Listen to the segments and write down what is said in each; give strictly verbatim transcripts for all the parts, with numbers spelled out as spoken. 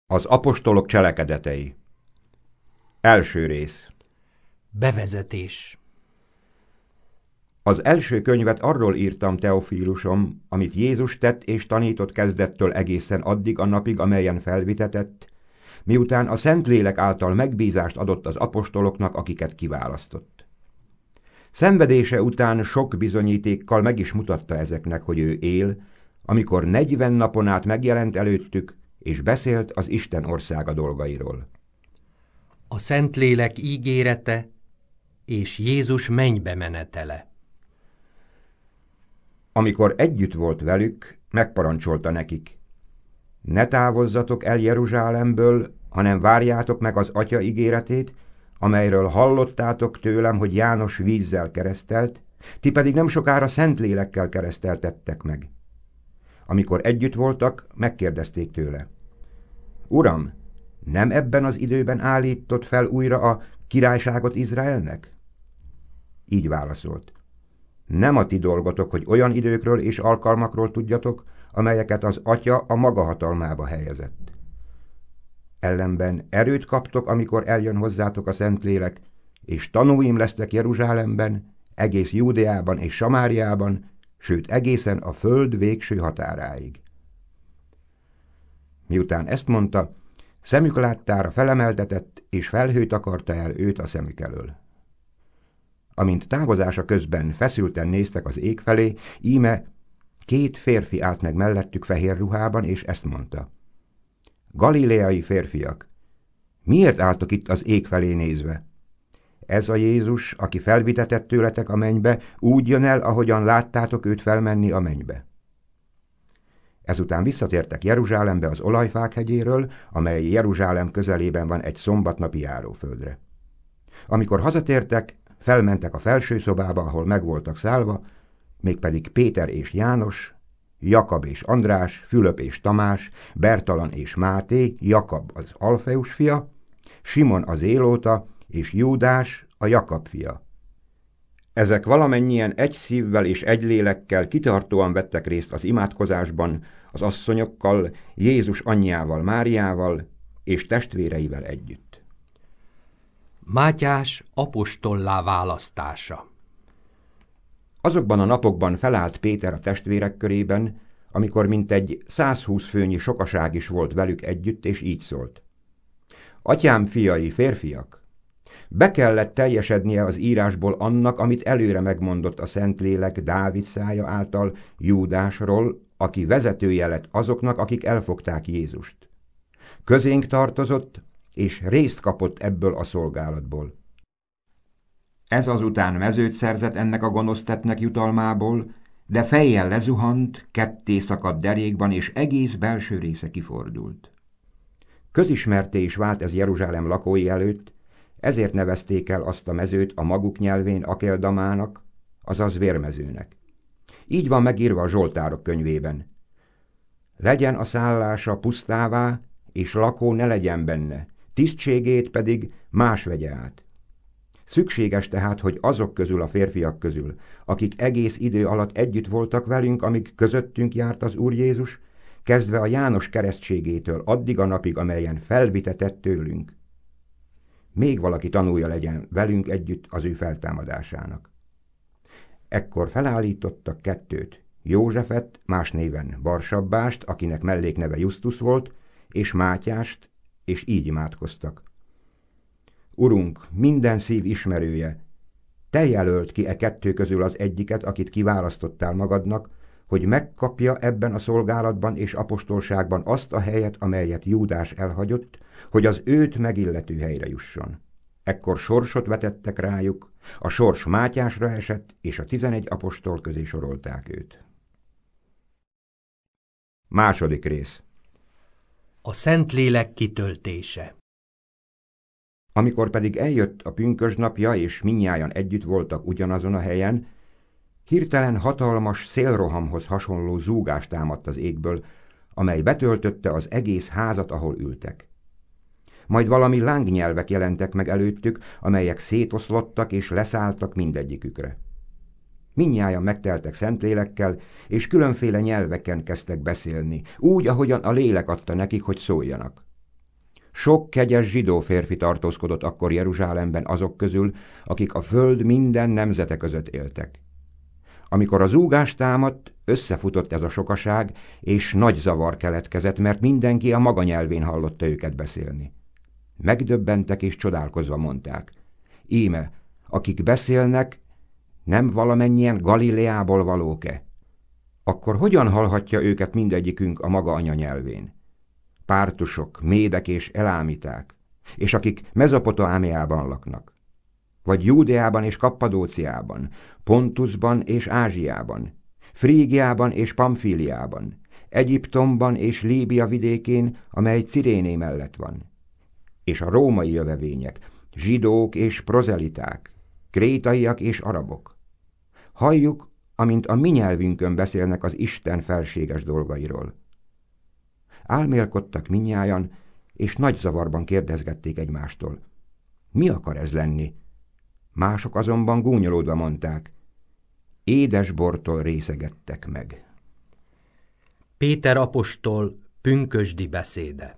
Az apostolok cselekedetei. Első rész. Bevezetés. Az első könyvet arról írtam, Teofílusom, amit Jézus tett és tanított kezdettől egészen addig a napig, amelyen felvitetett, miután a Szentlélek által megbízást adott az apostoloknak, akiket kiválasztott. Szenvedése után sok bizonyítékkal meg is mutatta ezeknek, hogy ő él, amikor negyven napon át megjelent előttük, és beszélt az Isten országa dolgairól. A Szentlélek ígérete és Jézus mennybe menetele. Amikor együtt volt velük, megparancsolta nekik: ne távozzatok el Jeruzsálemből, hanem várjátok meg az Atya ígéretét, amelyről hallottátok tőlem, hogy János vízzel keresztelt, ti pedig nem sokára Szentlélekkel kereszteltettek meg. Amikor együtt voltak, megkérdezték tőle: Uram, nem ebben az időben állított fel újra a királyságot Izraelnek? Így válaszolt: nem a ti dolgotok, hogy olyan időkről és alkalmakról tudjatok, amelyeket az Atya a maga hatalmába helyezett. Ellenben erőt kaptok, amikor eljön hozzátok a Szentlélek, és tanúim lesztek Jeruzsálemben, egész Júdeában és Samáriában, sőt egészen a föld végső határáig. Miután ezt mondta, szemük láttára felemeltetett, és felhőt akarta el őt a szemük elől. Amint távozása közben feszülten néztek az ég felé, íme két férfi állt meg mellettük fehér ruhában, és ezt mondta: Galileai férfiak, miért álltok itt az ég felé nézve? Ez a Jézus, aki felvitetett tőletek a mennybe, úgy jön el, ahogyan láttátok őt felmenni a mennybe. Ezután visszatértek Jeruzsálembe az Olajfák hegyéről, amely Jeruzsálem közelében van egy szombatnapi járóföldre. Amikor hazatértek, felmentek a felső szobába, ahol meg voltak szállva, mégpedig Péter és János, Jakab és András, Fülöp és Tamás, Bertalan és Máté, Jakab az Alfeus fia, Simon az Zélóta, és Júdás a Jakab fia. Ezek valamennyien egy szívvel és egy lélekkel kitartóan vettek részt az imádkozásban, az asszonyokkal, Jézus anyjával, Máriával és testvéreivel együtt. Mátyás apostollá választása. Azokban a napokban felállt Péter a testvérek körében, amikor mintegy százhúsz főnyi sokaság is volt velük együtt, és így szólt: Atyám fiai, férfiak! Be kellett teljesednie az írásból annak, amit előre megmondott a Szentlélek Dávid szája által Júdásról, aki vezetője lett azoknak, akik elfogták Jézust. Közénk tartozott, és részt kapott ebből a szolgálatból. Ez azután mezőt szerzett ennek a gonosztettnek jutalmából, de fejjel lezuhant, ketté szakadt derékban, és egész belső része kifordult. Közismerté is vált ez Jeruzsálem lakói előtt, ezért nevezték el azt a mezőt a maguk nyelvén Akeldamának, azaz vérmezőnek. Így van megírva a Zsoltárok könyvében: legyen a szállása pusztává, és lakó ne legyen benne, tisztségét pedig más vegye át. Szükséges tehát, hogy azok közül a férfiak közül, akik egész idő alatt együtt voltak velünk, amíg közöttünk járt az Úr Jézus, kezdve a János keresztségétől addig a napig, amelyen felvitetett tőlünk, még valaki tanúja legyen velünk együtt az ő feltámadásának. Ekkor felállítottak kettőt, Józsefet, más néven Barsabbást, akinek mellékneve Justus volt, és Mátyást, és így imádkoztak: Urunk, minden szív ismerője, te jelölt ki e kettő közül az egyiket, akit kiválasztottál magadnak, hogy megkapja ebben a szolgálatban és apostolságban azt a helyet, amelyet Júdás elhagyott, hogy az őt megillető helyre jusson. Ekkor sorsot vetettek rájuk, a sors Mátyásra esett, és a tizenegy apostol közé sorolták őt. Második rész. A Szentlélek kitöltése. Amikor pedig eljött a pünkösdnapja, és mindnyájan együtt voltak ugyanazon a helyen, hirtelen hatalmas szélrohamhoz hasonló zúgás támadt az égből, amely betöltötte az egész házat, ahol ültek. Majd valami lángnyelvek jelentek meg előttük, amelyek szétoszlottak és leszálltak mindegyikükre. Mindnyájan megteltek Szentlélekkel, és különféle nyelveken kezdtek beszélni, úgy, ahogyan a lélek adta nekik, hogy szóljanak. Sok kegyes zsidó férfi tartózkodott akkor Jeruzsálemben azok közül, akik a föld minden nemzete között éltek. Amikor a zúgás támadt, összefutott ez a sokaság, és nagy zavar keletkezett, mert mindenki a maga nyelvén hallotta őket beszélni. Megdöbbentek és csodálkozva mondták: íme, akik beszélnek, nem valamennyien Galileából valók-e? Akkor hogyan hallhatja őket mindegyikünk a maga anyanyelvén? Pártusok, médek és elámiták, és akik Mezopotámiában laknak, vagy Júdeában és Kappadóciában, Pontusban és Ázsiában, Frígiában és Pamfíliában, Egyiptomban és Líbia vidékén, amely Ciréné mellett van, és a római jövevények, zsidók és prozeliták, krétaiak és arabok. Halljuk, amint a mi nyelvünkön beszélnek az Isten felséges dolgairól. Álmélkodtak mindnyájan, és nagy zavarban kérdezgették egymástól: mi akar ez lenni? Mások azonban gúnyolódva mondták: édesbortól részegettek meg. Péter apostol pünkösdi beszéde.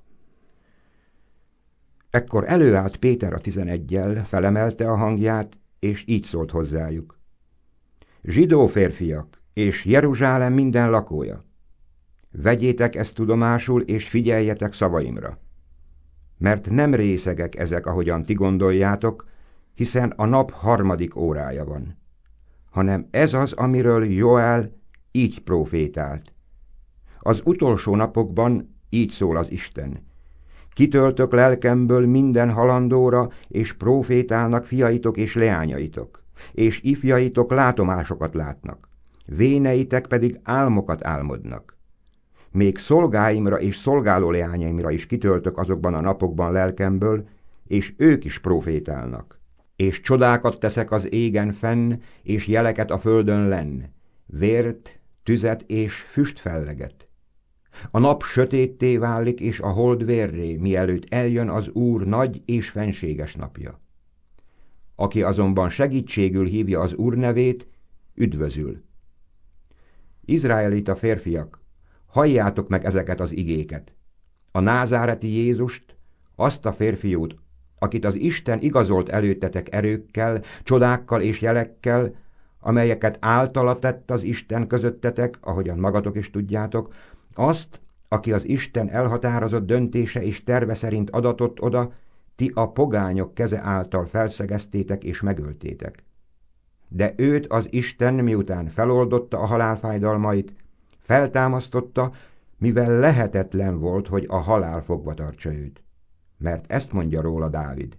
Ekkor előállt Péter a tizeneggyel, felemelte a hangját, és így szólt hozzájuk: zsidó férfiak, és Jeruzsálem minden lakója! Vegyétek ezt tudomásul, és figyeljetek szavaimra. Mert nem részegek ezek, ahogyan ti gondoljátok, hiszen a nap harmadik órája van, hanem ez az, amiről Joel így profétált. Az utolsó napokban így szól az Isten: kitöltök lelkemből minden halandóra, és profétálnak fiaitok és leányaitok, és ifjaitok látomásokat látnak, véneitek pedig álmokat álmodnak. Még szolgáimra és szolgáló leányaimra is kitöltök azokban a napokban lelkemből, és ők is profétálnak. És csodákat teszek az égen fenn, és jeleket a földön lenn, vért, tüzet és füstfelleget. A nap sötétté válik, és a hold vérré, mielőtt eljön az Úr nagy és fenséges napja. Aki azonban segítségül hívja az Úr nevét, üdvözül. Izraelita férfiak, halljátok meg ezeket az igéket. A názáreti Jézust, azt a férfiút, akit az Isten igazolt előttetek erőkkel, csodákkal és jelekkel, amelyeket általa tett az Isten közöttetek, ahogyan magatok is tudjátok, azt, aki az Isten elhatározott döntése és terve szerint adatott oda, ti a pogányok keze által felszegeztétek és megöltétek. De őt az Isten, miután feloldotta a halálfájdalmait, feltámasztotta, mivel lehetetlen volt, hogy a halál fogva tartsa őt. Mert ezt mondja róla Dávid: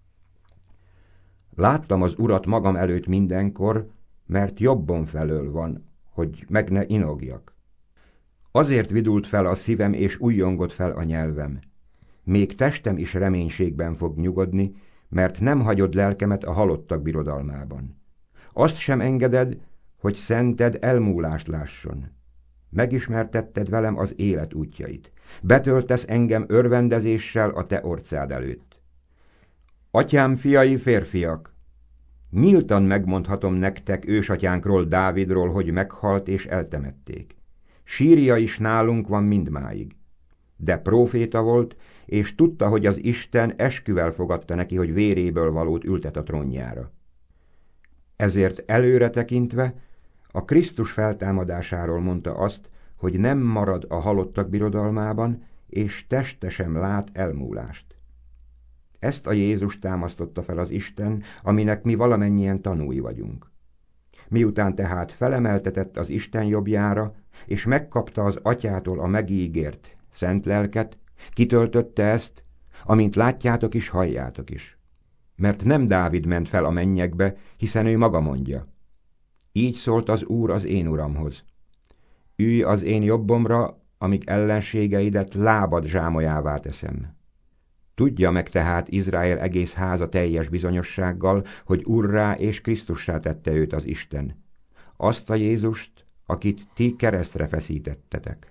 láttam az Urat magam előtt mindenkor, mert jobbon felől van, hogy meg ne inogjak. Azért vidult fel a szívem, és újjongott fel a nyelvem. Még testem is reménységben fog nyugodni, mert nem hagyod lelkemet a halottak birodalmában. Azt sem engeded, hogy szented elmúlást lásson. Megismertetted velem az élet útjait. Betöltesz engem örvendezéssel a te orcád előtt. Atyám fiai férfiak, nyíltan megmondhatom nektek ősatyánkról, Dávidról, hogy meghalt és eltemették. Sírja is nálunk van mindmáig. De próféta volt, és tudta, hogy az Isten esküvel fogadta neki, hogy véréből valót ültet a trónjára. Ezért előre tekintve a Krisztus feltámadásáról mondta azt, hogy nem marad a halottak birodalmában, és teste sem lát elmúlást. Ezt a Jézus támasztotta fel az Isten, aminek mi valamennyien tanúi vagyunk. Miután tehát felemeltetett az Isten jobbjára, és megkapta az Atyától a megígért szent lelket, kitöltötte ezt, amint látjátok is, halljátok is. Mert nem Dávid ment fel a mennyekbe, hiszen ő maga mondja: így szólt az Úr az én uramhoz: ülj az én jobbomra, amíg ellenségeidet lábad zsámolyává teszem. Tudja meg tehát Izrael egész háza teljes bizonyossággal, hogy Urrá és Krisztussá tette őt az Isten, azt a Jézust, akit ti keresztre feszítettetek.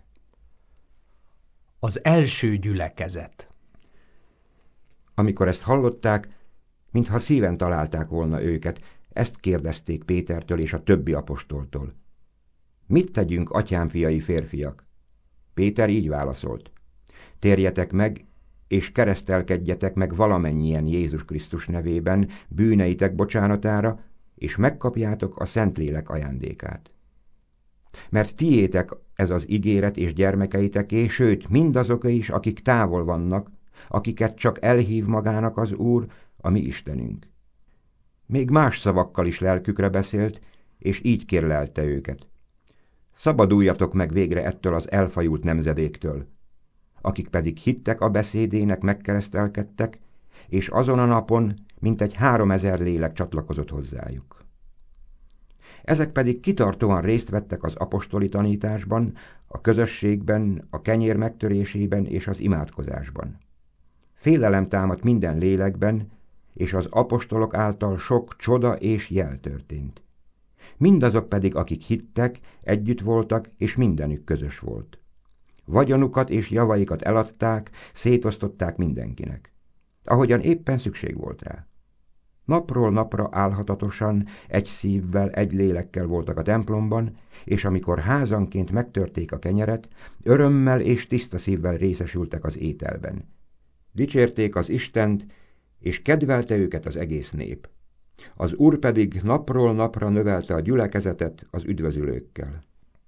Az első gyülekezet. Amikor ezt hallották, mintha szíven találták volna őket, ezt kérdezték Pétertől és a többi apostoltól: mit tegyünk, atyám fiai férfiak? Péter így válaszolt: térjetek meg, és keresztelkedjetek meg valamennyien Jézus Krisztus nevében bűneitek bocsánatára, és megkapjátok a Szentlélek ajándékát. Mert tiétek ez az ígéret és gyermekeiteké, sőt, mindazoké is, akik távol vannak, akiket csak elhív magának az Úr, a mi Istenünk. Még más szavakkal is lelkükre beszélt, és így kérlelte őket. Szabaduljatok meg végre ettől az elfajult nemzedéktől, akik pedig hittek a beszédének, megkeresztelkedtek, és azon a napon mintegy háromezer lélek csatlakozott hozzájuk. Ezek pedig kitartóan részt vettek az apostoli tanításban, a közösségben, a kenyér megtörésében és az imádkozásban. Félelem támadt minden lélekben, és az apostolok által sok csoda és jel történt. Mindazok pedig, akik hittek, együtt voltak, és mindenük közös volt. Vagyonukat és javaikat eladták, szétosztották mindenkinek, ahogyan éppen szükség volt rá. Napról napra álhatatosan, egy szívvel, egy lélekkel voltak a templomban, és amikor házanként megtörték a kenyeret, örömmel és tiszta szívvel részesültek az ételben. Dicsérték az Istent, és kedvelte őket az egész nép. Az Úr pedig napról napra növelte a gyülekezetet az üdvözülőkkel.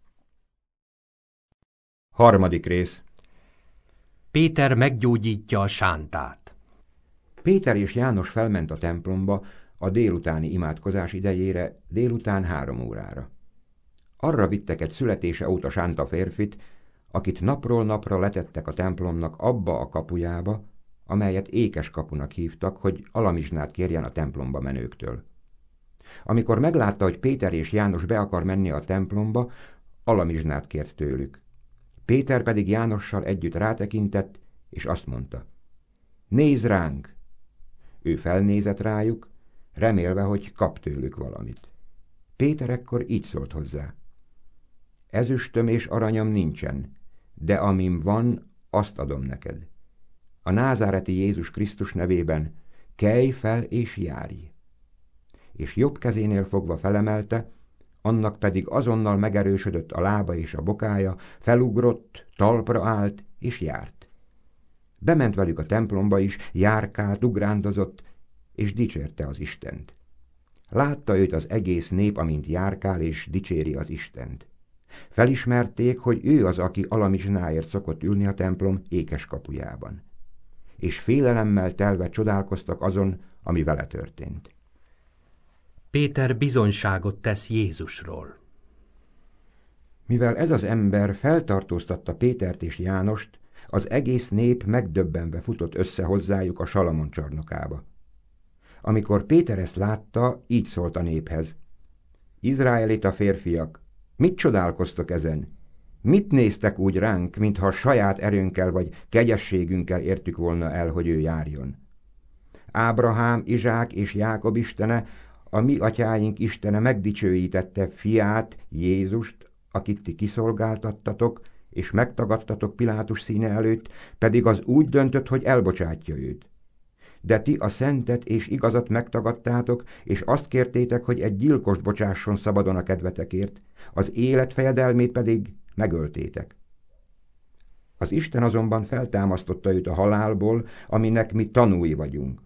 Harmadik rész. Péter meggyógyítja a sántát. Péter és János felment a templomba a délutáni imádkozás idejére, délután három órára. Arra vittek egy születése óta sánta férfit, akit napról napra letettek a templomnak abba a kapujába, amelyet ékes kapunak hívtak, hogy alamizsnát kérjen a templomba menőktől. Amikor meglátta, hogy Péter és János be akar menni a templomba, alamizsnát kért tőlük. Péter pedig Jánossal együtt rátekintett, és azt mondta: Nézz ránk! Ő felnézett rájuk, remélve, hogy kap tőlük valamit. Péter ekkor így szólt hozzá: Ezüstöm és aranyam nincsen, de amim van, azt adom neked. A názáreti Jézus Krisztus nevében kelj fel és járj! És jobb kezénél fogva felemelte, annak pedig azonnal megerősödött a lába és a bokája, felugrott, talpra állt és járt. Bement velük a templomba is, járkált, ugrándozott, és dicsérte az Istent. Látta őt az egész nép, amint járkál és dicséri az Istent. Felismerték, hogy ő az, aki alamizsnáért szokott ülni a templom ékes kapujában. És félelemmel telve csodálkoztak azon, ami vele történt. Péter bizonyságot tesz Jézusról. Mivel ez az ember feltartóztatta Pétert és Jánost, az egész nép megdöbbenve futott össze hozzájuk a Salamon csarnokába. Amikor Péter ezt látta, így szólt a néphez: Izraelita férfiak, mit csodálkoztok ezen? Mit néztek úgy ránk, mintha saját erőnkkel vagy kegyességünkkel értük volna el, hogy ő járjon? Ábrahám, Izsák és Jákob istene, a mi atyáink istene megdicsőítette fiát, Jézust, akit ti kiszolgáltattatok, és megtagadtatok Pilátus színe előtt, pedig az úgy döntött, hogy elbocsátja őt. De ti a szentet és igazat megtagadtátok, és azt kértétek, hogy egy gyilkost bocsásson szabadon a kedvetekért, az élet fejedelmét pedig megöltétek. Az Isten azonban feltámasztotta őt a halálból, aminek mi tanúi vagyunk.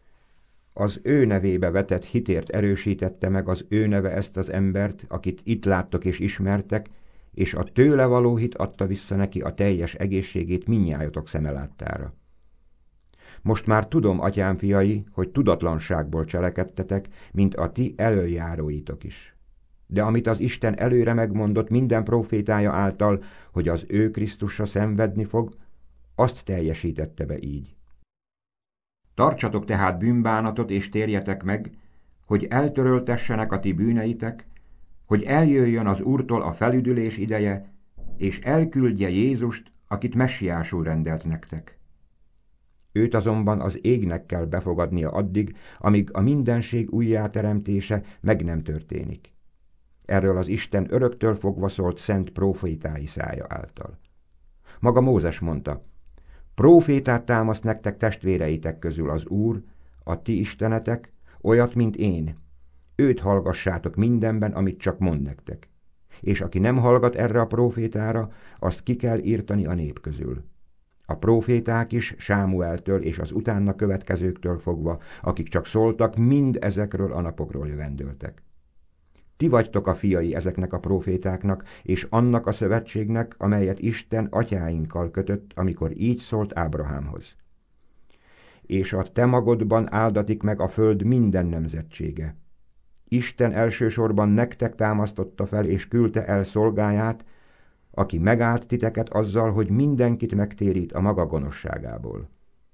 Az ő nevébe vetett hitért erősítette meg az ő neve ezt az embert, akit itt láttok és ismertek, és a tőle való hit adta vissza neki a teljes egészségét mindnyájotok szeme láttára. Most már tudom, atyám fiai, hogy tudatlanságból cselekedtetek, mint a ti elöljáróitok is. De amit az Isten előre megmondott minden prófétája által, hogy az ő Krisztusra szenvedni fog, azt teljesítette be így. Tartsatok tehát bűnbánatot és térjetek meg, hogy eltöröltessenek a ti bűneitek, hogy eljöjjön az Úrtól a felüdülés ideje, és elküldje Jézust, akit messiásul rendelt nektek. Őt azonban az égnek kell befogadnia addig, amíg a mindenség újjáteremtése meg nem történik. Erről az Isten öröktől fogva szólt szent prófétái szája által. Maga Mózes mondta: prófétát támaszt nektek testvéreitek közül az Úr, a ti istenetek, olyat, mint én. Őt hallgassátok mindenben, amit csak mond nektek. És aki nem hallgat erre a prófétára, azt ki kell írtani a nép közül. a próféták is Sámueltől és az utána következőktől fogva, akik csak szóltak, mind ezekről a napokról jövendöltek. Ti vagytok a fiai ezeknek a prófétáknak, és annak a szövetségnek, amelyet Isten atyáinkkal kötött, amikor így szólt Ábrahámhoz. És a te magodban áldatik meg a föld minden nemzetsége. Isten elsősorban nektek támasztotta fel és küldte el szolgáját, aki megállt titeket azzal, hogy mindenkit megtérít a maga gonoszságából.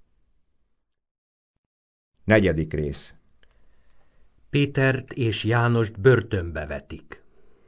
Negyedik rész. Pétert és Jánost börtönbe vetik.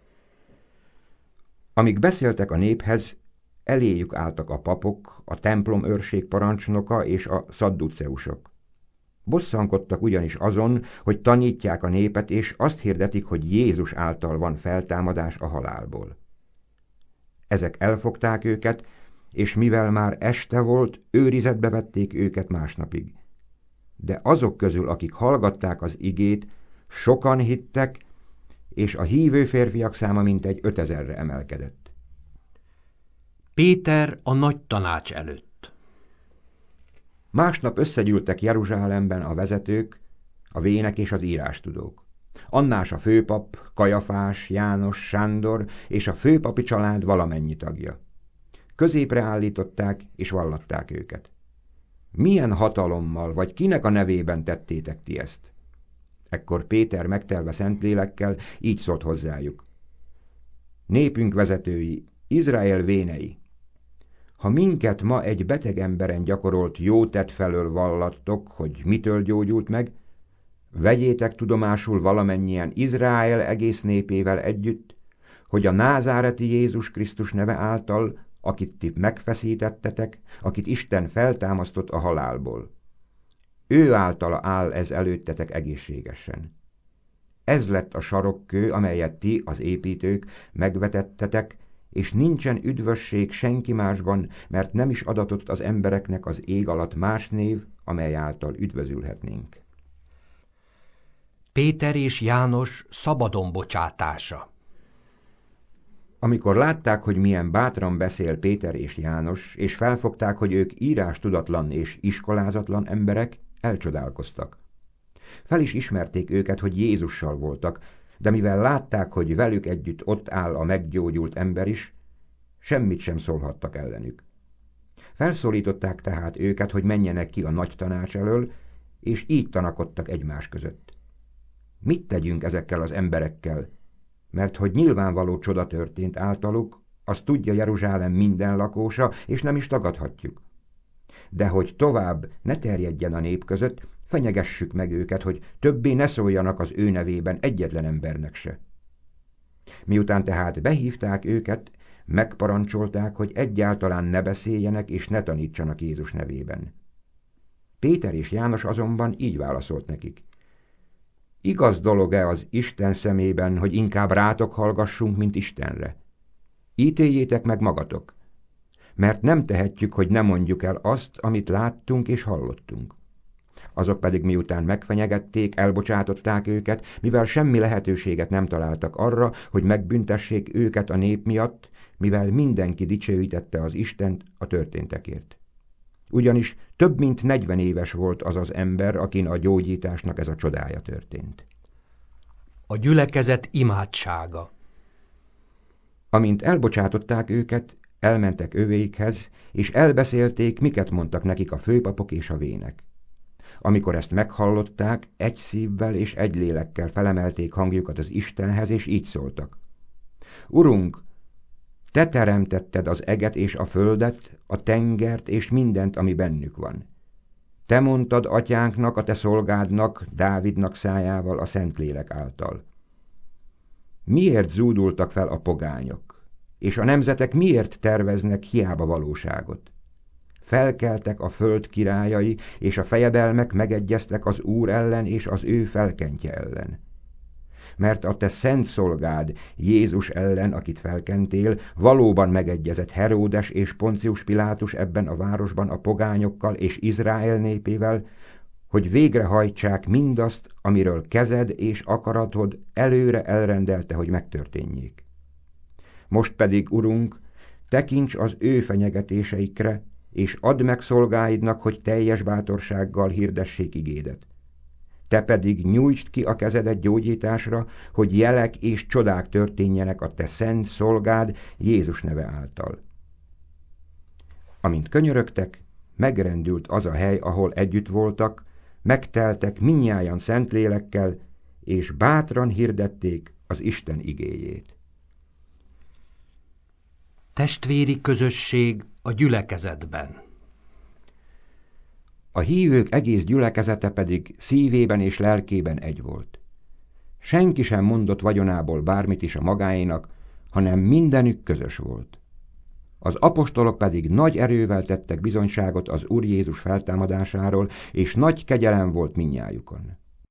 Amíg beszéltek a néphez, eléjük álltak a papok, a templom őrség parancsnoka és a szadduceusok. Bosszankodtak ugyanis azon, hogy tanítják a népet, és azt hirdetik, hogy Jézus által van feltámadás a halálból. Ezek elfogták őket, és mivel már este volt, őrizetbe vették őket másnapig. De azok közül, akik hallgatták az igét, sokan hittek, és a hívő férfiak száma mintegy ötezerre emelkedett. Péter a nagy tanács előtt. Másnap összegyűltek Jeruzsálemben a vezetők, a vének és az írástudók. Annás a főpap, Kajafás, János, Sándor és a főpapi család valamennyi tagja. Középre állították és vallatták őket. Milyen hatalommal vagy kinek a nevében tettétek ti ezt? Ekkor Péter megtelve Szentlélekkel így szólt hozzájuk. Népünk vezetői, Izrael vénei, ha minket ma egy beteg emberen gyakorolt jó tett felől vallattok, hogy mitől gyógyult meg, vegyétek tudomásul valamennyien Izrael egész népével együtt, hogy a názáreti Jézus Krisztus neve által, akit ti megfeszítettetek, akit Isten feltámasztott a halálból. Ő általa áll ez előttetek egészségesen. Ez lett a sarokkő, amelyet ti, az építők, megvetettetek, és nincsen üdvösség senki másban, mert nem is adatott az embereknek az ég alatt más név, amely által üdvözülhetnénk. Péter és János szabadon bocsátása. Amikor látták, hogy milyen bátran beszél Péter és János, és felfogták, hogy ők írástudatlan és iskolázatlan emberek, elcsodálkoztak. Fel is ismerték őket, hogy Jézussal voltak, de mivel látták, hogy velük együtt ott áll a meggyógyult ember is, semmit sem szólhattak ellenük. Felszólították tehát őket, hogy menjenek ki a nagy tanács elől, és így tanakodtak egymás között. Mit tegyünk ezekkel az emberekkel? Mert hogy nyilvánvaló csoda történt általuk, azt tudja Jeruzsálem minden lakósa, és nem is tagadhatjuk. De hogy tovább ne terjedjen a nép között, fenyegessük meg őket, hogy többé ne szóljanak az ő nevében egyetlen embernek se. Miután tehát behívták őket, megparancsolták, hogy egyáltalán ne beszéljenek és ne tanítsanak Jézus nevében. Péter és János azonban így válaszolt nekik. Igaz dolog-e az Isten szemében, hogy inkább rátok hallgassunk, mint Istenre? Ítéljétek meg magatok, mert nem tehetjük, hogy ne mondjuk el azt, amit láttunk és hallottunk. Azok pedig miután megfenyegették, elbocsátották őket, mivel semmi lehetőséget nem találtak arra, hogy megbüntessék őket a nép miatt, mivel mindenki dicsőítette az Istent a történtekért. Ugyanis több mint negyven éves volt az az ember, akin a gyógyításnak ez a csodája történt. A gyülekezet imádsága. Amint elbocsátották őket, elmentek övéikhez, és elbeszélték, miket mondtak nekik a főpapok és a vének. Amikor ezt meghallották, egy szívvel és egy lélekkel felemelték hangjukat az Istenhez, és így szóltak. Urunk, te teremtetted az eget és a földet, a tengert és mindent, ami bennük van. Te mondtad atyánknak, a te szolgádnak, Dávidnak szájával a Szentlélek által. Miért zúdultak fel a pogányok, és a nemzetek miért terveznek hiába valóságot? Felkeltek a föld királyai, és a fejedelmek megegyeztek az Úr ellen és az ő felkentje ellen. Mert a te szent szolgád Jézus ellen, akit felkentél, valóban megegyezett Heródes és Poncius Pilátus ebben a városban a pogányokkal és Izrael népével, hogy végrehajtsák mindazt, amiről kezed és akaratod előre elrendelte, hogy megtörténjék. Most pedig, Urunk, tekints az ő fenyegetéseikre, és add meg szolgáidnak, hogy teljes bátorsággal hirdessék igédet. Te pedig nyújtsd ki a kezedet gyógyításra, hogy jelek és csodák történjenek a te szent szolgád Jézus neve által. Amint könyörögtek, megrendült az a hely, ahol együtt voltak, megteltek mindnyájan szentlélekkel, és bátran hirdették az Isten igéjét. Testvéri közösség a gyülekezetben. A hívők egész gyülekezete pedig szívében és lelkében egy volt. Senki sem mondott vagyonából bármit is a magáénak, hanem mindenük közös volt. Az apostolok pedig nagy erővel tettek bizonyságot az Úr Jézus feltámadásáról, és nagy kegyelem volt mindnyájukon.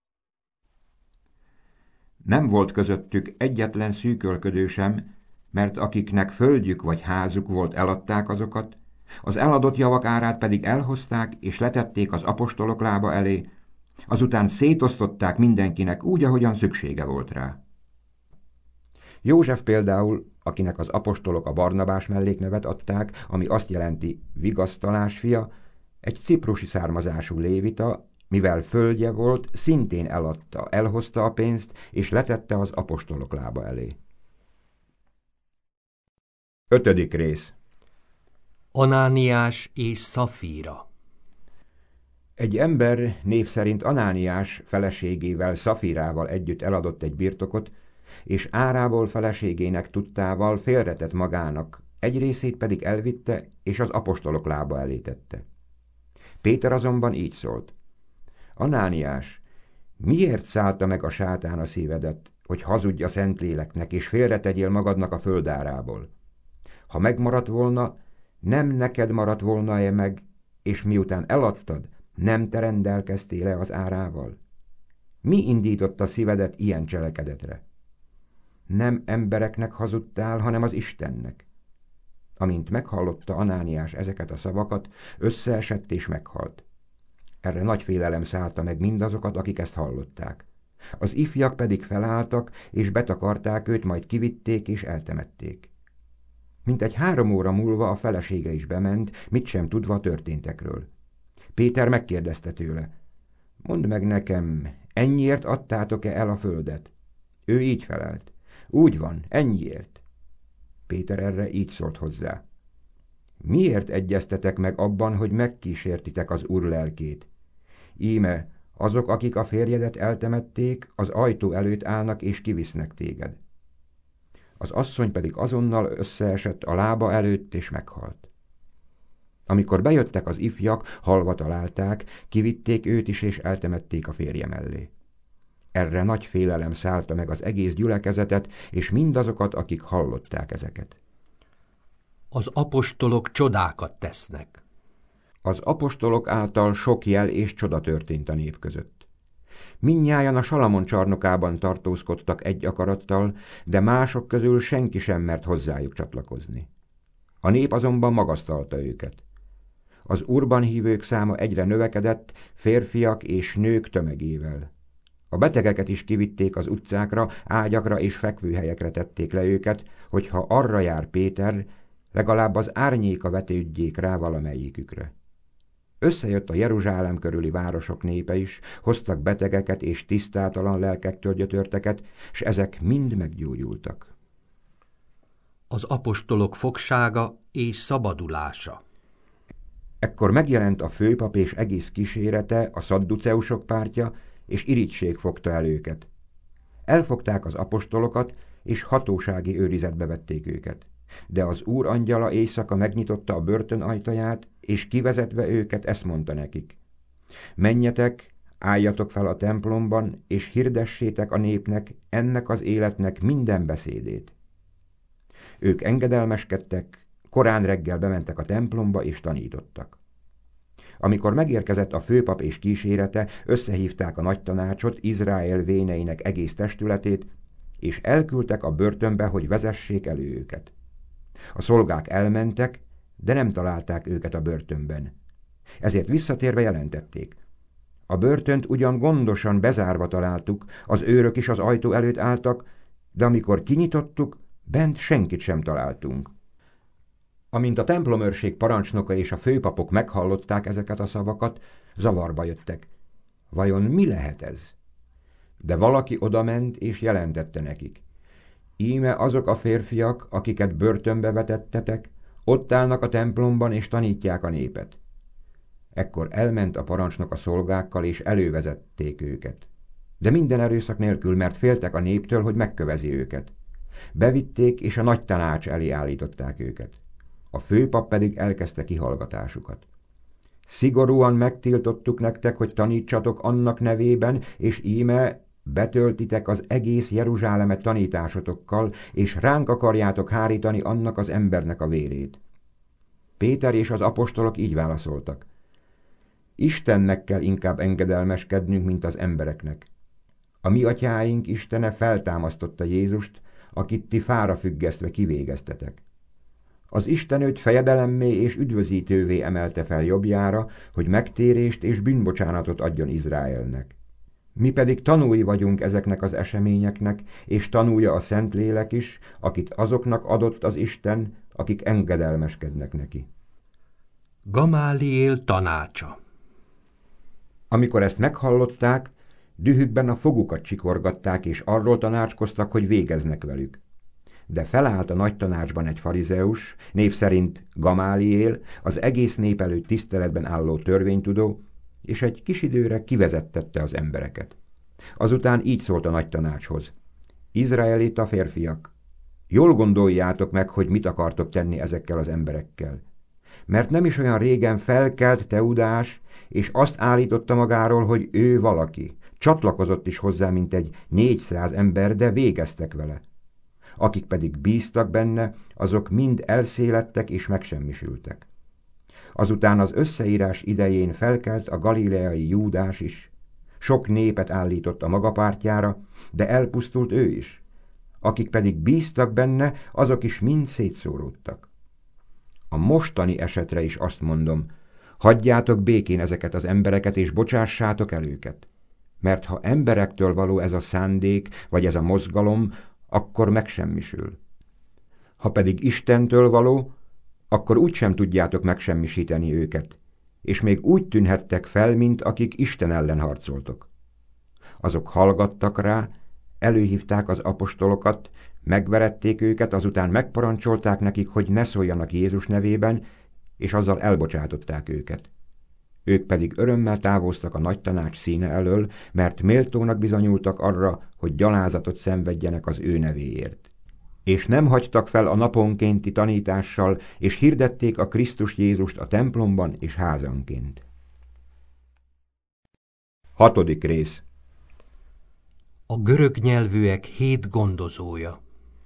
Nem volt közöttük egyetlen szűkölködő sem, mert akiknek földjük vagy házuk volt, eladták azokat, az eladott javak árát pedig elhozták és letették az apostolok lába elé, azután szétosztották mindenkinek úgy, ahogyan szüksége volt rá. József például, akinek az apostolok a Barnabás melléknevet adták, ami azt jelenti vigasztalás fia, egy ciprusi származású lévita, mivel földje volt, szintén eladta, elhozta a pénzt, és letette az apostolok lába elé. Ötödik rész. Anániás és Szafíra. Egy ember név szerint Anániás feleségével, Szafírával együtt eladott egy birtokot, és árából feleségének tudtával félretett magának, egy részét pedig elvitte, és az apostolok lába elé tette. Péter azonban így szólt: Anániás, miért szállta meg a sátán a szívedet, hogy hazudj a Szentléleknek, és félretegyél magadnak a földárából? Ha megmaradt volna, nem neked maradt volna-e meg, és miután eladtad, nem te rendelkeztél-e az árával? Mi indította szívedet ilyen cselekedetre? Nem embereknek hazudtál, hanem az Istennek. Amint meghallotta Anániás ezeket a szavakat, összeesett és meghalt. Erre nagy félelem szállta meg mindazokat, akik ezt hallották. Az ifjak pedig felálltak, és betakarták őt, majd kivitték és eltemették. Mintegy három óra múlva a felesége is bement, mit sem tudva a történtekről. Péter megkérdezte tőle: Mondd meg nekem, ennyiért adtátok-e el a földet? Ő így felelt: Úgy van, ennyiért. Péter erre így szólt hozzá: Miért egyeztetek meg abban, hogy megkísértitek az Úr lelkét? Íme, azok, akik a férjedet eltemették, az ajtó előtt állnak és kivisznek téged. Az asszony pedig azonnal összeesett a lába előtt és meghalt. Amikor bejöttek az ifjak, halva találták, kivitték őt is és eltemették a férje mellé. Erre nagy félelem szállta meg az egész gyülekezetet, és mindazokat, akik hallották ezeket. Az apostolok csodákat tesznek. Az apostolok által sok jel és csoda történt a nép között. Mindnyájan a Salamon csarnokában tartózkodtak egy akarattal, de mások közül senki sem mert hozzájuk csatlakozni. A nép azonban magasztalta őket. Az Úrban hívők száma egyre növekedett, férfiak és nők tömegével. A betegeket is kivitték az utcákra, ágyakra és fekvőhelyekre tették le őket, hogyha arra jár Péter, legalább az árnyéka vetődjék rá valamelyikükre. Összejött a Jeruzsálem körüli városok népe is, hoztak betegeket és tisztátalan lelkektől gyötörteket, s ezek mind meggyógyultak. Az apostolok fogsága és szabadulása. Ekkor megjelent a főpap és egész kísérete, a szadduceusok pártja, és irigység fogta el őket. Elfogták az apostolokat, és hatósági őrizetbe vették őket. De az Úr angyala éjszaka megnyitotta a börtön ajtaját, és kivezetve őket ezt mondta nekik: Menjetek, álljatok fel a templomban, és hirdessétek a népnek, ennek az életnek minden beszédét. Ők engedelmeskedtek, korán reggel bementek a templomba, és tanítottak. Amikor megérkezett a főpap és kísérete, összehívták a nagy tanácsot, Izrael véneinek egész testületét, és elküldtek a börtönbe, hogy vezessék elő őket. A szolgák elmentek, de nem találták őket a börtönben. Ezért visszatérve jelentették: A börtönt ugyan gondosan bezárva találtuk, az őrök is az ajtó előtt álltak, de amikor kinyitottuk, bent senkit sem találtunk. Amint a templomőrség parancsnoka és a főpapok meghallották ezeket a szavakat, zavarba jöttek. Vajon mi lehet ez? De valaki odament és jelentette nekik. Íme azok a férfiak, akiket börtönbe vetettetek, ott állnak a templomban és tanítják a népet. Ekkor elment a parancsnok a szolgákkal és elővezették őket. De minden erőszak nélkül, mert féltek a néptől, hogy megkövezi őket. Bevitték és a nagy tanács elé állították őket. A főpap pedig elkezdte kihallgatásukat. Szigorúan megtiltottuk nektek, hogy tanítsatok annak nevében, és íme betöltitek az egész Jeruzsálemet tanításotokkal, és ránk akarjátok hárítani annak az embernek a vérét. Péter és az apostolok így válaszoltak. Istennek kell inkább engedelmeskednünk, mint az embereknek. A mi atyáink Istene feltámasztotta Jézust, akit ti fára függesztve kivégeztetek. Az Isten őt fejedelemmé és üdvözítővé emelte fel jobbjára, hogy megtérést és bűnbocsánatot adjon Izraelnek. Mi pedig tanúi vagyunk ezeknek az eseményeknek, és tanúja a Szentlélek is, akit azoknak adott az Isten, akik engedelmeskednek neki. Gamáliél tanácsa. Amikor ezt meghallották, dühükben a fogukat csikorgatták, és arról tanácskoztak, hogy végeznek velük. De felállt a nagy tanácsban egy farizeus, név szerint Gamáliél, az egész nép előtt tiszteletben álló törvénytudó, és egy kis időre kivezettette az embereket. Azután így szólt a nagy tanácshoz. Izraelita férfiak, jól gondoljátok meg, hogy mit akartok tenni ezekkel az emberekkel. Mert nem is olyan régen felkelt Teudás, és azt állította magáról, hogy ő valaki. Csatlakozott is hozzá, mint egy négyszáz ember, de végeztek vele. Akik pedig bíztak benne, azok mind elszélettek és megsemmisültek. Azután az összeírás idején felkelt a galileai Júdás is. Sok népet állított a maga pártjára, de elpusztult ő is. Akik pedig bíztak benne, azok is mind szétszóródtak. A mostani esetre is azt mondom, hagyjátok békén ezeket az embereket, és bocsássátok el őket. Mert ha emberektől való ez a szándék, vagy ez a mozgalom, akkor megsemmisül. Ha pedig Istentől való, akkor úgysem tudjátok megsemmisíteni őket, és még úgy tűnhettek fel, mint akik Isten ellen harcoltok. Azok hallgattak rá, előhívták az apostolokat, megverették őket, azután megparancsolták nekik, hogy ne szóljanak Jézus nevében, és azzal elbocsátották őket. Ők pedig örömmel távoztak a nagy tanács színe elől, mert méltónak bizonyultak arra, hogy gyalázatot szenvedjenek az ő nevéért. És nem hagytak fel a naponkénti tanítással, és hirdették a Krisztus Jézust a templomban és házanként. Hatodik rész. A görög nyelvűek hét gondozója.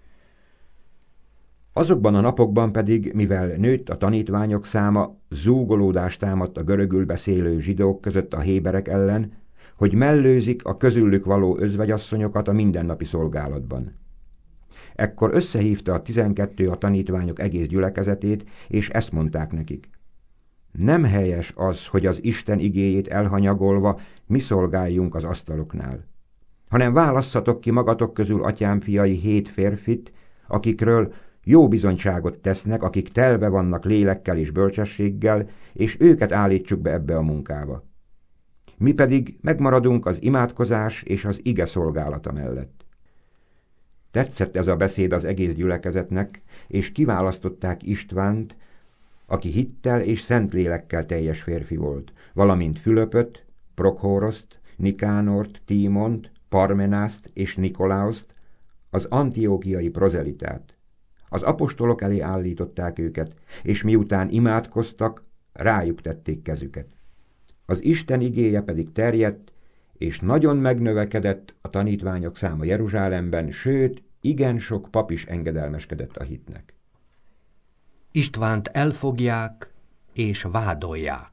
Azokban a napokban pedig, mivel nőtt a tanítványok száma, zúgolódás támadt a görögül beszélő zsidók között a héberek ellen, hogy mellőzik a közülük való özvegyasszonyokat a mindennapi szolgálatban. Ekkor összehívta a tizenkettő a tanítványok egész gyülekezetét, és ezt mondták nekik. Nem helyes az, hogy az Isten igéjét elhanyagolva mi szolgáljunk az asztaloknál, hanem válasszatok ki magatok közül atyám fiai hét férfit, akikről jó bizonyságot tesznek, akik telve vannak lélekkel és bölcsességgel, és őket állítsuk be ebbe a munkába. Mi pedig megmaradunk az imádkozás és az ige szolgálata mellett. Tetszett ez a beszéd az egész gyülekezetnek, és kiválasztották Istvánt, aki hittel és szentlélekkel teljes férfi volt, valamint Fülöpöt, Prokhóroszt, Nikánort, Tímont, Parmenászt és Nikolaoszt, az antiókiai prozelitát. Az apostolok elé állították őket, és miután imádkoztak, rájuk tették kezüket. Az Isten igéje pedig terjedt, és nagyon megnövekedett a tanítványok száma Jeruzsálemben, sőt, igen sok pap is engedelmeskedett a hitnek. Istvánt elfogják és vádolják.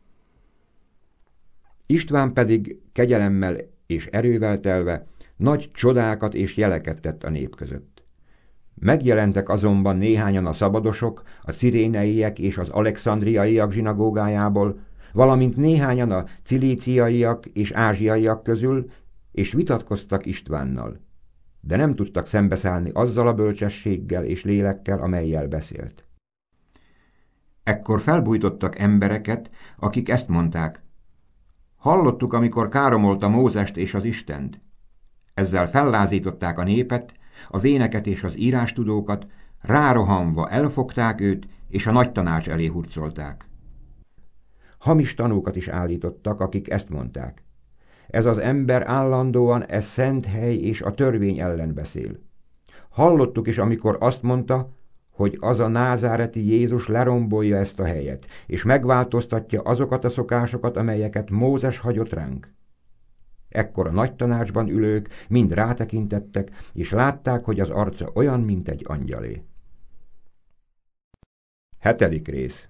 István pedig kegyelemmel és erővel telve nagy csodákat és jeleket tett a nép között. Megjelentek azonban néhányan a szabadosok, a ciréneiek és az alexandriaiak zsinagógájából, valamint néhányan a cilíciaiak és ázsiaiak közül, és vitatkoztak Istvánnal, de nem tudtak szembeszállni azzal a bölcsességgel és lélekkel, amellyel beszélt. Ekkor felbújtottak embereket, akik ezt mondták: hallottuk, amikor káromolta Mózest és az Istent. Ezzel fellázították a népet, a véneket és az írástudókat, rárohanva elfogták őt, és a nagy tanács elé hurcolták. Hamis tanúkat is állítottak, akik ezt mondták: ez az ember állandóan e szent hely és a törvény ellen beszél. Hallottuk is, amikor azt mondta, hogy az a názáreti Jézus lerombolja ezt a helyet, és megváltoztatja azokat a szokásokat, amelyeket Mózes hagyott ránk. Ekkor a nagy tanácsban ülők mind rátekintettek, és látták, hogy az arca olyan, mint egy angyalé. Hetedik rész.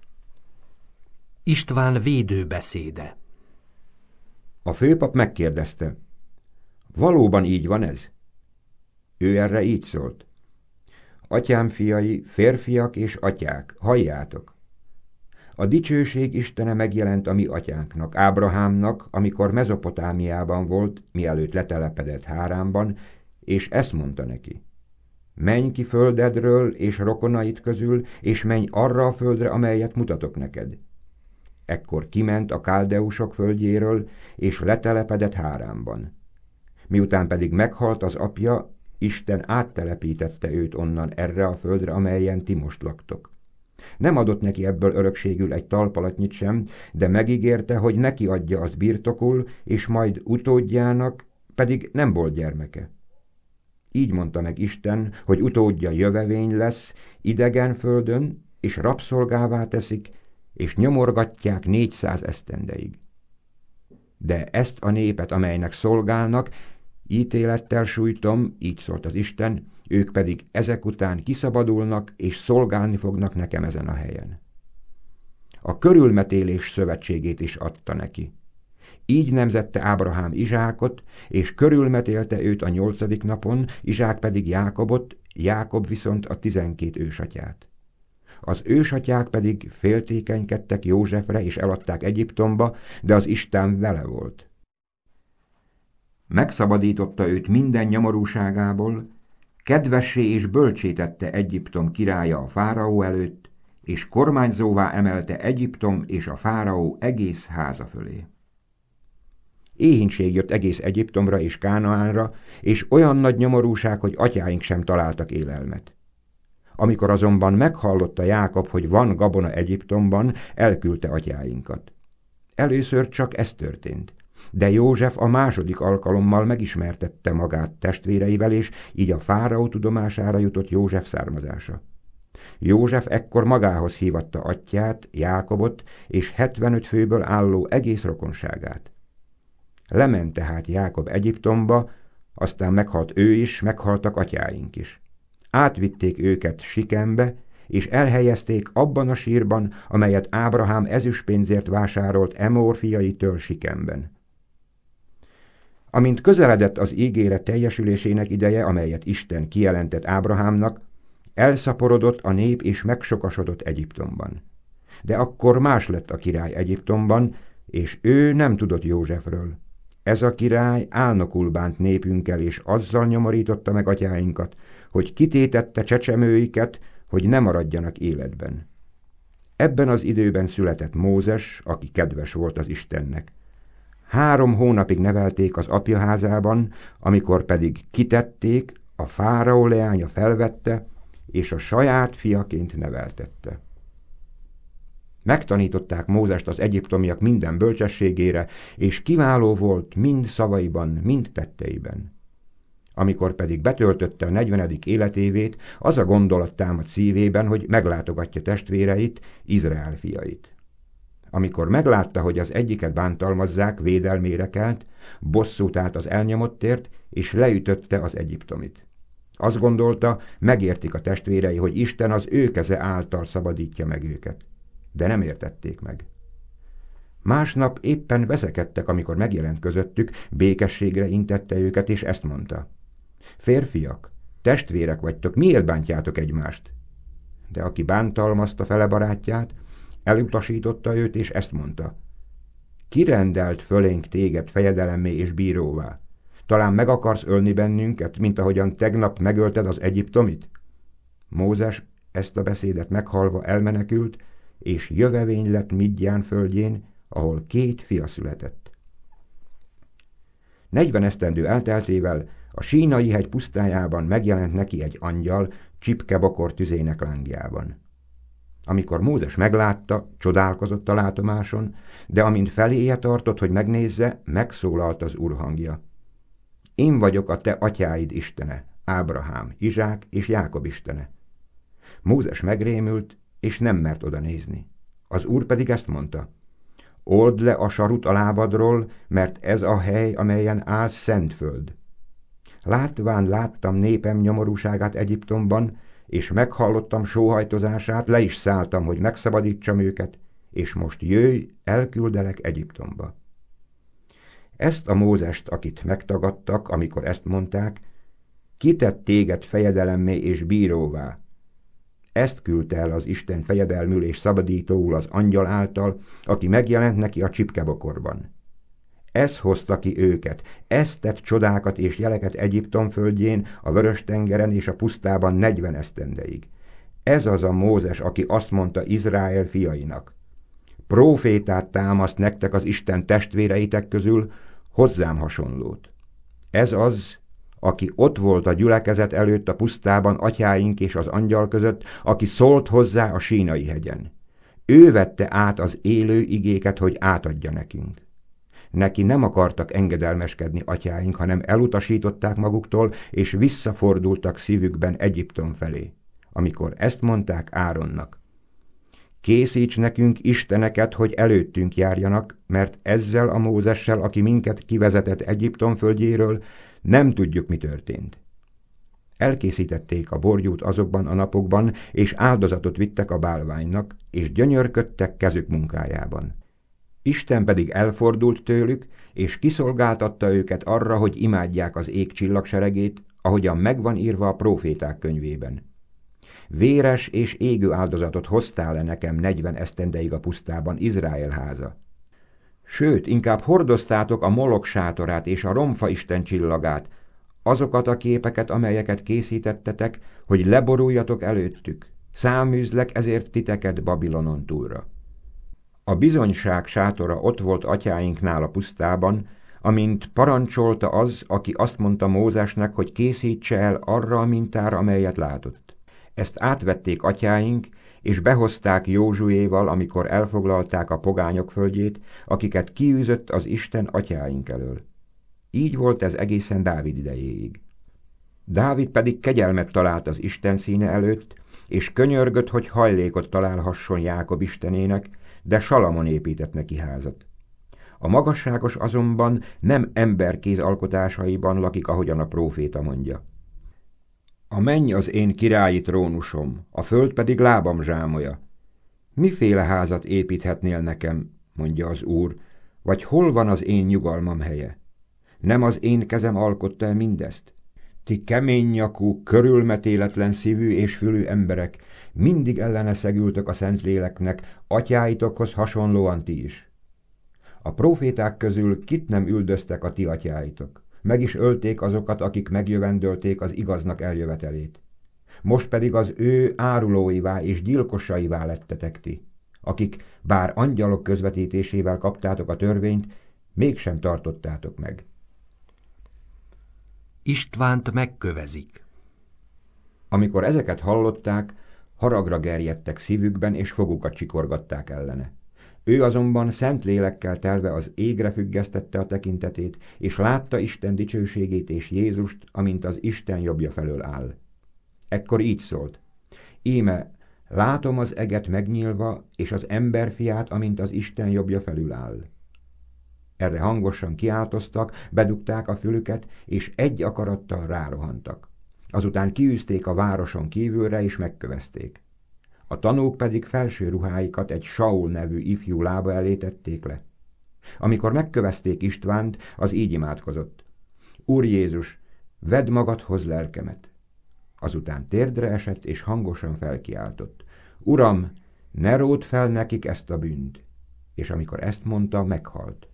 István védőbeszéde. A főpap megkérdezte: valóban így van ez? Ő erre így szólt: atyám fiai, férfiak és atyák, halljátok! A dicsőség Istene megjelent a mi atyánknak, Ábrahámnak, amikor Mezopotámiában volt, mielőtt letelepedett Háránban, és ezt mondta neki: menj ki földedről és rokonait közül, és menj arra a földre, amelyet mutatok neked. Ekkor kiment a káldeusok földjéről, és letelepedett Háránban. Miután pedig meghalt az apja, Isten áttelepítette őt onnan erre a földre, amelyen ti most laktok. Nem adott neki ebből örökségül egy talpalatnyit sem, de megígérte, hogy neki adja azt birtokul, és majd utódjának pedig nem volt gyermeke. Így mondta meg Isten, hogy utódja jövevény lesz, idegen földön, és rabszolgává teszik, és nyomorgatják négyszáz esztendeig. De ezt a népet, amelynek szolgálnak, ítélettel sújtom, így szólt az Isten, ők pedig ezek után kiszabadulnak, és szolgálni fognak nekem ezen a helyen. A körülmetélés szövetségét is adta neki. Így nemzette Ábrahám Izsákot, és körülmetélte őt a nyolcadik napon, Izsák pedig Jákobot, Jákob viszont a tizenkét ősatyát. Az ősatyák pedig féltékenykedtek Józsefre, és eladták Egyiptomba, de az Isten vele volt. Megszabadította őt minden nyomorúságából, kedvessé és bölcsé tette Egyiptom királya a fáraó előtt, és kormányzóvá emelte Egyiptom és a fáraó egész háza fölé. Éhínség jött egész Egyiptomra és Kánaánra, és olyan nagy nyomorúság, hogy atyáink sem találtak élelmet. Amikor azonban meghallotta Jákob, hogy van gabona Egyiptomban, elküldte atyáinkat. Először csak ez történt. De József a második alkalommal megismertette magát testvéreivel, és így a fáraó tudomására jutott József származása. József ekkor magához hívatta atyját, Jákobot, és hetvenöt főből álló egész rokonságát. Lement tehát Jákob Egyiptomba, aztán meghalt ő is, meghaltak atyáink is. Átvitték őket Sikembe, és elhelyezték abban a sírban, amelyet Ábrahám ezüstpénzért vásárolt Emor fiaitől Sikemben. Amint közeledett az ígéret teljesülésének ideje, amelyet Isten kijelentett Ábrahámnak, elszaporodott a nép és megsokasodott Egyiptomban. De akkor más lett a király Egyiptomban, és ő nem tudott Józsefről. Ez a király álnokul bánt népünkkel, és azzal nyomorította meg atyáinkat, hogy kitétette csecsemőiket, hogy ne maradjanak életben. Ebben az időben született Mózes, aki kedves volt az Istennek. Három hónapig nevelték az apja házában, amikor pedig kitették, a fáraó leánya felvette, és a saját fiaként neveltette. Megtanították Mózest az egyiptomiak minden bölcsességére, és kiváló volt mind szavaiban, mind tetteiben. Amikor pedig betöltötte a negyvenedik életévét, az a gondolat támadt szívében, hogy meglátogatja testvéreit, Izrael fiait. Amikor meglátta, hogy az egyiket bántalmazzák, védelmére kelt, bosszút állt az elnyomottért, és leütötte az egyiptomit. Azt gondolta, megértik a testvérei, hogy Isten az ő keze által szabadítja meg őket. De nem értették meg. Másnap éppen veszekedtek, amikor megjelent közöttük, békességre intette őket, és ezt mondta: férfiak, testvérek vagytok, miért bántjátok egymást? De aki bántalmazta fele barátját, elutasította őt, és ezt mondta: kirendelt fölénk téged fejedelemmé és bíróvá? Talán meg akarsz ölni bennünket, mint ahogyan tegnap megölted az egyiptomit? Mózes ezt a beszédet meghallva elmenekült, és jövevény lett Midján földjén, ahol két fia született. Negyven esztendő elteltével a Sínai hegy pusztájában megjelent neki egy angyal csipkebakor tüzének lángjában. Amikor Mózes meglátta, csodálkozott a látomáson, de amint feléje tartott, hogy megnézze, megszólalt az Úr hangja. Én vagyok a te atyáid istene, Ábrahám, Izsák és Jákob istene. Mózes megrémült, és nem mert oda nézni. Az Úr pedig ezt mondta: old le a sarut a lábadról, mert ez a hely, amelyen állsz, szent föld. Látván láttam népem nyomorúságát Egyiptomban, és meghallottam sóhajtozását, le is szálltam, hogy megszabadítsam őket, és most jöjj, elküldelek Egyiptomba. Ezt a Mózest, akit megtagadtak, amikor ezt mondták, kitett téged fejedelemmé és bíróvá. Ezt küldte el az Isten fejedelmül és szabadítóul az angyal által, aki megjelent neki a csipkebokorban. Ez hozta ki őket, ez tett csodákat és jeleket Egyiptom földjén, a Vörös-tengeren és a pusztában negyven esztendeig. Ez az a Mózes, aki azt mondta Izrael fiainak: prófétát támaszt nektek az Isten testvéreitek közül, hozzám hasonlót. Ez az, aki ott volt a gyülekezet előtt a pusztában atyáink és az angyal között, aki szólt hozzá a Sínai hegyen. Ő vette át az élő igéket, hogy átadja nekünk. Neki nem akartak engedelmeskedni atyáink, hanem elutasították maguktól, és visszafordultak szívükben Egyiptom felé, amikor ezt mondták Áronnak: készíts nekünk isteneket, hogy előttünk járjanak, mert ezzel a Mózessel, aki minket kivezetett Egyiptom földjéről, nem tudjuk, mi történt. Elkészítették a borjút azokban a napokban, és áldozatot vittek a bálványnak, és gyönyörködtek kezük munkájában. Isten pedig elfordult tőlük, és kiszolgáltatta őket arra, hogy imádják az ég csillagseregét, ahogyan megvan írva a próféták könyvében. Véres és égő áldozatot hoztál le nekem negyven esztendeig a pusztában, Izrael háza. Sőt, inkább hordoztátok a Molok sátorát és a Romfa isten csillagát, azokat a képeket, amelyeket készítettetek, hogy leboruljatok előttük. Száműzlek ezért titeket Babilonon túlra. A bizonyság sátora ott volt atyáinknál a pusztában, amint parancsolta az, aki azt mondta Mózesnek, hogy készítse el arra a mintára, amelyet látott. Ezt átvették atyáink, és behozták Józsuéval, amikor elfoglalták a pogányok földjét, akiket kiűzött az Isten atyáink elől. Így volt ez egészen Dávid idejéig. Dávid pedig kegyelmet talált az Isten színe előtt, és könyörgött, hogy hajlékot találhasson Jákob istenének, de Salamon épített neki házat. A magasságos azonban nem emberkéz alkotásaiban lakik, ahogyan a próféta mondja. A menny az én királyi trónusom, a föld pedig lábam zsámolya. Miféle házat építhetnél nekem, mondja az Úr, vagy hol van az én nyugalmam helye? Nem az én kezem alkotta el mindezt? Ti kemény nyakú, körülmetéletlen szívű és fülű emberek, mindig ellene szegültök a Szentléleknek, atyáitokhoz hasonlóan ti is. A próféták közül kit nem üldöztek a ti atyáitok? Meg is ölték azokat, akik megjövendölték az igaznak eljövetelét. Most pedig az ő árulóivá és gyilkosaivá lettetek ti, akik bár angyalok közvetítésével kaptátok a törvényt, mégsem tartottátok meg. Istvánt megkövezik. Amikor ezeket hallották, haragra gerjedtek szívükben, és fogukat csikorgatták ellene. Ő azonban szent lélekkel telve az égre függesztette a tekintetét, és látta Isten dicsőségét és Jézust, amint az Isten jobbja felől áll. Ekkor így szólt: íme, látom az eget megnyílva, és az emberfiát, amint az Isten jobbja felül áll. Erre hangosan kiáltoztak, bedugták a fülüket, és egy akarattal rárohantak. Azután kiűzték a városon kívülre, és megkövezték. A tanúk pedig felső ruháikat egy Saul nevű ifjú lába elé tették le. Amikor megkövezték Istvánt, az így imádkozott: Úr Jézus, vedd magadhoz lelkemet. Azután térdre esett, és hangosan felkiáltott: Uram, ne ródd fel nekik ezt a bűnt. És amikor ezt mondta, meghalt.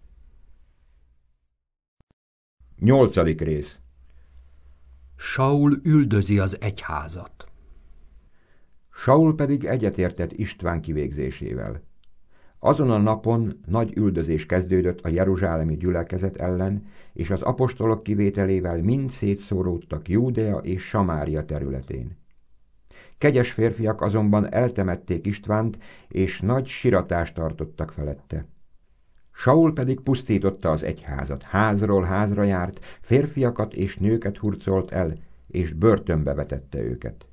Nyolcadik rész. Saul üldözi az egyházat. Saul pedig egyetértett István kivégzésével. Azon a napon nagy üldözés kezdődött a jeruzsálemi gyülekezet ellen, és az apostolok kivételével mind szétszóródtak Júdea és Samária területén. Kegyes férfiak azonban eltemették Istvánt, és nagy siratást tartottak felette. Saul pedig pusztította az egyházat, házról házra járt, férfiakat és nőket hurcolt el, és börtönbe vetette őket.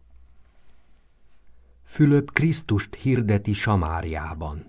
Fülöp Krisztust hirdeti Samáriában.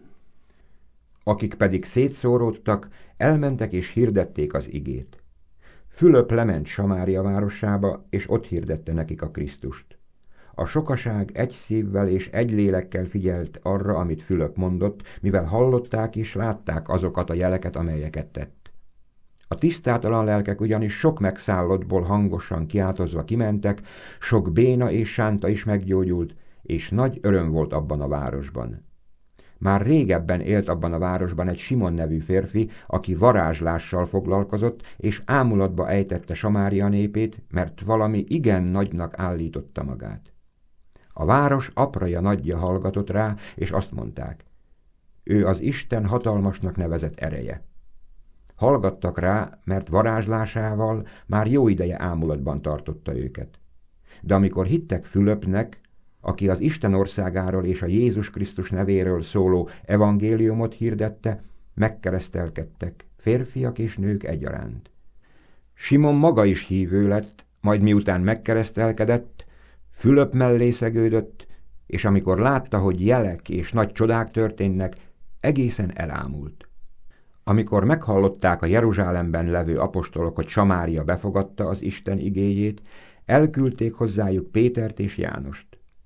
Akik pedig szétszóródtak, elmentek és hirdették az igét. Fülöp lement Samária városába, és ott hirdette nekik a Krisztust. A sokaság egy szívvel és egy lélekkel figyelt arra, amit Fülöp mondott, mivel hallották és látták azokat a jeleket, amelyeket tett. A tisztátalan lelkek ugyanis sok megszállottból hangosan kiáltozva kimentek, sok béna és sánta is meggyógyult, és nagy öröm volt abban a városban. Már régebben élt abban a városban egy Simon nevű férfi, aki varázslással foglalkozott, és ámulatba ejtette Samária népét, mert valami igen nagynak állította magát. A város apraja nagyja hallgatott rá, és azt mondták: ő az Isten hatalmasnak nevezett ereje. Hallgattak rá, mert varázslásával már jó ideje ámulatban tartotta őket. De amikor hittek Fülöpnek, aki az Isten országáról és a Jézus Krisztus nevéről szóló evangéliumot hirdette, megkeresztelkedtek, férfiak és nők egyaránt. Simon maga is hívő lett, majd miután megkeresztelkedett, Fülöp mellé szegődött, és amikor látta, hogy jelek és nagy csodák történnek, egészen elámult. Amikor meghallották a Jeruzsálemben levő apostolok, hogy Samária befogadta az Isten igéjét, elküldték hozzájuk Pétert és Jánost.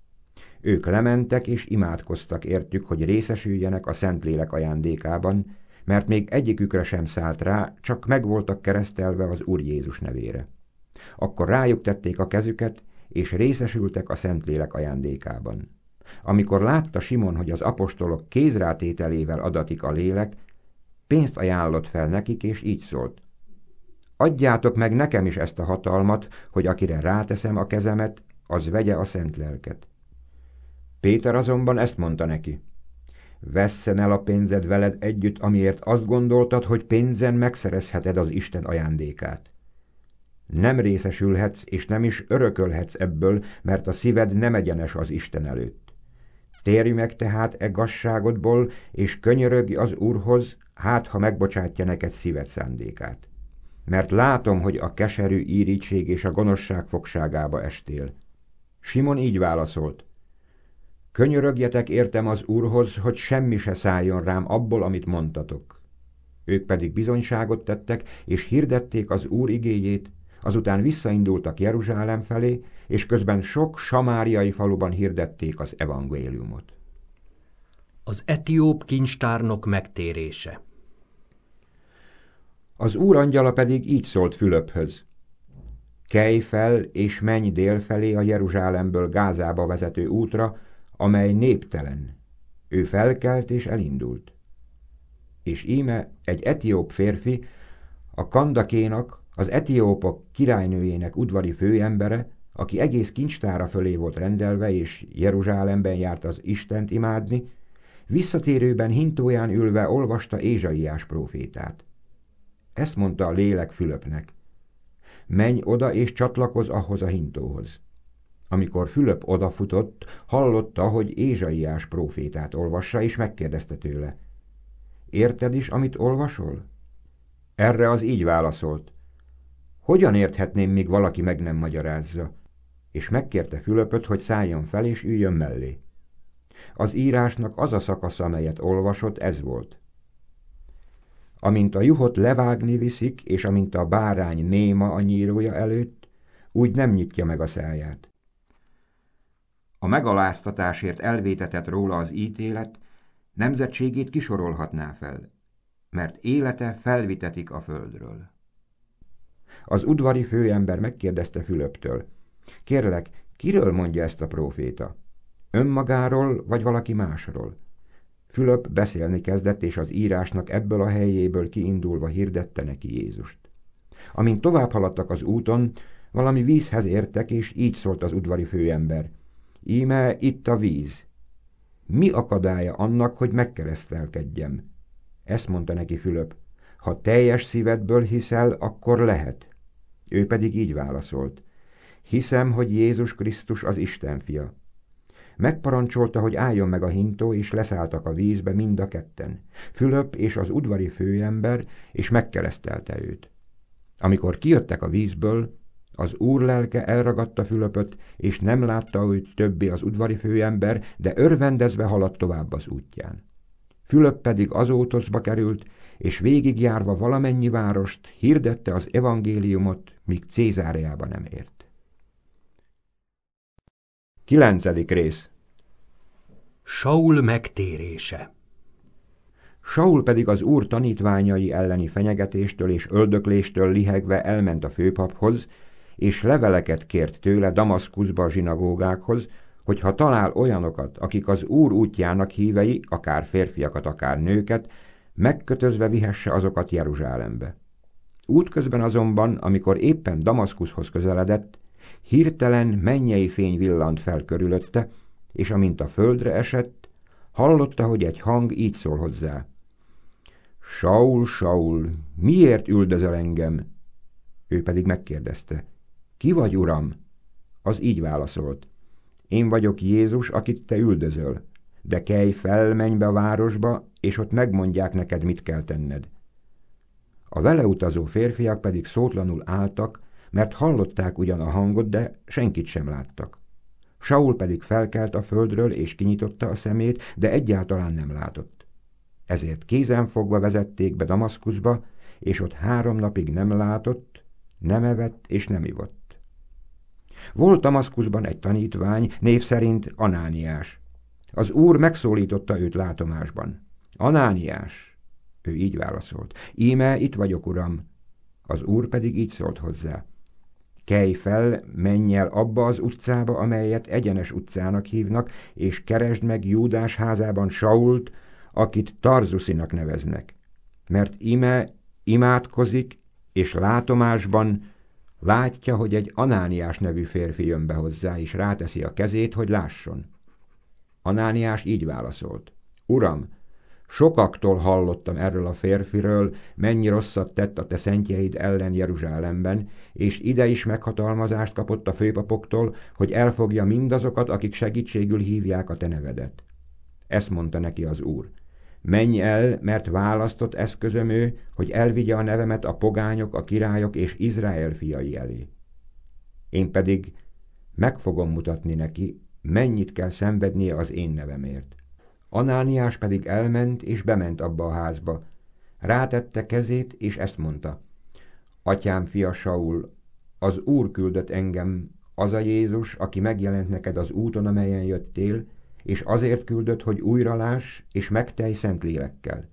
Ők lementek és imádkoztak értük, hogy részesüljenek a Szentlélek ajándékában, mert még egyikükre sem szállt rá, csak meg voltak keresztelve az Úr Jézus nevére. Akkor rájuk tették a kezüket, és részesültek a Szentlélek ajándékában. Amikor látta Simon, hogy az apostolok kézrátételével adatik a lélek, pénzt ajánlott fel nekik, és így szólt: adjátok meg nekem is ezt a hatalmat, hogy akire ráteszem a kezemet, az vegye a szent lelket. Péter azonban ezt mondta neki: vesszen el a pénzed veled együtt, amiért azt gondoltad, hogy pénzen megszerezheted az Isten ajándékát. Nem részesülhetsz, és nem is örökölhetsz ebből, mert a szíved nem egyenes az Isten előtt. Térj meg tehát e gazságodból, és könyörögj az Úrhoz, hát ha megbocsátja neked szíved szándékát. Mert látom, hogy a keserű írigység és a gonoszság fogságába estél. Simon így válaszolt: könyörögjetek értem az Úrhoz, hogy semmi se szálljon rám abból, amit mondtatok. Ők pedig bizonyságot tettek, és hirdették az Úr igéjét, azután visszaindultak Jeruzsálem felé, és közben sok samáriai faluban hirdették az evangéliumot. Az etióp kincstárnok megtérése. Az Úr angyala pedig így szólt Fülöphöz: kelj fel, és menj délfelé a Jeruzsálemből Gázába vezető útra, amely néptelen. Ő felkelt és elindult. És íme egy etióp férfi, a Kandakénak, az etiópok királynőjének udvari főembere, aki egész kincstára fölé volt rendelve, és Jeruzsálemben járt az Istent imádni, visszatérőben hintóján ülve olvasta Ézsaiás prófétát. Ezt mondta a lélek Fülöpnek: menj oda és csatlakozz ahhoz a hintóhoz. Amikor Fülöp odafutott, hallotta, hogy Ézsaiás prófétát olvassa, és megkérdezte tőle: érted is, amit olvasol? Erre az így válaszolt: hogyan érthetném, míg valaki meg nem magyarázza? És megkérte Fülöpöt, hogy szálljon fel és üljön mellé. Az írásnak az a szakasza, amelyet olvasott, ez volt: amint a juhot levágni viszik, és amint a bárány néma a nyírója előtt, úgy nem nyitja meg a száját. A megaláztatásért elvétetett róla az ítélet, nemzetségét kisorolhatná fel, mert élete felvitetik a földről. Az udvari főember megkérdezte Fülöptől: kérlek, kiről mondja ezt a próféta? Önmagáról, vagy valaki másról? Fülöp beszélni kezdett, és az írásnak ebből a helyéből kiindulva hirdette neki Jézust. Amint tovább haladtak az úton, valami vízhez értek, és így szólt az udvari főember: íme itt a víz. Mi akadálya annak, hogy megkeresztelkedjem? Ezt mondta neki Fülöp. Ha teljes szívedből hiszel, akkor lehet. Ő pedig így válaszolt. Hiszem, hogy Jézus Krisztus az Isten fia. Megparancsolta, hogy álljon meg a hintó, és leszálltak a vízbe mind a ketten. Fülöp és az udvari főember, és megkeresztelte őt. Amikor kijöttek a vízből, az Úr lelke elragadta Fülöpöt, és nem látta őt többé az udvari főember, de örvendezve haladt tovább az útján. Fülöp pedig Azótoszba került, és végigjárva valamennyi várost hirdette az evangéliumot, míg Cézáreába nem ért. Kilencedik rész. Saul megtérése. Saul pedig az Úr tanítványai elleni fenyegetéstől és öldökléstől lihegve elment a főpaphoz, és leveleket kért tőle Damaszkuszba a zsinagógákhoz, hogy ha talál olyanokat, akik az Úr útjának hívei, akár férfiakat, akár nőket, megkötözve vihesse azokat Jeruzsálembe. Útközben azonban, amikor éppen Damaszkuszhoz közeledett, hirtelen mennyei fény villant fel körülötte, és amint a földre esett, hallotta, hogy egy hang így szól hozzá. Saul, Saul, miért üldözel engem? Ő pedig megkérdezte. Ki vagy, uram? Az így válaszolt. Én vagyok Jézus, akit te üldözöl, de kelj fel, menj be a városba, és ott megmondják neked, mit kell tenned. A vele utazó férfiak pedig szótlanul álltak, mert hallották ugyan a hangot, de senkit sem láttak. Saul pedig felkelt a földről, és kinyitotta a szemét, de egyáltalán nem látott. Ezért kézenfogva vezették be Damaszkuszba, és ott három napig nem látott, nem evett és nem ivott. Volt Damaszkuszban egy tanítvány, név szerint Anániás. Az Úr megszólította őt látomásban. Anániás! Ő így válaszolt. Íme, itt vagyok, uram. Az Úr pedig így szólt hozzá. Kelj fel, menj el abba az utcába, amelyet Egyenes utcának hívnak, és keresd meg Júdás házában Sault, akit Tarzuszinak neveznek. Mert íme imádkozik, és látomásban látja, hogy egy Anániás nevű férfi jön be hozzá, és ráteszi a kezét, hogy lásson. Anániás így válaszolt. Uram, sokaktól hallottam erről a férfiről, mennyi rosszat tett a te szentjeid ellen Jeruzsálemben, és ide is meghatalmazást kapott a főpapoktól, hogy elfogja mindazokat, akik segítségül hívják a te nevedet. Ezt mondta neki az Úr. Menj el, mert választott eszközöm ő, hogy elvigye a nevemet a pogányok, a királyok és Izrael fiai elé. Én pedig meg fogom mutatni neki, mennyit kell szenvednie az én nevemért. Anániás pedig elment és bement abba a házba. Rátette kezét, és ezt mondta. Atyám fia Saul, az Úr küldött engem, az a Jézus, aki megjelent neked az úton, amelyen jöttél, és azért küldött, hogy újra láss, és megtelj szent lélekkel.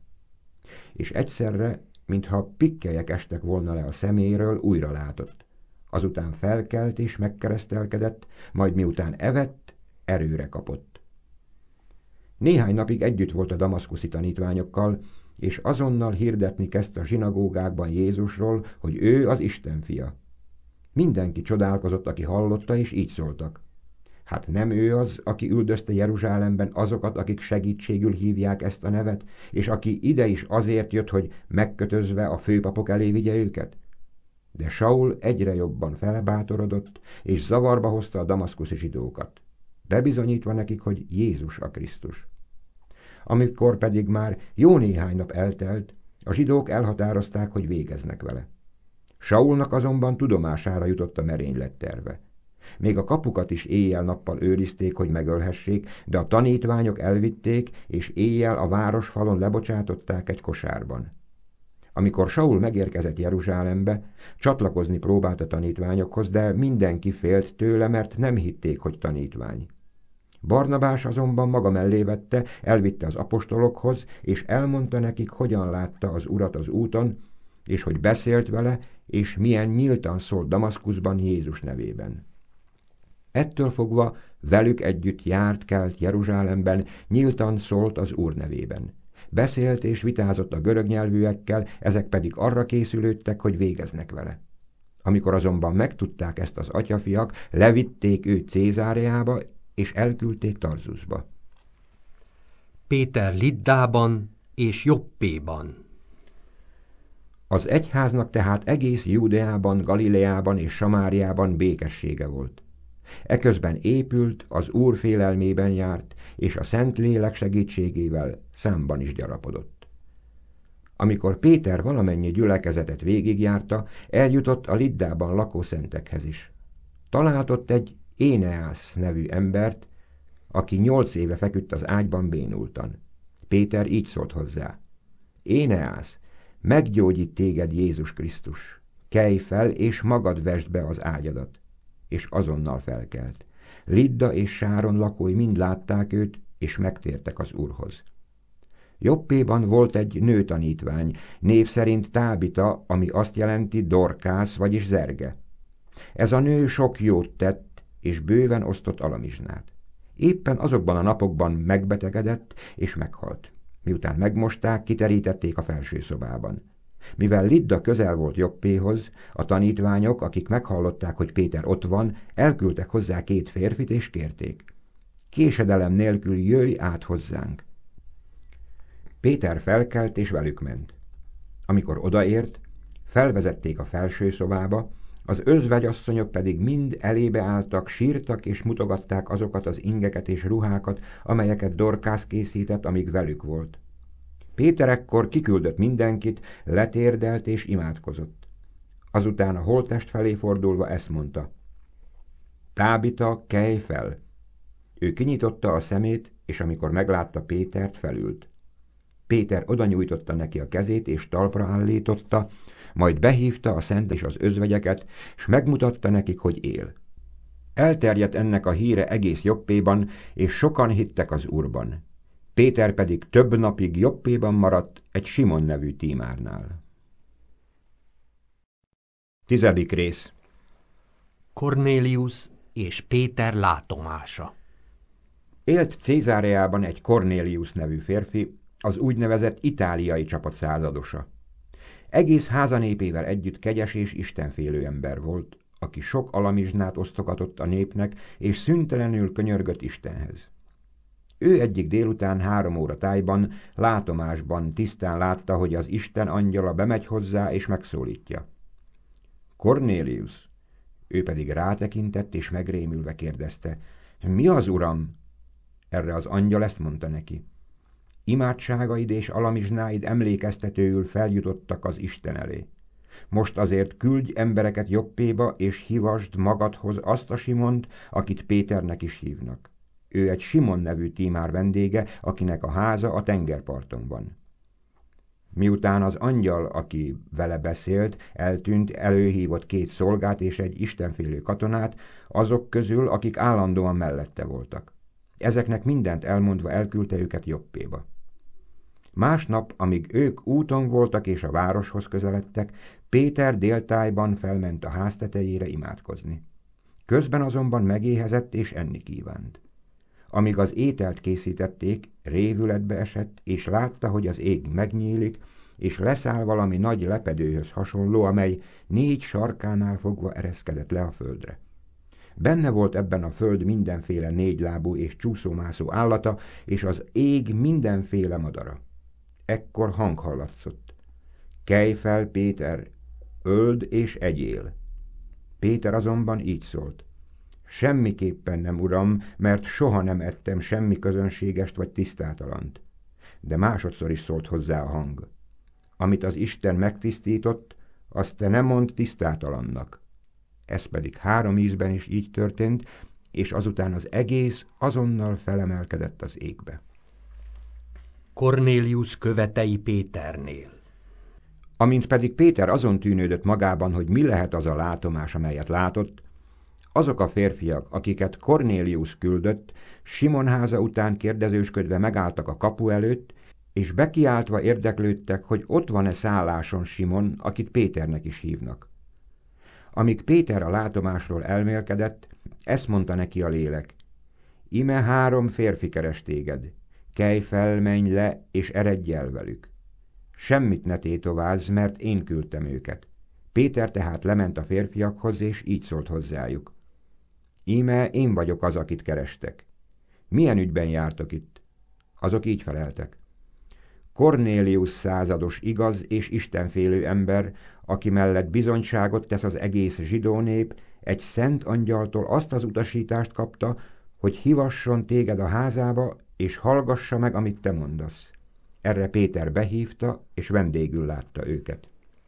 És egyszerre, mintha pikkelyek estek volna le a szeméről, újra látott. Azután felkelt és megkeresztelkedett, majd miután evett, erőre kapott. Néhány napig együtt volt a damaszkuszi tanítványokkal, és azonnal hirdetni kezdte a zsinagógákban Jézusról, hogy ő az Isten fia. Mindenki csodálkozott, aki hallotta, és így szóltak. Hát nem ő az, aki üldözte Jeruzsálemben azokat, akik segítségül hívják ezt a nevet, és aki ide is azért jött, hogy megkötözve a főpapok elé vigye őket? De Saul egyre jobban felbátorodott, és zavarba hozta a damaszkuszi zsidókat, bebizonyítva nekik, hogy Jézus a Krisztus. Amikor pedig már jó néhány nap eltelt, a zsidók elhatározták, hogy végeznek vele. Saulnak azonban tudomására jutott a merénylet terve. Még a kapukat is éjjel-nappal őrizték, hogy megölhessék, de a tanítványok elvitték, és éjjel a városfalon lebocsátották egy kosárban. Amikor Saul megérkezett Jeruzsálembe, csatlakozni próbált a tanítványokhoz, de mindenki félt tőle, mert nem hitték, hogy tanítvány. Barnabás azonban maga mellé vette, elvitte az apostolokhoz, és elmondta nekik, hogyan látta az Urat az úton, és hogy beszélt vele, és milyen nyíltan szólt Damaszkuszban Jézus nevében. Ettől fogva velük együtt járt, kelt Jeruzsálemben, nyíltan szólt az Úr nevében. Beszélt és vitázott a görög nyelvűekkel, ezek pedig arra készülődtek, hogy végeznek vele. Amikor azonban megtudták ezt az atyafiak, levitték őt Cézáreába, és elküldték Tarzusba. Péter Liddában és Joppéban. Az egyháznak tehát egész Júdeában, Galileában és Samáriában békessége volt. Eközben épült, az Úr félelmében járt, és a Szentlélek segítségével számban is gyarapodott. Amikor Péter valamennyi gyülekezetet végigjárta, eljutott a Liddában lakó szentekhez is. Talált ott egy Éneász nevű embert, aki nyolc éve feküdt az ágyban bénultan. Péter így szólt hozzá: Éneász, meggyógyít téged Jézus Krisztus. Kelj fel, és magad vesd be az ágyadat. És azonnal felkelt. Lidda és Sáron lakói mind látták őt, és megtértek az Úrhoz. Joppéban volt egy nőtanítvány, név szerint Tábita, ami azt jelenti Dorkász, vagyis zerge. Ez a nő sok jót tett, és bőven osztott alamizsnát. Éppen azokban a napokban megbetegedett, és meghalt. Miután megmosták, kiterítették a felső szobában. Mivel Lidda közel volt Joppéhoz, a tanítványok, akik meghallották, hogy Péter ott van, elküldtek hozzá két férfit, és kérték: késedelem nélkül jöjj át hozzánk. Péter felkelt, és velük ment. Amikor odaért, felvezették a felső szobába, az özvegyasszonyok pedig mind elébe álltak, sírtak és mutogatták azokat az ingeket és ruhákat, amelyeket Dorkász készített, amíg velük volt. Péter ekkor kiküldött mindenkit, letérdelt és imádkozott. Azután a holttest felé fordulva ezt mondta: Tábita, kelj fel! Ő kinyitotta a szemét, és amikor meglátta Pétert, felült. Péter odanyújtotta neki a kezét, és talpra állította, majd behívta a szent és az özvegyeket, s megmutatta nekik, hogy él. Elterjedt ennek a híre egész Joppéban, és sokan hittek az Úrban. Péter pedig több napig Joppéban maradt egy Simon nevű tímárnál. Tizedik rész. Kornélius és Péter látomása. Élt Cézáreában egy Kornélius nevű férfi, az úgynevezett itáliai csapat századosa. Egész házanépével együtt kegyes és istenfélő ember volt, aki sok alamizsnát osztogatott a népnek, és szüntelenül könyörgött Istenhez. Ő egyik délután három óra tájban, látomásban tisztán látta, hogy az Isten angyala bemegy hozzá és megszólítja: Kornélius! Ő pedig rátekintett és megrémülve kérdezte: Mi az, uram? Erre az angyal ezt mondta neki: Imádságaid és alamizsnáid emlékeztetőül feljutottak az Isten elé. Most azért küldj embereket Joppéba, és hívasd magadhoz azt a Simont, akit Péternek is hívnak. Ő egy Simon nevű tímár vendége, akinek a háza a tengerparton van. Miután az angyal, aki vele beszélt, eltűnt, előhívott két szolgát és egy istenfélő katonát, azok közül, akik állandóan mellette voltak. Ezeknek mindent elmondva elküldte őket Joppéba. Másnap, amíg ők úton voltak és a városhoz közeledtek, Péter déltájban felment a ház tetejére imádkozni. Közben azonban megéhezett és enni kívánt. Amíg az ételt készítették, révületbe esett, és látta, hogy az ég megnyílik, és leszáll valami nagy lepedőhöz hasonló, amely négy sarkánál fogva ereszkedett le a földre. Benne volt ebben a föld mindenféle négylábú és csúszómászó állata, és az ég mindenféle madara. Ekkor hang hallatszott: Kelj fel, Péter, öld és egyél. Péter azonban így szólt: Semmiképpen nem, uram, mert soha nem ettem semmi közönségest vagy tisztátalant. De másodszor is szólt hozzá a hang: Amit az Isten megtisztított, azt te nem mondd tisztátalannak. Ez pedig három ízben is így történt, és azután az egész azonnal felemelkedett az égbe. Kornélius követei Péternél. Amint pedig Péter azon tűnődött magában, hogy mi lehet az a látomás, amelyet látott, azok a férfiak, akiket Kornélius küldött, Simon háza után kérdezősködve megálltak a kapu előtt, és bekiáltva érdeklődtek, hogy ott van-e szálláson Simon, akit Péternek is hívnak. Amíg Péter a látomásról elmélkedett, ezt mondta neki a lélek: Ime három férfi keres téged, kelj fel, menj le, és eredj el velük. Semmit ne tétovázz, mert én küldtem őket. Péter tehát lement a férfiakhoz, és így szólt hozzájuk: Íme én vagyok az, akit kerestek. milyen ügyben jártok itt? Azok így feleltek: Kornélius százados igaz és istenfélő ember, aki mellett bizonyságot tesz az egész zsidó nép, egy szent angyaltól azt az utasítást kapta, hogy hívasson téged a házába, és hallgassa meg, amit te mondasz. Erre Péter behívta, és vendégül látta őket.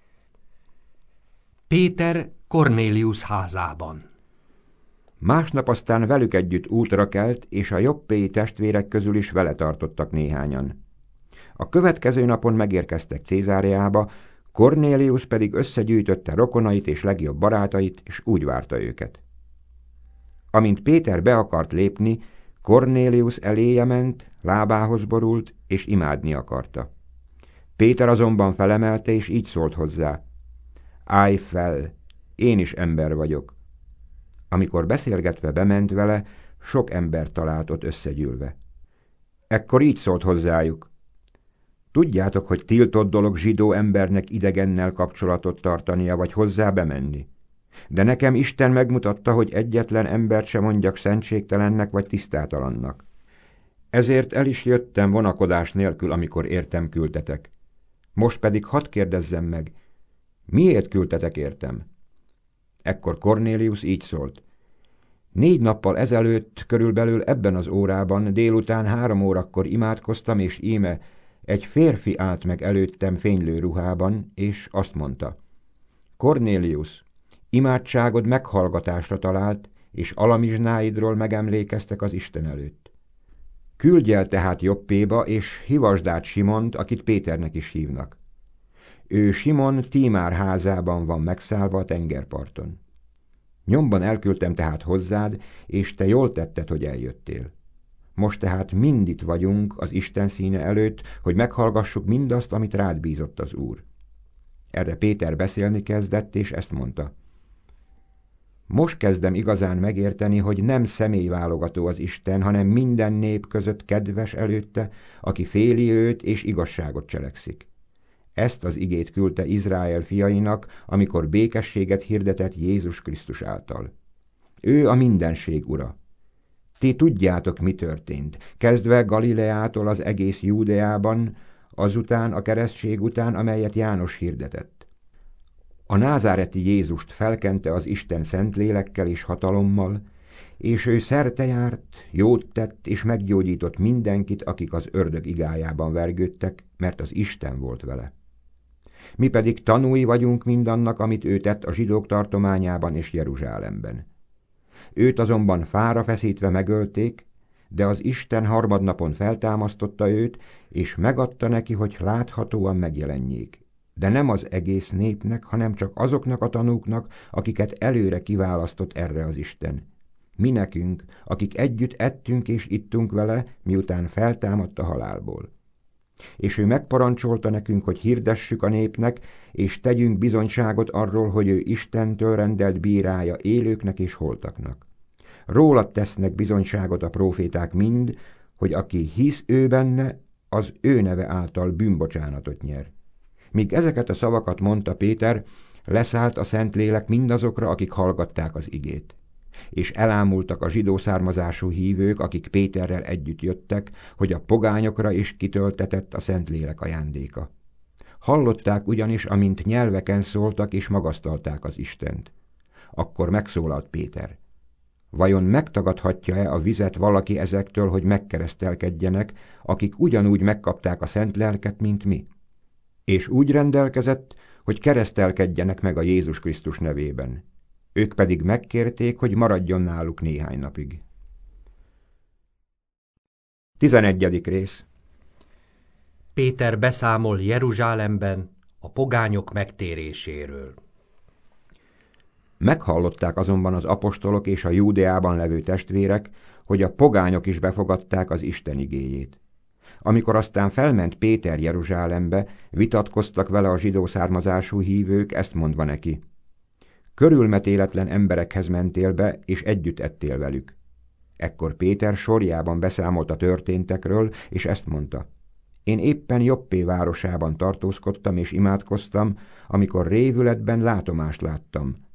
Péter Kornélius házában. Másnap aztán velük együtt útra kelt, és a jobbéi testvérek közül is vele tartottak néhányan. A következő napon megérkeztek Cézáreába, Kornélius pedig összegyűjtötte rokonait és legjobb barátait, és úgy várta őket. Amint Péter be akart lépni, Kornélius eléje ment, lábához borult, és imádni akarta. Péter azonban felemelte, és így szólt hozzá: Állj fel, én is ember vagyok. Amikor beszélgetve bement vele, sok ember talált ott összegyűlve. Ekkor így szólt hozzájuk: Tudjátok, hogy tiltott dolog zsidó embernek idegennel kapcsolatot tartania, vagy hozzá bemenni. De nekem Isten megmutatta, hogy egyetlen embert sem mondjak szentségtelennek vagy tisztátalannak. Ezért el is jöttem vonakodás nélkül, amikor értem küldtetek. Most pedig hadd kérdezzem meg, miért küldtetek értem? Ekkor Kornélius így szólt: Négy nappal ezelőtt, körülbelül ebben az órában, délután három órakor imádkoztam, és íme egy férfi állt meg előttem fénylő ruhában, és azt mondta: Kornélius, imádságod meghallgatásra talált, és alamizsnáidról megemlékeztek az Isten előtt. Küldj el tehát Jobbéba, és hívasd át Simont, akit Péternek is hívnak. Ő Simon Tímár házában van megszállva a tengerparton. Nyomban elküldtem tehát hozzád, és te jól tetted, hogy eljöttél. Most tehát mind itt vagyunk az Isten színe előtt, hogy meghallgassuk mindazt, amit rád bízott az Úr. Erre Péter beszélni kezdett, és ezt mondta: Most kezdem igazán megérteni, hogy nem személyválogató az Isten, hanem minden nép között kedves előtte, aki féli őt és igazságot cselekszik. Ezt az igét küldte Izrael fiainak, amikor békességet hirdetett Jézus Krisztus által. Ő a mindenség ura. Ti tudjátok, mi történt, kezdve Galileától az egész Júdeában, azután a keresztség után, amelyet János hirdetett. A názáreti Jézust felkente az Isten szentlélekkel és hatalommal, és ő szerte járt, jót tett és meggyógyított mindenkit, akik az ördög igájában vergődtek, mert az Isten volt vele. Mi pedig tanúi vagyunk mindannak, amit ő tett a zsidók tartományában és Jeruzsálemben. Őt azonban fára feszítve megölték, de az Isten harmadnapon feltámasztotta őt, és megadta neki, hogy láthatóan megjelenjék. De nem az egész népnek, hanem csak azoknak a tanúknak, akiket előre kiválasztott erre az Isten. Mi nekünk, akik együtt ettünk és ittunk vele, miután feltámadt a halálból. És ő megparancsolta nekünk, hogy hirdessük a népnek, és tegyünk bizonyságot arról, hogy ő Istentől rendelt bírája élőknek és holtaknak. Rólad tesznek bizonyságot a próféták mind, hogy aki hisz ő benne, az ő neve által bűnbocsánatot nyer. Míg ezeket a szavakat mondta Péter, leszállt a Szentlélek mindazokra, akik hallgatták az igét. És elámultak a zsidó származású hívők, akik Péterrel együtt jöttek, hogy a pogányokra is kitöltetett a Szentlélek ajándéka. Hallották ugyanis, amint nyelveken szóltak és magasztalták az Istent. Akkor megszólalt Péter: Vajon megtagadhatja-e a vizet valaki ezektől, hogy megkeresztelkedjenek, akik ugyanúgy megkapták a szent lelket, mint mi? És úgy rendelkezett, hogy keresztelkedjenek meg a Jézus Krisztus nevében. Ők pedig megkérték, hogy maradjon náluk néhány napig. Tizenegyedik rész. Péter beszámol Jeruzsálemben a pogányok megtéréséről. Meghallották azonban az apostolok és a Júdeában levő testvérek, hogy a pogányok is befogadták az Isten igéjét. Amikor aztán felment Péter Jeruzsálembe, vitatkoztak vele a zsidó származású hívők, ezt mondva neki: Körülmetéletlen emberekhez mentél be, és együtt ettél velük. Ekkor Péter sorjában beszámolt a történtekről, és ezt mondta: Én éppen Jobbé városában tartózkodtam és imádkoztam, amikor révületben látomást láttam.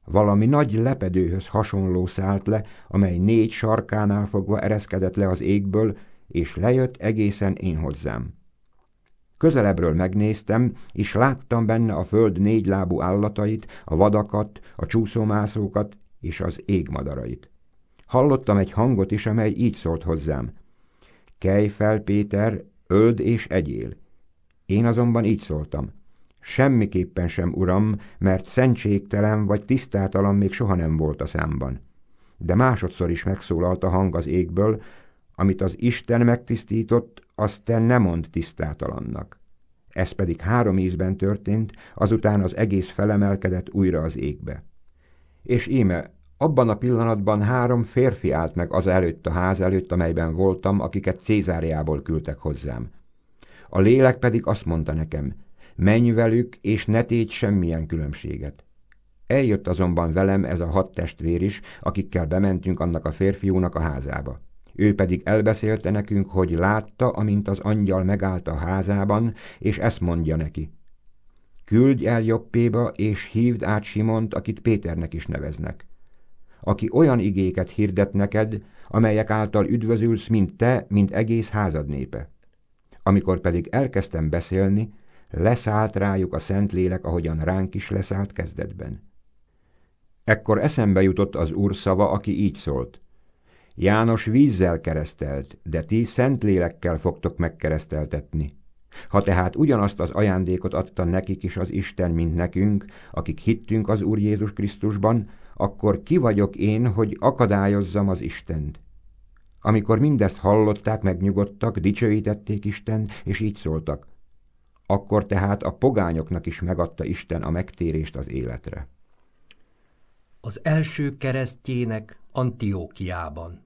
Valami nagy lepedőhöz hasonló szállt le, amely négy sarkánál fogva ereszkedett le az égből, és lejött egészen én hozzám. Közelebbről megnéztem, és láttam benne a föld négylábú állatait, a vadakat, a csúszómászókat és az égmadarait. Hallottam egy hangot is, amely így szólt hozzám. Kelj fel, Péter, öld és egyél. Én azonban így szóltam. Semmiképpen sem, uram, mert szentségtelen vagy tisztátalan még soha nem volt a számban. De másodszor is megszólalt a hang az égből, amit az Isten megtisztított, azt te ne mondd tisztátalannak. Ez pedig három ízben történt, azután az egész felemelkedett újra az égbe. És íme, abban a pillanatban három férfi állt meg az előtt a ház előtt, amelyben voltam, akiket Cézáreából küldtek hozzám. A lélek pedig azt mondta nekem, menj velük, és ne tégy semmilyen különbséget. Eljött azonban velem ez a hat testvér is, akikkel bementünk annak a férfiúnak a házába. Ő pedig elbeszélte nekünk, hogy látta, amint az angyal megállt a házában, és ezt mondja neki. Küldj el Joppéba, és hívd át Simont, akit Péternek is neveznek, aki olyan igéket hirdet neked, amelyek által üdvözülsz, mint te, mint egész házad népe. Amikor pedig elkezdtem beszélni, leszállt rájuk a Szentlélek, ahogyan ránk is leszállt kezdetben. Ekkor eszembe jutott az Úr szava, aki így szólt. János vízzel keresztelt, de ti Szentlélekkel fogtok megkereszteltetni. Ha tehát ugyanazt az ajándékot adta nekik is az Isten, mint nekünk, akik hittünk az Úr Jézus Krisztusban, akkor ki vagyok én, hogy akadályozzam az Istent? Amikor mindezt hallották, megnyugodtak, dicsőítették Istent, és így szóltak. Akkor tehát a pogányoknak is megadta Isten a megtérést az életre. Az első keresztjének Antiókiában.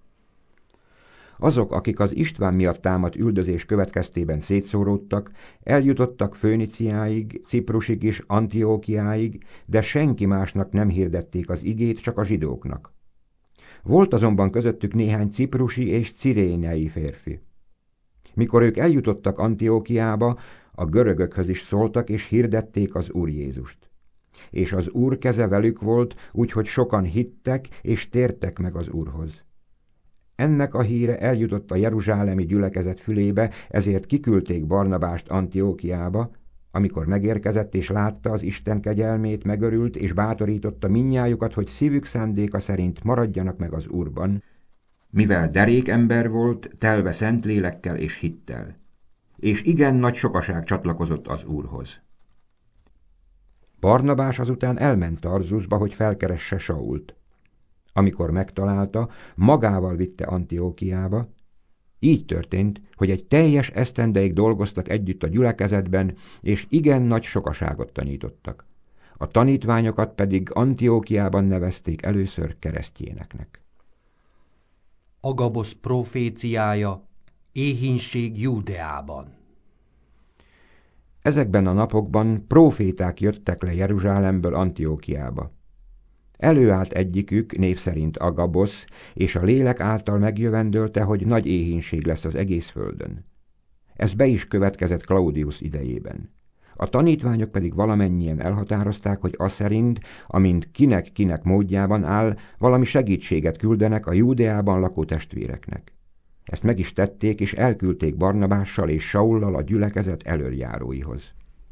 Azok, akik az István miatt támadt üldözés következtében szétszóródtak, eljutottak Föníciáig, Ciprusig és Antiókiáig, de senki másnak nem hirdették az igét, csak a zsidóknak. Volt azonban közöttük néhány ciprusi és cirénei férfi. Mikor ők eljutottak Antiókiába, a görögökhöz is szóltak, és hirdették az Úr Jézust. És az Úr keze velük volt, úgyhogy sokan hittek, és tértek meg az Úrhoz. Ennek a híre eljutott a jeruzsálemi gyülekezet fülébe, ezért kiküldték Barnabást Antiókiába. Amikor megérkezett és látta az Isten kegyelmét, megörült, és bátorította mindnyájukat, hogy szívük szándéka szerint maradjanak meg az Úrban, mivel derék ember volt, telve Szentlélekkel és hittel. És igen nagy sokaság csatlakozott az Úrhoz. Barnabás azután elment Tarzusba, hogy felkeresse Sault. Amikor megtalálta, magával vitte Antiókiába. Így történt, hogy egy teljes esztendeig dolgoztak együtt a gyülekezetben, és igen nagy sokaságot tanítottak. A tanítványokat pedig Antiókiában nevezték először keresztjéneknek. Agabosz proféciája, éhínség Júdeában. Ezekben a napokban próféták jöttek le Jeruzsálemből Antiókiába. Előállt egyikük, név szerint Agabosz, és a lélek által megjövendölte, hogy nagy éhínség lesz az egész földön. Ez be is következett Klaudius idejében. A tanítványok pedig valamennyien elhatározták, hogy aszerint, amint kinek-kinek módjában áll, valami segítséget küldenek a Júdeában lakó testvéreknek. Ezt meg is tették, és elküldték Barnabással és Saullal a gyülekezet elöljáróihoz.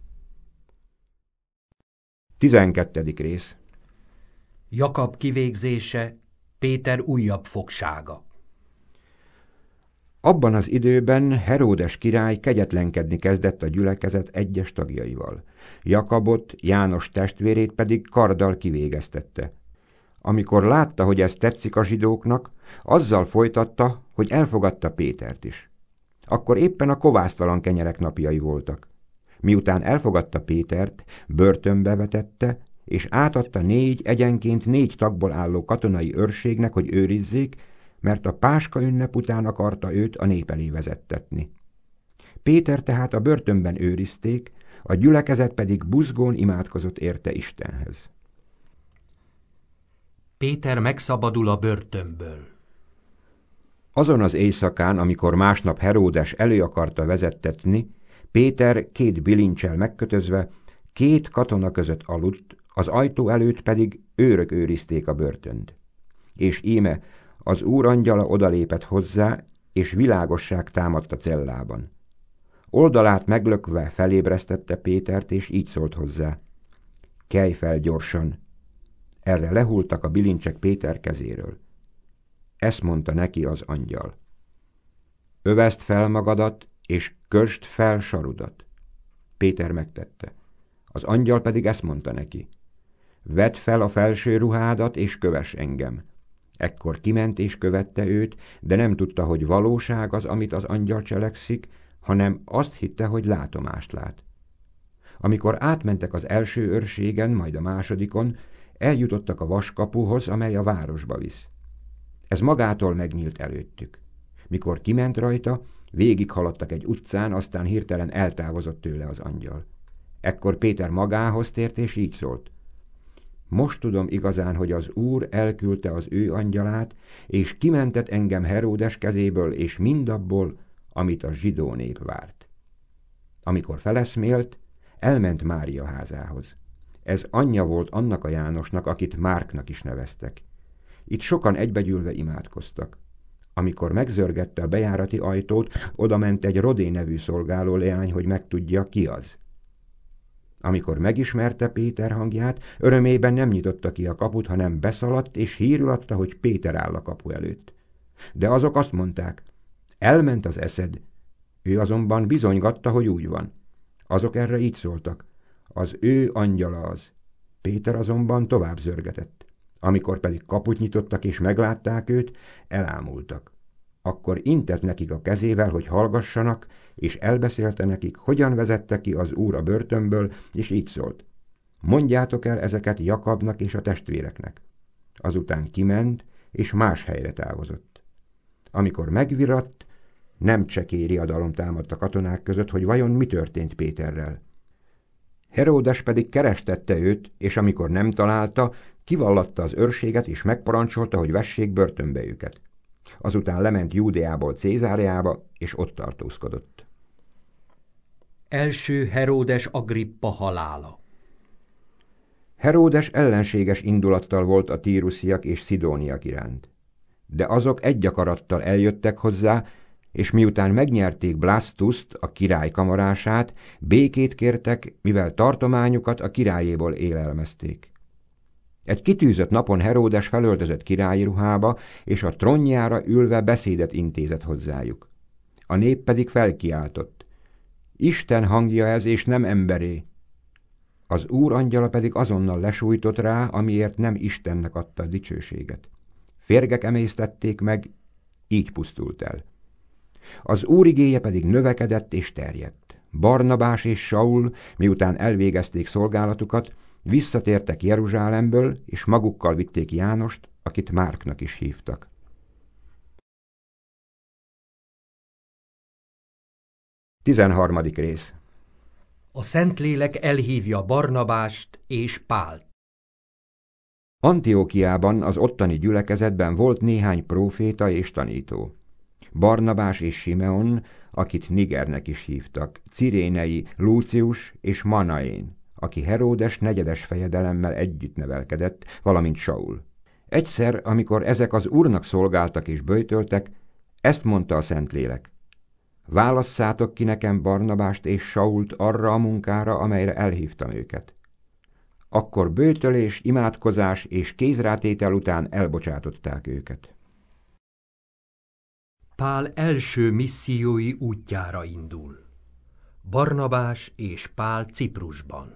Tizenkettedik rész. Jakab kivégzése, Péter újabb fogsága. Abban az időben Heródes király kegyetlenkedni kezdett a gyülekezet egyes tagjaival. Jakabot, János testvérét pedig karddal kivégeztette. Amikor látta, hogy ez tetszik a zsidóknak, azzal folytatta, hogy elfogadta Pétert is. Akkor éppen a kovásztalan kenyerek napjai voltak. Miután elfogadta Pétert, börtönbe vetette, és átadta négy egyenként négy tagból álló katonai őrségnek, hogy őrizzék, mert a Páska ünnep után akarta őt a nép elé vezettetni. Péter tehát a börtönben őrizték, a gyülekezet pedig buzgón imádkozott érte Istenhez. Péter megszabadul a börtönből. Azon az éjszakán, amikor másnap Heródes elő akarta vezettetni, Péter két bilincsel megkötözve két katona között aludt, Az ajtó előtt pedig őrök őrizték a börtönt. És íme az Úr angyala odalépett hozzá, és világosság támadt a cellában. Oldalát meglökve felébresztette Pétert, és így szólt hozzá: kelj fel gyorsan! Erre lehultak a bilincsek Péter kezéről. Ezt mondta neki az angyal: öveszd fel magadat, és kösd fel sarudat. Péter megtette. Az angyal pedig ezt mondta neki: vedd fel a felső ruhádat, és kövess engem. Ekkor kiment és követte őt, de nem tudta, hogy valóság az, amit az angyal cselekszik, hanem azt hitte, hogy látomást lát. Amikor átmentek az első őrségen, majd a másodikon, eljutottak a vaskapuhoz, amely a városba visz. Ez magától megnyílt előttük. Mikor kiment rajta, végighaladtak egy utcán, aztán hirtelen eltávozott tőle az angyal. Ekkor Péter magához tért, és így szólt: most tudom igazán, hogy az Úr elküldte az ő angyalát, és kimentett engem Heródes kezéből, és mindabból, amit a zsidó nép várt. Amikor feleszmélt, elment Mária házához. Ez anyja volt annak a Jánosnak, akit Márknak is neveztek. Itt sokan egybegyűlve imádkoztak. Amikor megzörgette a bejárati ajtót, odament egy Rodé nevű szolgáló leány, hogy megtudja, ki az. Amikor megismerte Péter hangját, örömében nem nyitotta ki a kaput, hanem beszaladt, és hírül adta, hogy Péter áll a kapu előtt. De azok azt mondták: elment az eszed. Ő azonban bizonygatta, hogy úgy van. Azok erre így szóltak: az ő angyala az. Péter azonban tovább zörgetett. Amikor pedig kaput nyitottak és meglátták őt, elámultak. Akkor intett nekik a kezével, hogy hallgassanak, és elbeszélte nekik, hogyan vezette ki az Úr a börtönből, és így szólt: mondjátok el ezeket Jakabnak és a testvéreknek. Azután kiment, és más helyre távozott. Amikor megviratt, nem csekély riadalom támadt a katonák között, hogy vajon mi történt Péterrel. Heródes pedig kerestette őt, és amikor nem találta, kivallatta az őrséget, és megparancsolta, hogy vessék börtönbe őket. Azután lement Júdeából Cézáreába, és ott tartózkodott. Első Heródes Agrippa halála. Heródes ellenséges indulattal volt a tírusziak és szidóniak iránt. De azok egy akarattal eljöttek hozzá, és miután megnyerték Blasztuszt, a király kamarását, békét kértek, mivel tartományukat a királyéból élelmezték. Egy kitűzött napon Heródes felöltözött királyi ruhába, és a trónjára ülve beszédet intézett hozzájuk. A nép pedig felkiáltott: Isten hangja ez, és nem emberé. Az Úr angyala pedig azonnal lesújtott rá, amiért nem Istennek adta a dicsőséget. Férgek emésztették meg, így pusztult el. Az Úr igéje pedig növekedett és terjedt. Barnabás és Saul, miután elvégezték szolgálatukat, visszatértek Jeruzsálemből, és magukkal vitték Jánost, akit Márknak is hívtak. Tizenharmadik rész. A Szentlélek elhívja Barnabást és Pált. Antiókiában, az ottani gyülekezetben volt néhány próféta és tanító. Barnabás és Simeon, akit Nigernek is hívtak, Cirénei, Lúcius és Manaén, aki Heródes negyedes fejedelemmel együtt nevelkedett, valamint Saul. Egyszer, amikor ezek az Úrnak szolgáltak és böjtöltek, ezt mondta a Szentlélek: válasszátok ki nekem Barnabást és Sault arra a munkára, amelyre elhívtam őket. Akkor böjtölés, imádkozás és kézrátétel után elbocsátották őket. Pál első missziói útjára indul. Barnabás és Pál Ciprusban.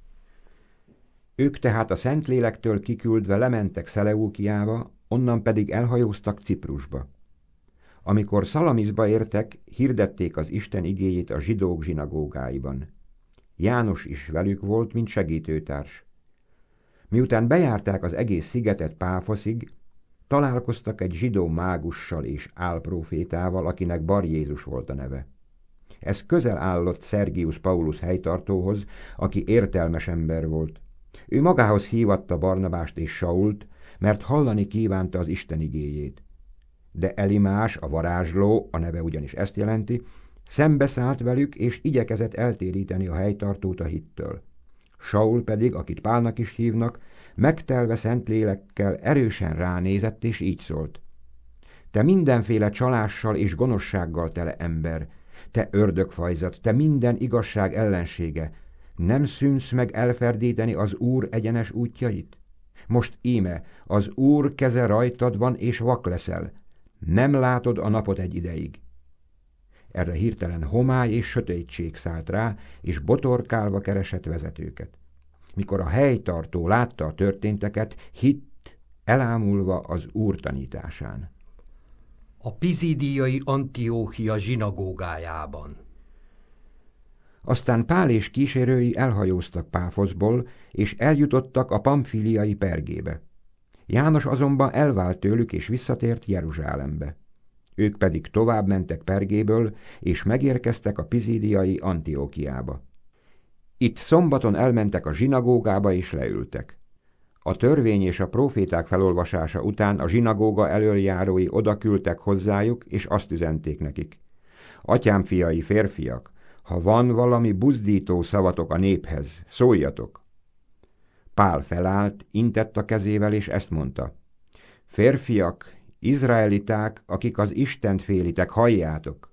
Ők tehát a Szentlélektől kiküldve lementek Szeleúkiába, onnan pedig elhajóztak Ciprusba. Amikor Szalamiszba értek, hirdették az Isten igéjét a zsidók zsinagógáiban. János is velük volt, mint segítőtárs. Miután bejárták az egész szigetet Páfoszig, találkoztak egy zsidó mágussal és álprofétával, akinek Bar Jézus volt a neve. Ez közel állott Szergius Paulus helytartóhoz, aki értelmes ember volt. Ő magához hívatta Barnabást és Sault, mert hallani kívánta az Isten igéjét. De Elimás, a varázsló, a neve ugyanis ezt jelenti, szembeszállt velük, és igyekezett eltéríteni a helytartót a hittől. Saul pedig, akit Pálnak is hívnak, megtelve szent lélekkel erősen ránézett, és így szólt: te mindenféle csalással és gonoszsággal tele ember, te ördögfajzat, te minden igazság ellensége, nem szűnsz meg elferdíteni az Úr egyenes útjait? Most íme, az Úr keze rajtad van, és vak leszel, nem látod a napot egy ideig. Erre hirtelen homály és sötétség szállt rá, és botorkálva keresett vezetőket. Mikor a helytartó látta a történteket, hitt, elámulva az Úr tanításán. A pizidiai Antióchia zsinagógájában. Aztán Pál és kísérői elhajóztak Páfoszból, és eljutottak a pamfíliai Pergébe. János azonban elvált tőlük, és visszatért Jeruzsálembe. Ők pedig tovább mentek Pergéből, és megérkeztek a pizidiai Antiókiába. Itt szombaton elmentek a zsinagógába, és leültek. A törvény és a próféták felolvasása után a zsinagóga elöljárói odaküldtek hozzájuk, és azt üzenték nekik: atyám fiai, férfiak, ha van valami buzdító szavatok a néphez, szóljatok. Pál felállt, intett a kezével, és ezt mondta: férfiak, izraeliták, akik az Istent félitek, halljátok!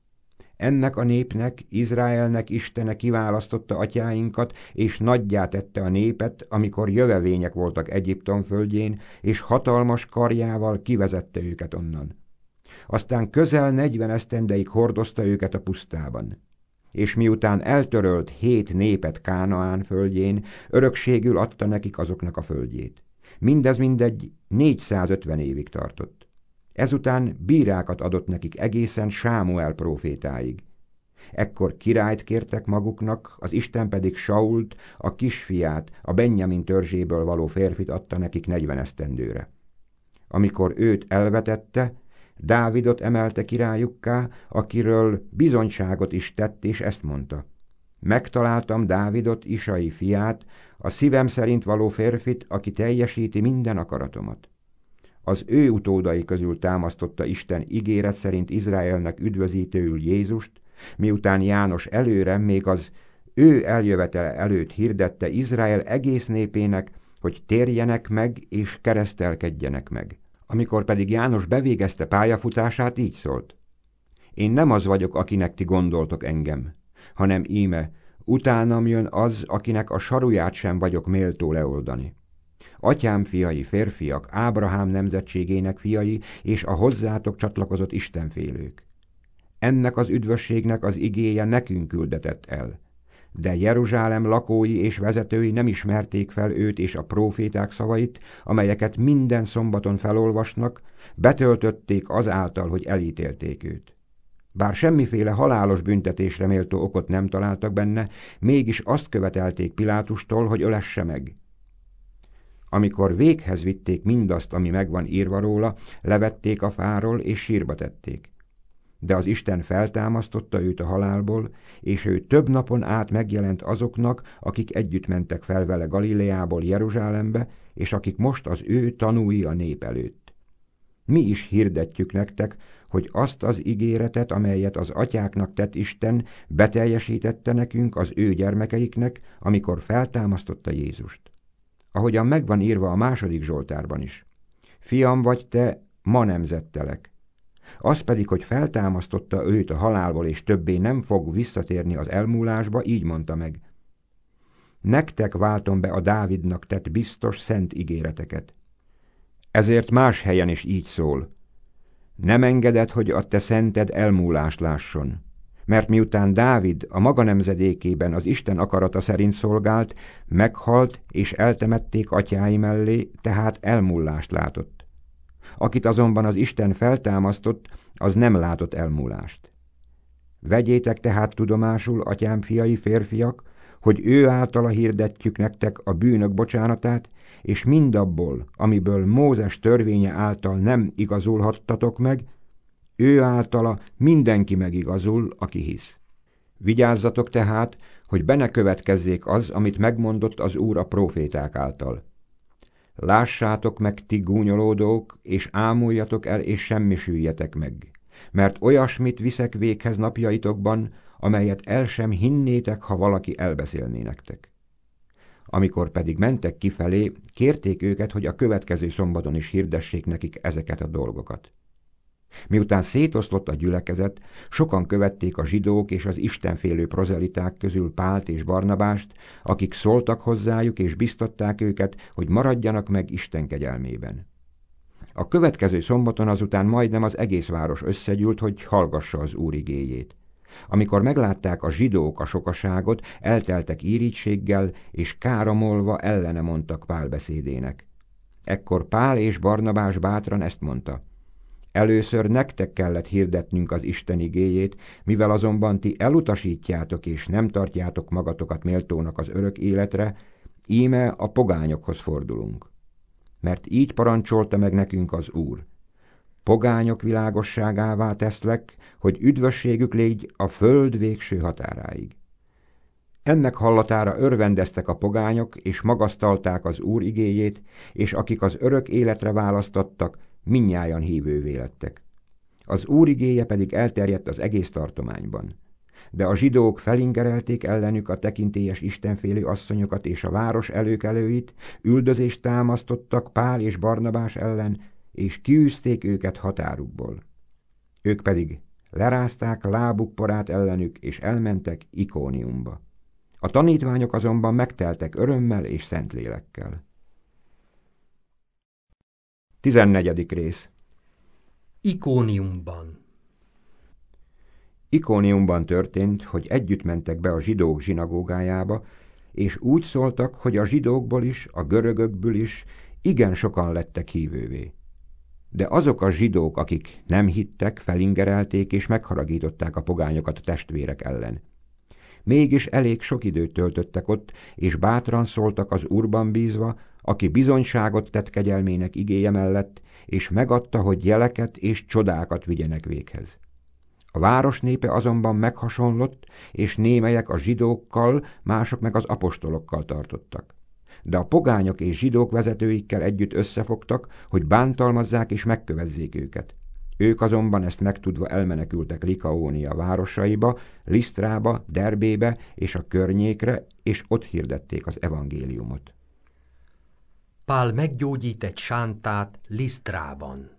Ennek a népnek, Izraelnek Istene kiválasztotta atyáinkat, és nagyjá tette a népet, amikor jövevények voltak Egyiptom földjén, és hatalmas karjával kivezette őket onnan. Aztán közel negyven esztendeig hordozta őket a pusztában. És miután eltörölt hét népet Kánaán földjén, örökségül adta nekik azoknak a földjét. Mindez mindegy négyszázötven évig tartott. Ezután bírákat adott nekik egészen Sámuel prófétáig. Ekkor királyt kértek maguknak, az Isten pedig Sault, a kisfiát, a Benjamin törzséből való férfit adta nekik negyven esztendőre. Amikor őt elvetette, Dávidot emelte királyukká, akiről bizonyságot is tett, és ezt mondta: megtaláltam Dávidot, Isai fiát, a szívem szerint való férfit, aki teljesíti minden akaratomat. Az ő utódai közül támasztotta Isten ígéret szerint Izraelnek üdvözítőül Jézust, miután János előre, még az ő eljövetele előtt hirdette Izrael egész népének, hogy térjenek meg és keresztelkedjenek meg. Amikor pedig János bevégezte pályafutását, így szólt: én nem az vagyok, akinek ti gondoltok engem, hanem íme, utánam jön az, akinek a saruját sem vagyok méltó leoldani. Atyám fiai, férfiak, Ábrahám nemzetségének fiai, és a hozzátok csatlakozott istenfélők. Ennek az üdvösségnek az igéje nekünk küldetett el. De Jeruzsálem lakói és vezetői nem ismerték fel őt és a próféták szavait, amelyeket minden szombaton felolvasnak, betöltötték azáltal, hogy elítélték őt. Bár semmiféle halálos büntetésre méltó okot nem találtak benne, mégis azt követelték Pilátustól, hogy ölesse meg. Amikor véghez vitték mindazt, ami megvan írva róla, levették a fáról és sírba tették. De az Isten feltámasztotta őt a halálból, és ő több napon át megjelent azoknak, akik együtt mentek fel vele Galileából Jeruzsálembe, és akik most az ő tanúi a nép előtt. Mi is hirdetjük nektek, hogy azt az ígéretet, amelyet az atyáknak tett Isten, beteljesítette nekünk, az ő gyermekeiknek, amikor feltámasztotta Jézust. Ahogyan megvan írva a második Zsoltárban is: fiam vagy te, ma nemzettelek. Az pedig, hogy feltámasztotta őt a halálból, és többé nem fog visszatérni az elmúlásba, így mondta meg: nektek váltom be a Dávidnak tett biztos szent ígéreteket. Ezért más helyen is így szól: nem engeded, hogy a te szented elmúlást lásson. Mert miután Dávid a maga nemzedékében az Isten akarata szerint szolgált, meghalt és eltemették atyái mellé, tehát elmúlást látott. Akit azonban az Isten feltámasztott, az nem látott elmúlást. Vegyétek tehát tudomásul, atyám fiai, férfiak, hogy ő általa hirdetjük nektek a bűnök bocsánatát, és mindabból, amiből Mózes törvénye által nem igazulhattatok meg, ő általa mindenki megigazul, aki hisz. Vigyázzatok tehát, hogy be ne következzék az, amit megmondott az Úr a próféták által. Lássátok meg, ti gúnyolódók, és ámuljatok el, és semmisüljetek meg, mert olyasmit viszek véghez napjaitokban, amelyet el sem hinnétek, ha valaki elbeszélné nektek. Amikor pedig mentek kifelé, kérték őket, hogy a következő szombaton is hirdessék nekik ezeket a dolgokat. Miután szétoszlott a gyülekezet, sokan követték a zsidók és az istenfélő prozeliták közül Pált és Barnabást, akik szóltak hozzájuk és biztatták őket, hogy maradjanak meg Isten kegyelmében. A következő szombaton azután majdnem az egész város összegyűlt, hogy hallgassa az Úr igéjét. Amikor meglátták a zsidók a sokaságot, elteltek írítséggel, és káromolva ellene mondtak Pál beszédének. Ekkor Pál és Barnabás bátran ezt mondta: először nektek kellett hirdetnünk az Isten igéjét, mivel azonban ti elutasítjátok és nem tartjátok magatokat méltónak az örök életre, íme a pogányokhoz fordulunk. Mert így parancsolta meg nekünk az Úr: pogányok világosságává teszlek, hogy üdvösségük légy a föld végső határáig. Ennek hallatára örvendeztek a pogányok, és magasztalták az Úr igéjét, és akik az örök életre választottak, mindnyájan hívővé lettek. Az Úr igéje pedig elterjedt az egész tartományban. De a zsidók felingerelték ellenük a tekintélyes istenfélő asszonyokat és a város előkelőit, üldözést támasztottak Pál és Barnabás ellen, és kiűzték őket határukból. Ők pedig lerázták lábuk porát ellenük, és elmentek Ikóniumba. A tanítványok azonban megteltek örömmel és szentlélekkel. tizennegyedik rész. Ikóniumban. Ikóniumban történt, hogy együtt mentek be a zsidók zsinagógájába, és úgy szóltak, hogy a zsidókból is, a görögökből is igen sokan lettek hívővé. De azok a zsidók, akik nem hittek, felingerelték és megharagították a pogányokat a testvérek ellen. Mégis elég sok időt töltöttek ott, és bátran szóltak az Úrban bízva, aki bizonyságot tett kegyelmének igéje mellett, és megadta, hogy jeleket és csodákat vigyenek véghez. A város népe azonban meghasonlott, és némelyek a zsidókkal, mások meg az apostolokkal tartottak. De a pogányok és zsidók vezetőikkel együtt összefogtak, hogy bántalmazzák és megkövezzék őket. Ők azonban ezt megtudva elmenekültek Likaónia városaiba, Lisztrába, Derbébe és a környékre, és ott hirdették az evangéliumot. Pál meggyógyít egy sántát Lisztrában.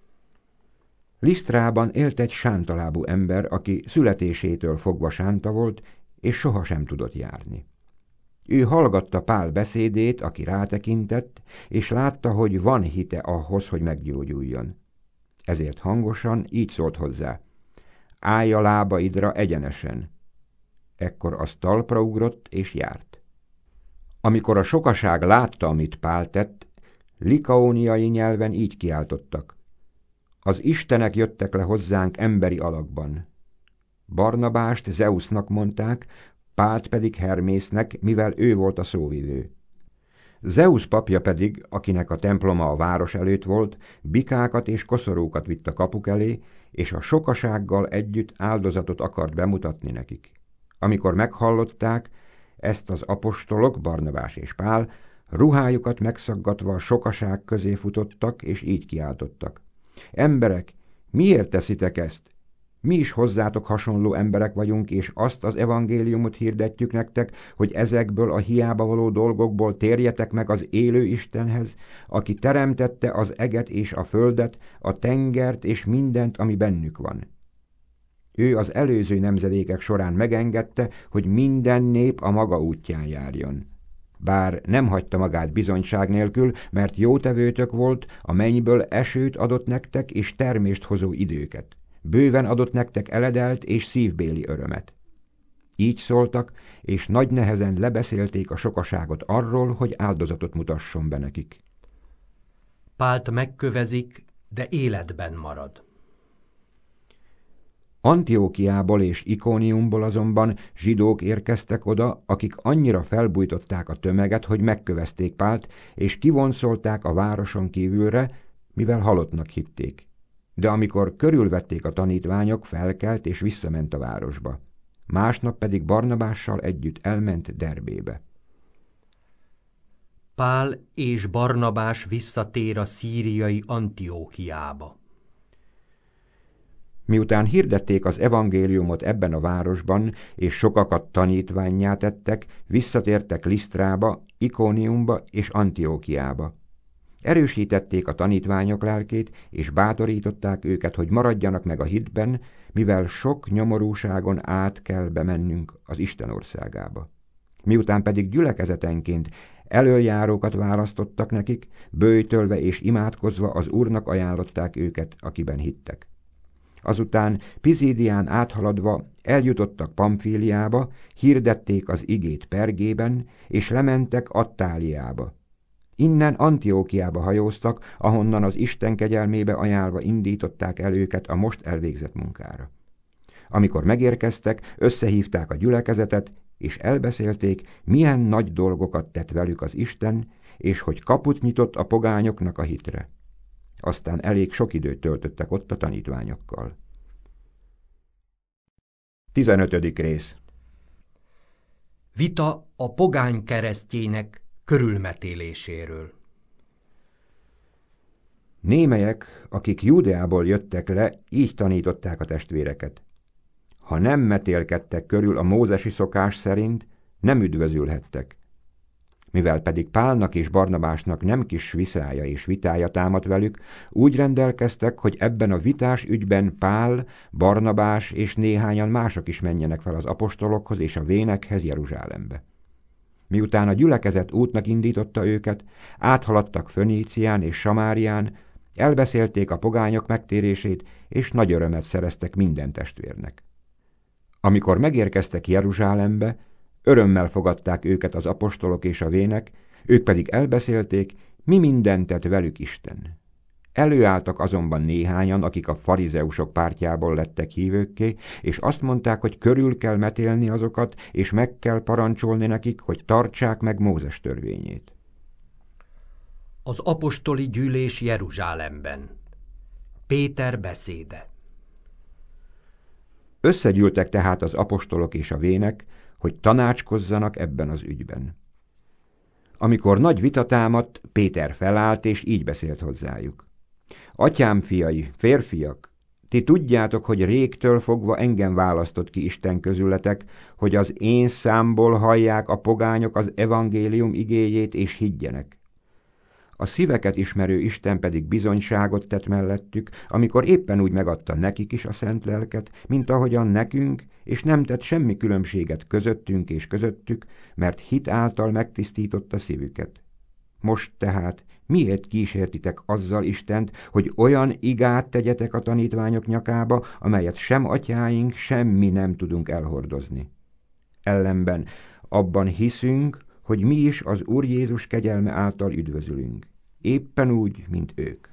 Lisztrában élt egy sántalábú ember, aki születésétől fogva sánta volt, és sohasem tudott járni. Ő hallgatta Pál beszédét, aki rátekintett, és látta, hogy van hite ahhoz, hogy meggyógyuljon. Ezért hangosan így szólt hozzá: állj a lábaidra egyenesen. Ekkor az talpra ugrott, és járt. Amikor a sokaság látta, amit Pál tett, likaóniai nyelven így kiáltottak: az istenek jöttek le hozzánk emberi alakban. Barnabást Zeusznak mondták, Pált pedig Hermésznek, mivel ő volt a szóvivő. Zeusz papja pedig, akinek a temploma a város előtt volt, bikákat és koszorúkat vitt a kapuk elé, és a sokasággal együtt áldozatot akart bemutatni nekik. Amikor meghallották, ezt az apostolok, Barnabás és Pál, ruhájukat megszaggatva a sokaság közé futottak, és így kiáltottak: emberek, miért teszitek ezt? Mi is hozzátok hasonló emberek vagyunk, és azt az evangéliumot hirdetjük nektek, hogy ezekből a hiába való dolgokból térjetek meg az élő Istenhez, aki teremtette az eget és a földet, a tengert és mindent, ami bennük van. Ő az előző nemzedékek során megengedte, hogy minden nép a maga útján járjon. Bár nem hagyta magát bizonyság nélkül, mert jótevőtök volt, a mennyből esőt adott nektek és termést hozó időket. Bőven adott nektek eledelt és szívbéli örömet. Így szóltak, és nagy nehezen lebeszélték a sokaságot arról, hogy áldozatot mutasson be nekik. Pált megkövezik, de életben marad. Antiókiából és Ikóniumból azonban zsidók érkeztek oda, akik annyira felbújtották a tömeget, hogy megkövezték Pált, és kivonszolták a városon kívülre, mivel halottnak hitték. De amikor körülvették a tanítványok, felkelt és visszament a városba. Másnap pedig Barnabással együtt elment Derbébe. Pál és Barnabás visszatér a szíriai Antiókiába. Miután hirdették az evangéliumot ebben a városban, és sokakat tanítvánnyá tettek, visszatértek Lisztrába, Ikóniumba és Antiókiába. Erősítették a tanítványok lelkét, és bátorították őket, hogy maradjanak meg a hitben, mivel sok nyomorúságon át kell bemennünk az Isten országába. Miután pedig gyülekezetenként elöljárókat választottak nekik, böjtölve és imádkozva az Úrnak ajánlották őket, akiben hittek. Azután Pizídián áthaladva eljutottak Pamfíliába, hirdették az igét Pergében, és lementek Attáliába. Innen Antiókiába hajóztak, ahonnan az Isten kegyelmébe ajánlva indították el őket a most elvégzett munkára. Amikor megérkeztek, összehívták a gyülekezetet, és elbeszélték, milyen nagy dolgokat tett velük az Isten, és hogy kaput nyitott a pogányoknak a hitre. Aztán elég sok időt töltöttek ott a tanítványokkal. tizenötödik rész. Vita a pogány keresztjének körülmetéléséről. Némelyek, akik Júdeából jöttek le, így tanították a testvéreket. Ha nem metélkedtek körül a mózesi szokás szerint, nem üdvözülhettek. Mivel pedig Pálnak és Barnabásnak nem kis viszája és vitája támadt velük, úgy rendelkeztek, hogy ebben a vitás ügyben Pál, Barnabás és néhányan mások is menjenek fel az apostolokhoz és a vénekhez Jeruzsálembe. Miután a gyülekezet útnak indította őket, áthaladtak Fönícián és Samárián, elbeszélték a pogányok megtérését, és nagy örömet szereztek minden testvérnek. Amikor megérkeztek Jeruzsálembe, örömmel fogadták őket az apostolok és a vének, ők pedig elbeszélték, mi mindent tett velük Isten. Előálltak azonban néhányan, akik a farizeusok pártjából lettek hívőkké, és azt mondták, hogy körül kell metélni azokat, és meg kell parancsolni nekik, hogy tartsák meg Mózes törvényét. Az apostoli gyűlés Jeruzsálemben. Péter beszéde. Összegyűltek tehát az apostolok és a vének, hogy tanácskozzanak ebben az ügyben. Amikor nagy vita támadt, Péter felállt, és így beszélt hozzájuk. Atyám fiai, férfiak, ti tudjátok, hogy régtől fogva engem választott ki Isten közületek, hogy az én számból hallják a pogányok az evangélium igéjét, és higgyenek. A szíveket ismerő Isten pedig bizonyságot tett mellettük, amikor éppen úgy megadta nekik is a szent lelket, mint ahogyan nekünk, és nem tett semmi különbséget közöttünk és közöttük, mert hit által megtisztította szívüket. Most tehát miért kísértitek azzal Istent, hogy olyan igát tegyetek a tanítványok nyakába, amelyet sem atyáink, semmi nem tudunk elhordozni? Ellenben abban hiszünk, hogy mi is az Úr Jézus kegyelme által üdvözülünk, éppen úgy, mint ők.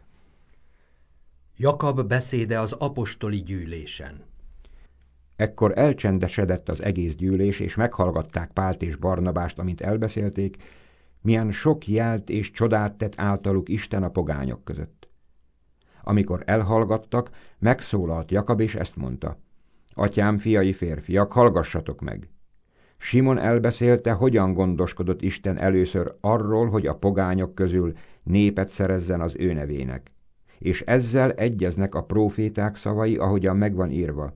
Jakab beszéde az apostoli gyűlésen. Ekkor elcsendesedett az egész gyűlés, és meghallgatták Pált és Barnabást, amint elbeszélték, milyen sok jelt és csodát tett általuk Isten a pogányok között. Amikor elhallgattak, megszólalt Jakab, és ezt mondta: Atyám, fiai, férfiak, hallgassatok meg! Simon elbeszélte, hogyan gondoskodott Isten először arról, hogy a pogányok közül népet szerezzen az ő nevének. És ezzel egyeznek a próféták szavai, ahogyan megvan írva.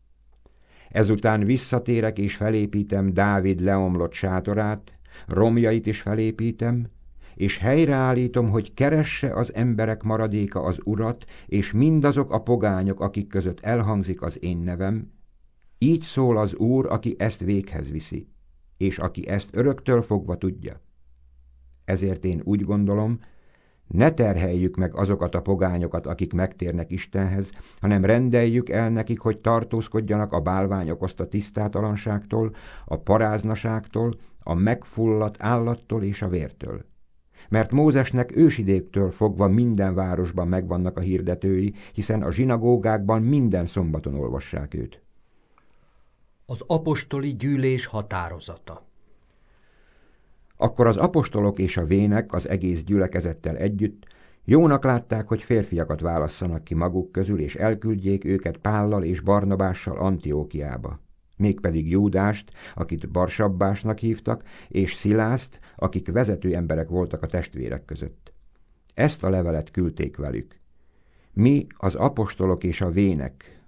Ezután visszatérek és felépítem Dávid leomlott sátorát, romjait is felépítem, és helyreállítom, hogy keresse az emberek maradéka az Urat, és mindazok a pogányok, akik között elhangzik az én nevem. Így szól az Úr, aki ezt véghez viszi, és aki ezt öröktől fogva tudja. Ezért én úgy gondolom, ne terheljük meg azokat a pogányokat, akik megtérnek Istenhez, hanem rendeljük el nekik, hogy tartózkodjanak a bálvány okozta tisztátalanságtól, a paráznaságtól, a megfulladt állattól és a vértől. Mert Mózesnek ősidéktől fogva minden városban megvannak a hirdetői, hiszen a zsinagógákban minden szombaton olvassák őt. Az apostoli gyűlés határozata. Akkor az apostolok és a vének az egész gyülekezettel együtt jónak látták, hogy férfiakat válasszanak ki maguk közül, és elküldjék őket Pállal és Barnabással Antiókiába. Mégpedig Júdást, akit Barsabbásnak hívtak, és Szilászt, akik vezető emberek voltak a testvérek között. Ezt a levelet küldték velük. Mi, az apostolok és a vének,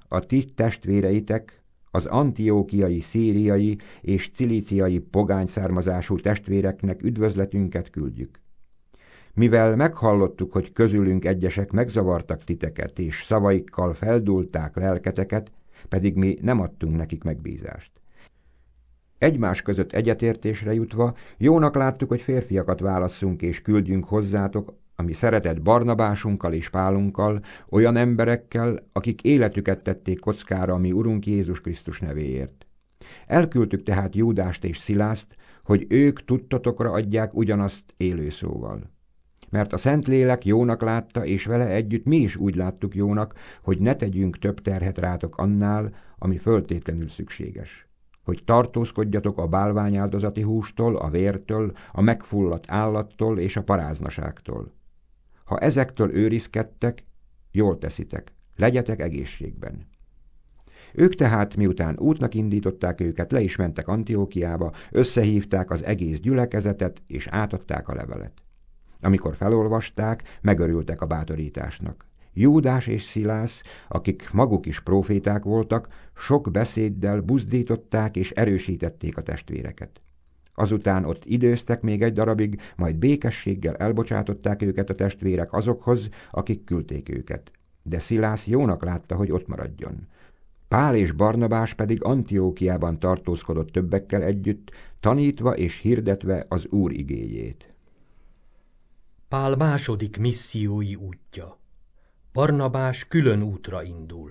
a ti testvéreitek, az antiókiai, szíriai és cilíciai pogány származású testvéreknek üdvözletünket küldjük. Mivel meghallottuk, hogy közülünk egyesek megzavartak titeket, és szavaikkal feldúlták lelketeket, pedig mi nem adtunk nekik megbízást. Egymás között egyetértésre jutva jónak láttuk, hogy férfiakat válasszunk és küldjünk hozzátok, ami szeretett Barnabásunkkal és Pálunkkal, olyan emberekkel, akik életüket tették kockára a mi Urunk Jézus Krisztus nevéért. Elküldtük tehát Júdást és Szilászt, hogy ők tudtatokra adják ugyanazt élő szóval. Mert a Szentlélek jónak látta, és vele együtt mi is úgy láttuk jónak, hogy ne tegyünk több terhet rátok annál, ami föltétlenül szükséges. Hogy tartózkodjatok a bálványáldozati hústól, a vértől, a megfulladt állattól és a paráznaságtól. Ha ezektől őrizkedtek, jól teszitek, legyetek egészségben. Ők tehát, miután útnak indították őket, le is mentek Antiókiába, összehívták az egész gyülekezetet, és átadták a levelet. Amikor felolvasták, megörültek a bátorításnak. Júdás és Szilász, akik maguk is próféták voltak, sok beszéddel buzdították és erősítették a testvéreket. Azután ott időztek még egy darabig, majd békességgel elbocsátották őket a testvérek azokhoz, akik küldték őket. De Szilász jónak látta, hogy ott maradjon. Pál és Barnabás pedig Antiókiában tartózkodott többekkel együtt, tanítva és hirdetve az Úr igéjét. Pál második missziói útja. Barnabás külön útra indul.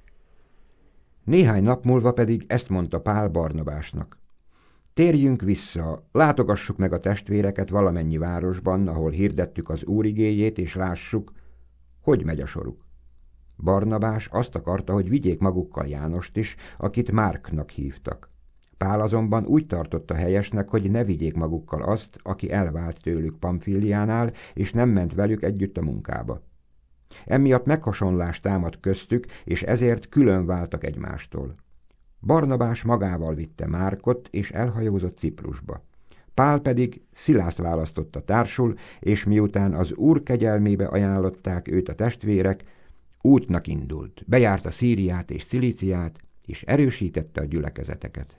Néhány nap múlva pedig ezt mondta Pál Barnabásnak. Térjünk vissza, látogassuk meg a testvéreket valamennyi városban, ahol hirdettük az Úr igéjét, és lássuk, hogy megy a soruk. Barnabás azt akarta, hogy vigyék magukkal Jánost is, akit Márknak hívtak. Pál azonban úgy tartotta helyesnek, hogy ne vigyék magukkal azt, aki elvált tőlük Pamfiliánál, és nem ment velük együtt a munkába. Emiatt meghasonlás támadt köztük, és ezért külön váltak egymástól. Barnabás magával vitte Márkot, és elhajózott Ciprusba. Pál pedig Szilászt választotta társul, és miután az Úr kegyelmébe ajánlották őt a testvérek, útnak indult, bejárta Szíriát és Cilíciát, és erősítette a gyülekezeteket.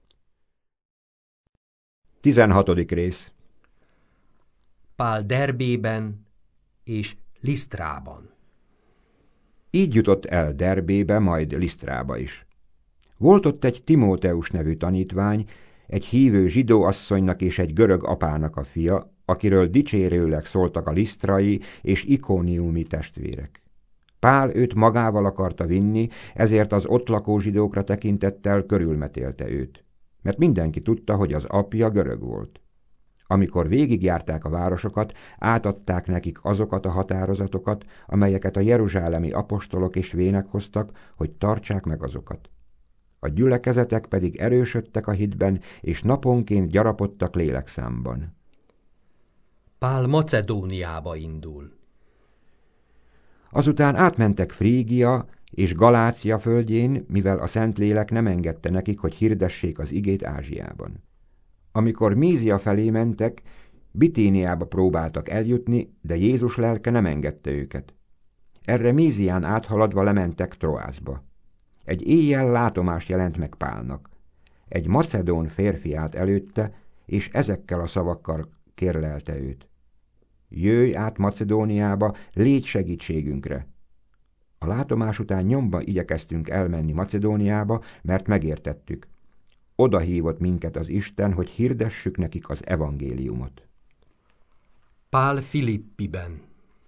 tizenhatodik rész. Pál Derbében és Lisztrában. Így jutott el Derbébe, majd Lisztrába is. Volt ott egy Timóteus nevű tanítvány, egy hívő zsidó asszonynak és egy görög apának a fia, akiről dicsérőleg szóltak a lisztrai és ikóniumi testvérek. Pál őt magával akarta vinni, ezért az ott lakó zsidókra tekintettel körülmetélte őt, mert mindenki tudta, hogy az apja görög volt. Amikor végigjárták a városokat, átadták nekik azokat a határozatokat, amelyeket a jeruzsálemi apostolok és vének hoztak, hogy tartsák meg azokat. A gyülekezetek pedig erősödtek a hitben, és naponként gyarapodtak lélekszámban. Pál Macedóniába indul. Azután átmentek Frígia és Galácia földjén, mivel a Szentlélek nem engedte nekik, hogy hirdessék az igét Ázsiában. Amikor Mízia felé mentek, Bitíniába próbáltak eljutni, de Jézus lelke nem engedte őket. Erre Mízián áthaladva lementek Troászba. Egy éjjel látomást jelent meg Pálnak. Egy macedón férfi állt előtte, és ezekkel a szavakkal kérlelte őt. Jöjj át Macedóniába, légy segítségünkre! A látomás után nyomba igyekeztünk elmenni Macedóniába, mert megértettük. Oda hívott minket az Isten, hogy hirdessük nekik az evangéliumot. Pál Filippiben.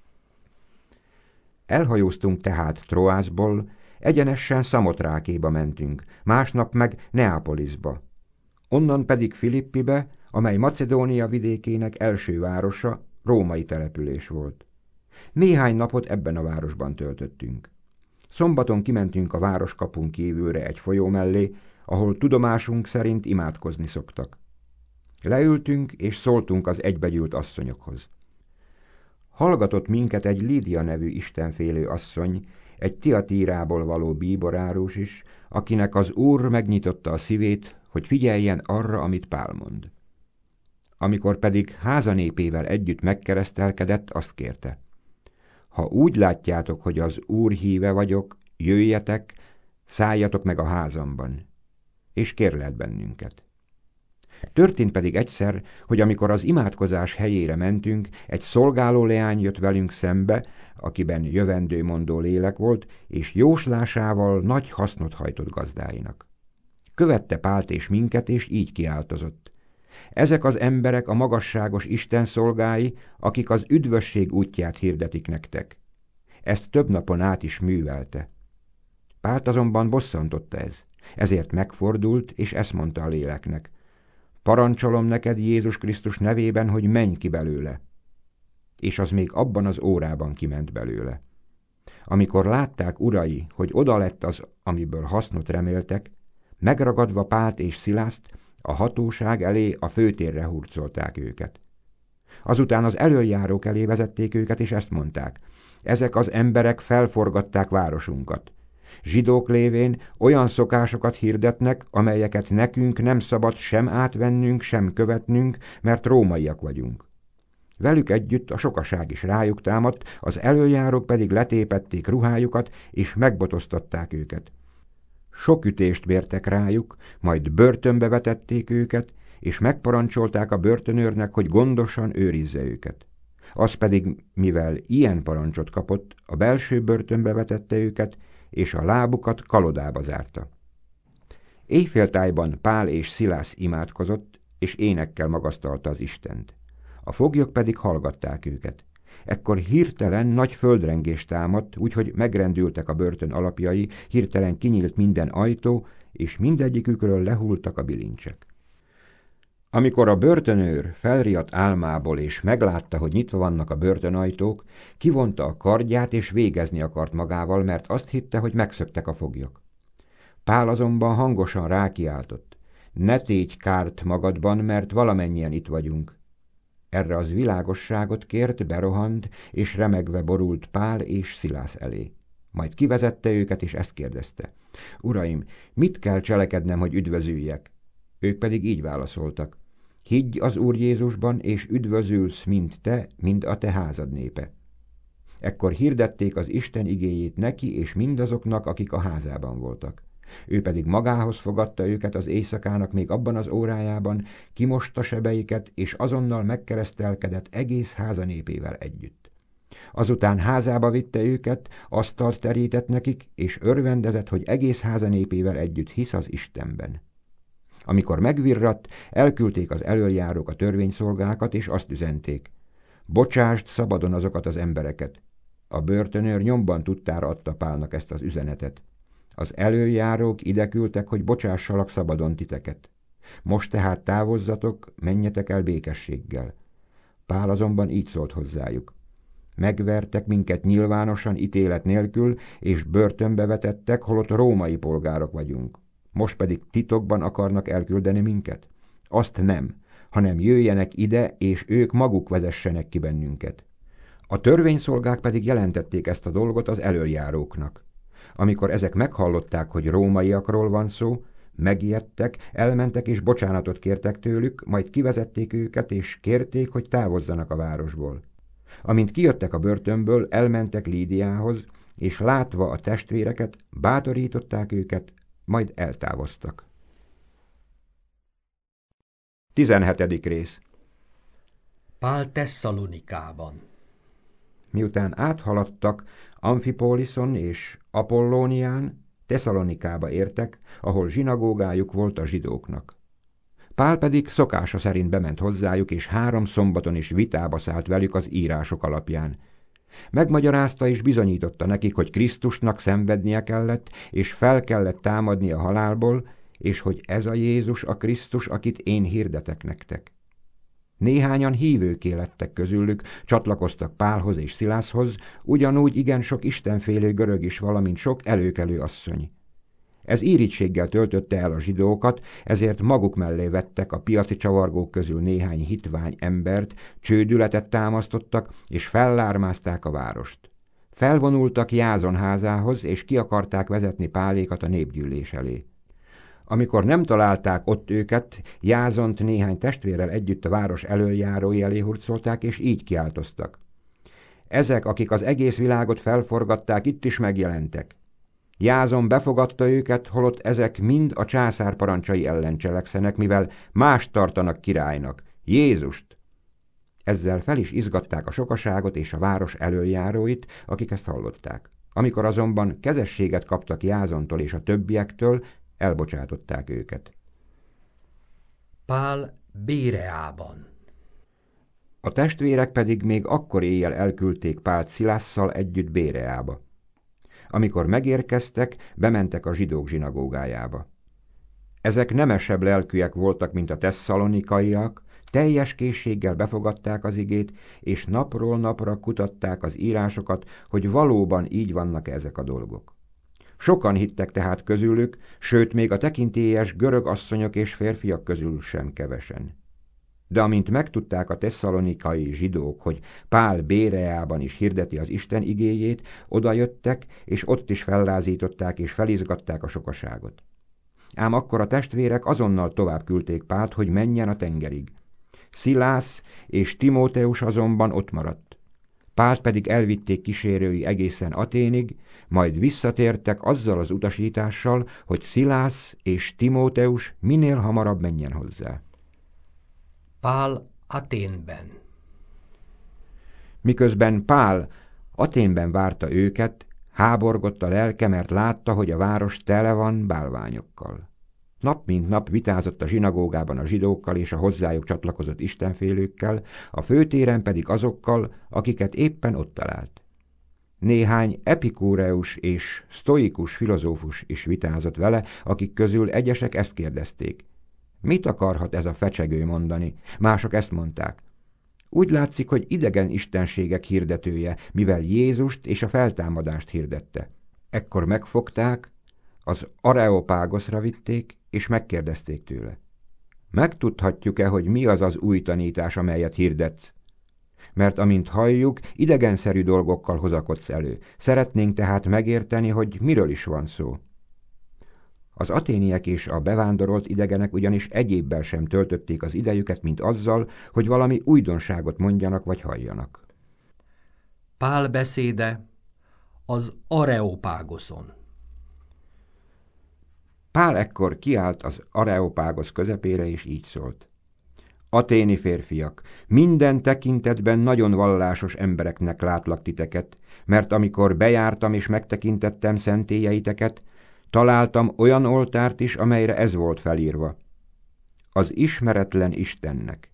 Elhajóztunk tehát Troászból, egyenesen Szamotrákéba mentünk, másnap meg Neapolisba. Onnan pedig Filippibe, amely Macedónia vidékének első városa, római település volt. Néhány napot ebben a városban töltöttünk. Szombaton kimentünk a városkapun kívülre egy folyó mellé, ahol tudomásunk szerint imádkozni szoktak. Leültünk és szóltunk az egybegyűlt asszonyokhoz. Hallgatott minket egy Lídia nevű istenfélő asszony, egy Tiatírából való bíborárus is, akinek az Úr megnyitotta a szívét, hogy figyeljen arra, amit Pál mond. Amikor pedig házanépével együtt megkeresztelkedett, azt kérte. Ha úgy látjátok, hogy az Úr híve vagyok, jöjjetek, szálljatok meg a házamban, és kérlelt bennünket. Történt pedig egyszer, hogy amikor az imádkozás helyére mentünk, egy szolgáló leány jött velünk szembe, akiben jövendőmondó lélek volt, és jóslásával nagy hasznot hajtott gazdáinak. Követte Pált és minket, és így kiáltozott: ezek az emberek a magasságos Isten szolgái, akik az üdvösség útját hirdetik nektek. Ezt több napon át is művelte. Pált azonban bosszantotta ez, ezért megfordult, és ezt mondta a léleknek: parancsolom neked Jézus Krisztus nevében, hogy menj ki belőle. És az még abban az órában kiment belőle. Amikor látták urai, hogy oda lett az, amiből hasznot reméltek, megragadva Pált és Szilászt, a hatóság elé a főtérre hurcolták őket. Azután az elöljárók elé vezették őket, és ezt mondták: ezek az emberek felforgatták városunkat. Zsidók lévén olyan szokásokat hirdetnek, amelyeket nekünk nem szabad sem átvennünk, sem követnünk, mert rómaiak vagyunk. Velük együtt a sokaság is rájuk támadt, az elöljárók pedig letépették ruhájukat, és megbotoztatták őket. Sok ütést mértek rájuk, majd börtönbe vetették őket, és megparancsolták a börtönőrnek, hogy gondosan őrizze őket. Az pedig, mivel ilyen parancsot kapott, a belső börtönbe vetette őket, és a lábukat kalodába zárta. Éjféltájban Pál és Szilász imádkozott, és énekkel magasztalta az Istent. A foglyok pedig hallgatták őket. Ekkor hirtelen nagy földrengés támadt, úgyhogy megrendültek a börtön alapjai, hirtelen kinyílt minden ajtó, és mindegyikükről lehultak a bilincsek. Amikor a börtönőr felriadt álmából, és meglátta, hogy nyitva vannak a börtönajtók, kivonta a kardját, és végezni akart magával, mert azt hitte, hogy megszöktek a foglyok. Pál azonban hangosan rákiáltott: ne tégy kárt magadban, mert valamennyien itt vagyunk. Erre az világosságot kért, berohant, és remegve borult Pál és Szilász elé. Majd kivezette őket, és ezt kérdezte: uraim, mit kell cselekednem, hogy üdvözüljek? Ők pedig így válaszoltak: higgy az Úr Jézusban, és üdvözülsz mind te, mind a te házad népe. Ekkor hirdették az Isten igéjét neki és mindazoknak, akik a házában voltak. Ő pedig magához fogadta őket az éjszakának még abban az órájában, kimosta sebeiket, és azonnal megkeresztelkedett egész háza népével együtt. Azután házába vitte őket, asztalt terített nekik, és örvendezett, hogy egész háza népével együtt hisz az Istenben. Amikor megvirratt, elküldték az elöljárók a törvényszolgákat, és azt üzenték: bocsásd szabadon azokat az embereket. A börtönőr nyomban tudtára adta Pálnak ezt az üzenetet. Az elöljárók ide küldtek, hogy bocsássalak szabadon titeket. Most tehát távozzatok, menjetek el békességgel. Pál azonban így szólt hozzájuk: megvertek minket nyilvánosan ítélet nélkül, és börtönbe vetettek, holott római polgárok vagyunk. Most pedig titokban akarnak elküldeni minket? Azt nem, hanem jöjjenek ide, és ők maguk vezessenek ki bennünket. A törvényszolgák pedig jelentették ezt a dolgot az elöljáróknak. Amikor ezek meghallották, hogy rómaiakról van szó, megijedtek, elmentek és bocsánatot kértek tőlük, majd kivezették őket, és kérték, hogy távozzanak a városból. Amint kijöttek a börtönből, elmentek Lídiához, és látva a testvéreket, bátorították őket, majd eltávoztak. tizenhetedik rész. Pál Tesszalonikában. Miután áthaladtak Amfipoliszon és Apollónián, Tesszalonikába értek, ahol zsinagógájuk volt a zsidóknak. Pál pedig szokása szerint bement hozzájuk, és három szombaton is vitába szállt velük az írások alapján. Megmagyarázta és bizonyította nekik, hogy Krisztusnak szenvednie kellett, és fel kellett támadni a halálból, és hogy ez a Jézus a Krisztus, akit én hirdetek nektek. Néhányan hívőké lettek közülük, csatlakoztak Pálhoz és Szilászhoz, ugyanúgy igen sok istenfélő görög is, valamint sok előkelő asszony. Ez írítséggel töltötte el a zsidókat, ezért maguk mellé vettek a piaci csavargók közül néhány hitvány embert, csődületet támasztottak, és fellármázták a várost. Felvonultak Jázon házához, és ki akarták vezetni Pálékat a népgyűlés elé. Amikor nem találták ott őket, Jázont néhány testvérrel együtt a város elöljárói elé hurcolták, és így kiáltoztak: ezek, akik az egész világot felforgatták, itt is megjelentek. Jázon befogadta őket, holott ezek mind a császár parancsai ellen cselekszenek, mivel mást tartanak királynak, Jézust. Ezzel fel is izgatták a sokaságot és a város elöljáróit, akik ezt hallották. Amikor azonban kezességet kaptak Jázontól és a többiektől, elbocsátották őket. Pál Béreában. A testvérek pedig még akkor éjjel elküldték Pált Szilásszal együtt Béreába. Amikor megérkeztek, bementek a zsidók zsinagógájába. Ezek nemesebb lelkűek voltak, mint a tesszalonikaiak, teljes készséggel befogadták az igét, és napról napra kutatták az írásokat, hogy valóban így vannak ezek a dolgok. Sokan hittek tehát közülük, sőt még a tekintélyes görög asszonyok és férfiak közül sem kevesen. De amint megtudták a tesszalonikai zsidók, hogy Pál Béreában is hirdeti az Isten igéjét, odajöttek, és ott is fellázították és felizgatták a sokaságot. Ám akkor a testvérek azonnal tovább küldték Pált, hogy menjen a tengerig. Szilász és Timóteus azonban ott maradt. Pált pedig elvitték kísérői egészen Aténig, majd visszatértek azzal az utasítással, hogy Szilász és Timóteus minél hamarabb menjen hozzá. Pál Aténben. Miközben Pál Aténben várta őket, háborgott a lelke, mert látta, hogy a város tele van bálványokkal. Nap mint nap vitázott a zsinagógában a zsidókkal és a hozzájuk csatlakozott istenfélőkkel, a főtéren pedig azokkal, akiket éppen ott talált. Néhány epikúreus és sztoikus filozófus is vitázott vele, akik közül egyesek ezt kérdezték. Mit akarhat ez a fecsegő mondani? Mások ezt mondták. Úgy látszik, hogy idegen istenségek hirdetője, mivel Jézust és a feltámadást hirdette. Ekkor megfogták, az Areopágoszra vitték, és megkérdezték tőle. Megtudhatjuk-e, hogy mi az az új tanítás, amelyet hirdetsz? Mert amint halljuk, idegenszerű dolgokkal hozakodsz elő. Szeretnénk tehát megérteni, hogy miről is van szó. Az aténiek és a bevándorolt idegenek ugyanis egyébbel sem töltötték az idejüket, mint azzal, hogy valami újdonságot mondjanak vagy halljanak. Pál beszéde az Areopágoszon. Pál ekkor kiállt az Areopágosz közepére, és így szólt. Aténi férfiak, minden tekintetben nagyon vallásos embereknek látlak titeket, mert amikor bejártam és megtekintettem szentélyeiteket, találtam olyan oltárt is, amelyre ez volt felírva. Az ismeretlen Istennek.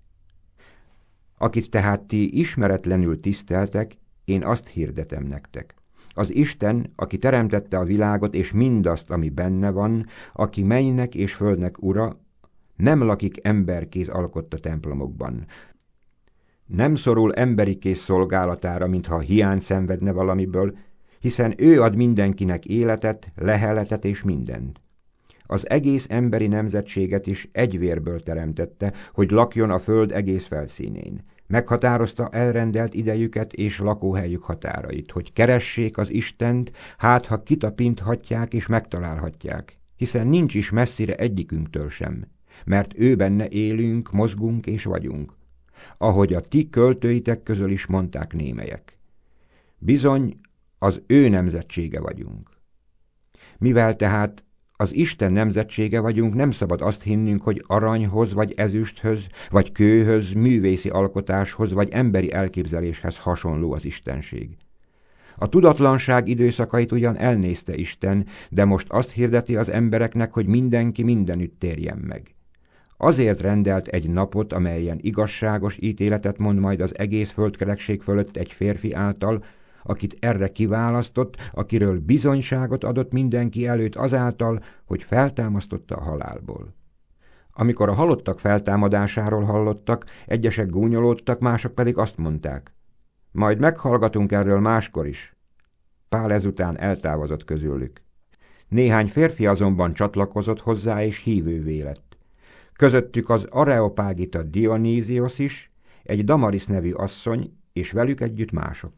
Akit tehát ti ismeretlenül tiszteltek, én azt hirdetem nektek. Az Isten, aki teremtette a világot és mindazt, ami benne van, aki mennynek és földnek ura, nem lakik emberkéz alkotta templomokban. Nem szorul emberi kéz szolgálatára, mintha hiány szenvedne valamiből, hiszen ő ad mindenkinek életet, leheletet és mindent. Az egész emberi nemzetséget is egy vérből teremtette, hogy lakjon a föld egész felszínén. Meghatározta elrendelt idejüket és lakóhelyük határait, hogy keressék az Istent, hát ha kitapinthatják és megtalálhatják, hiszen nincs is messzire egyikünktől sem, mert ő benne élünk, mozgunk és vagyunk, ahogy a ti költőitek közül is mondták némelyek. Bizony, az ő nemzetsége vagyunk. Mivel tehát az Isten nemzetsége vagyunk, nem szabad azt hinnünk, hogy aranyhoz, vagy ezüsthöz, vagy kőhöz, művészi alkotáshoz, vagy emberi elképzeléshez hasonló az istenség. A tudatlanság időszakait ugyan elnézte Isten, de most azt hirdeti az embereknek, hogy mindenki mindenütt térjen meg. Azért rendelt egy napot, amelyen igazságos ítéletet mond majd az egész földkerekség fölött egy férfi által, akit erre kiválasztott, akiről bizonyságot adott mindenki előtt azáltal, hogy feltámasztotta a halálból. Amikor a halottak feltámadásáról hallottak, egyesek gúnyolódtak, mások pedig azt mondták, majd meghallgatunk erről máskor is. Pál ezután eltávozott közülük. Néhány férfi azonban csatlakozott hozzá és hívővé lett. Közöttük az areopágita Dioníziosz is, egy Damaris nevű asszony, és velük együtt mások.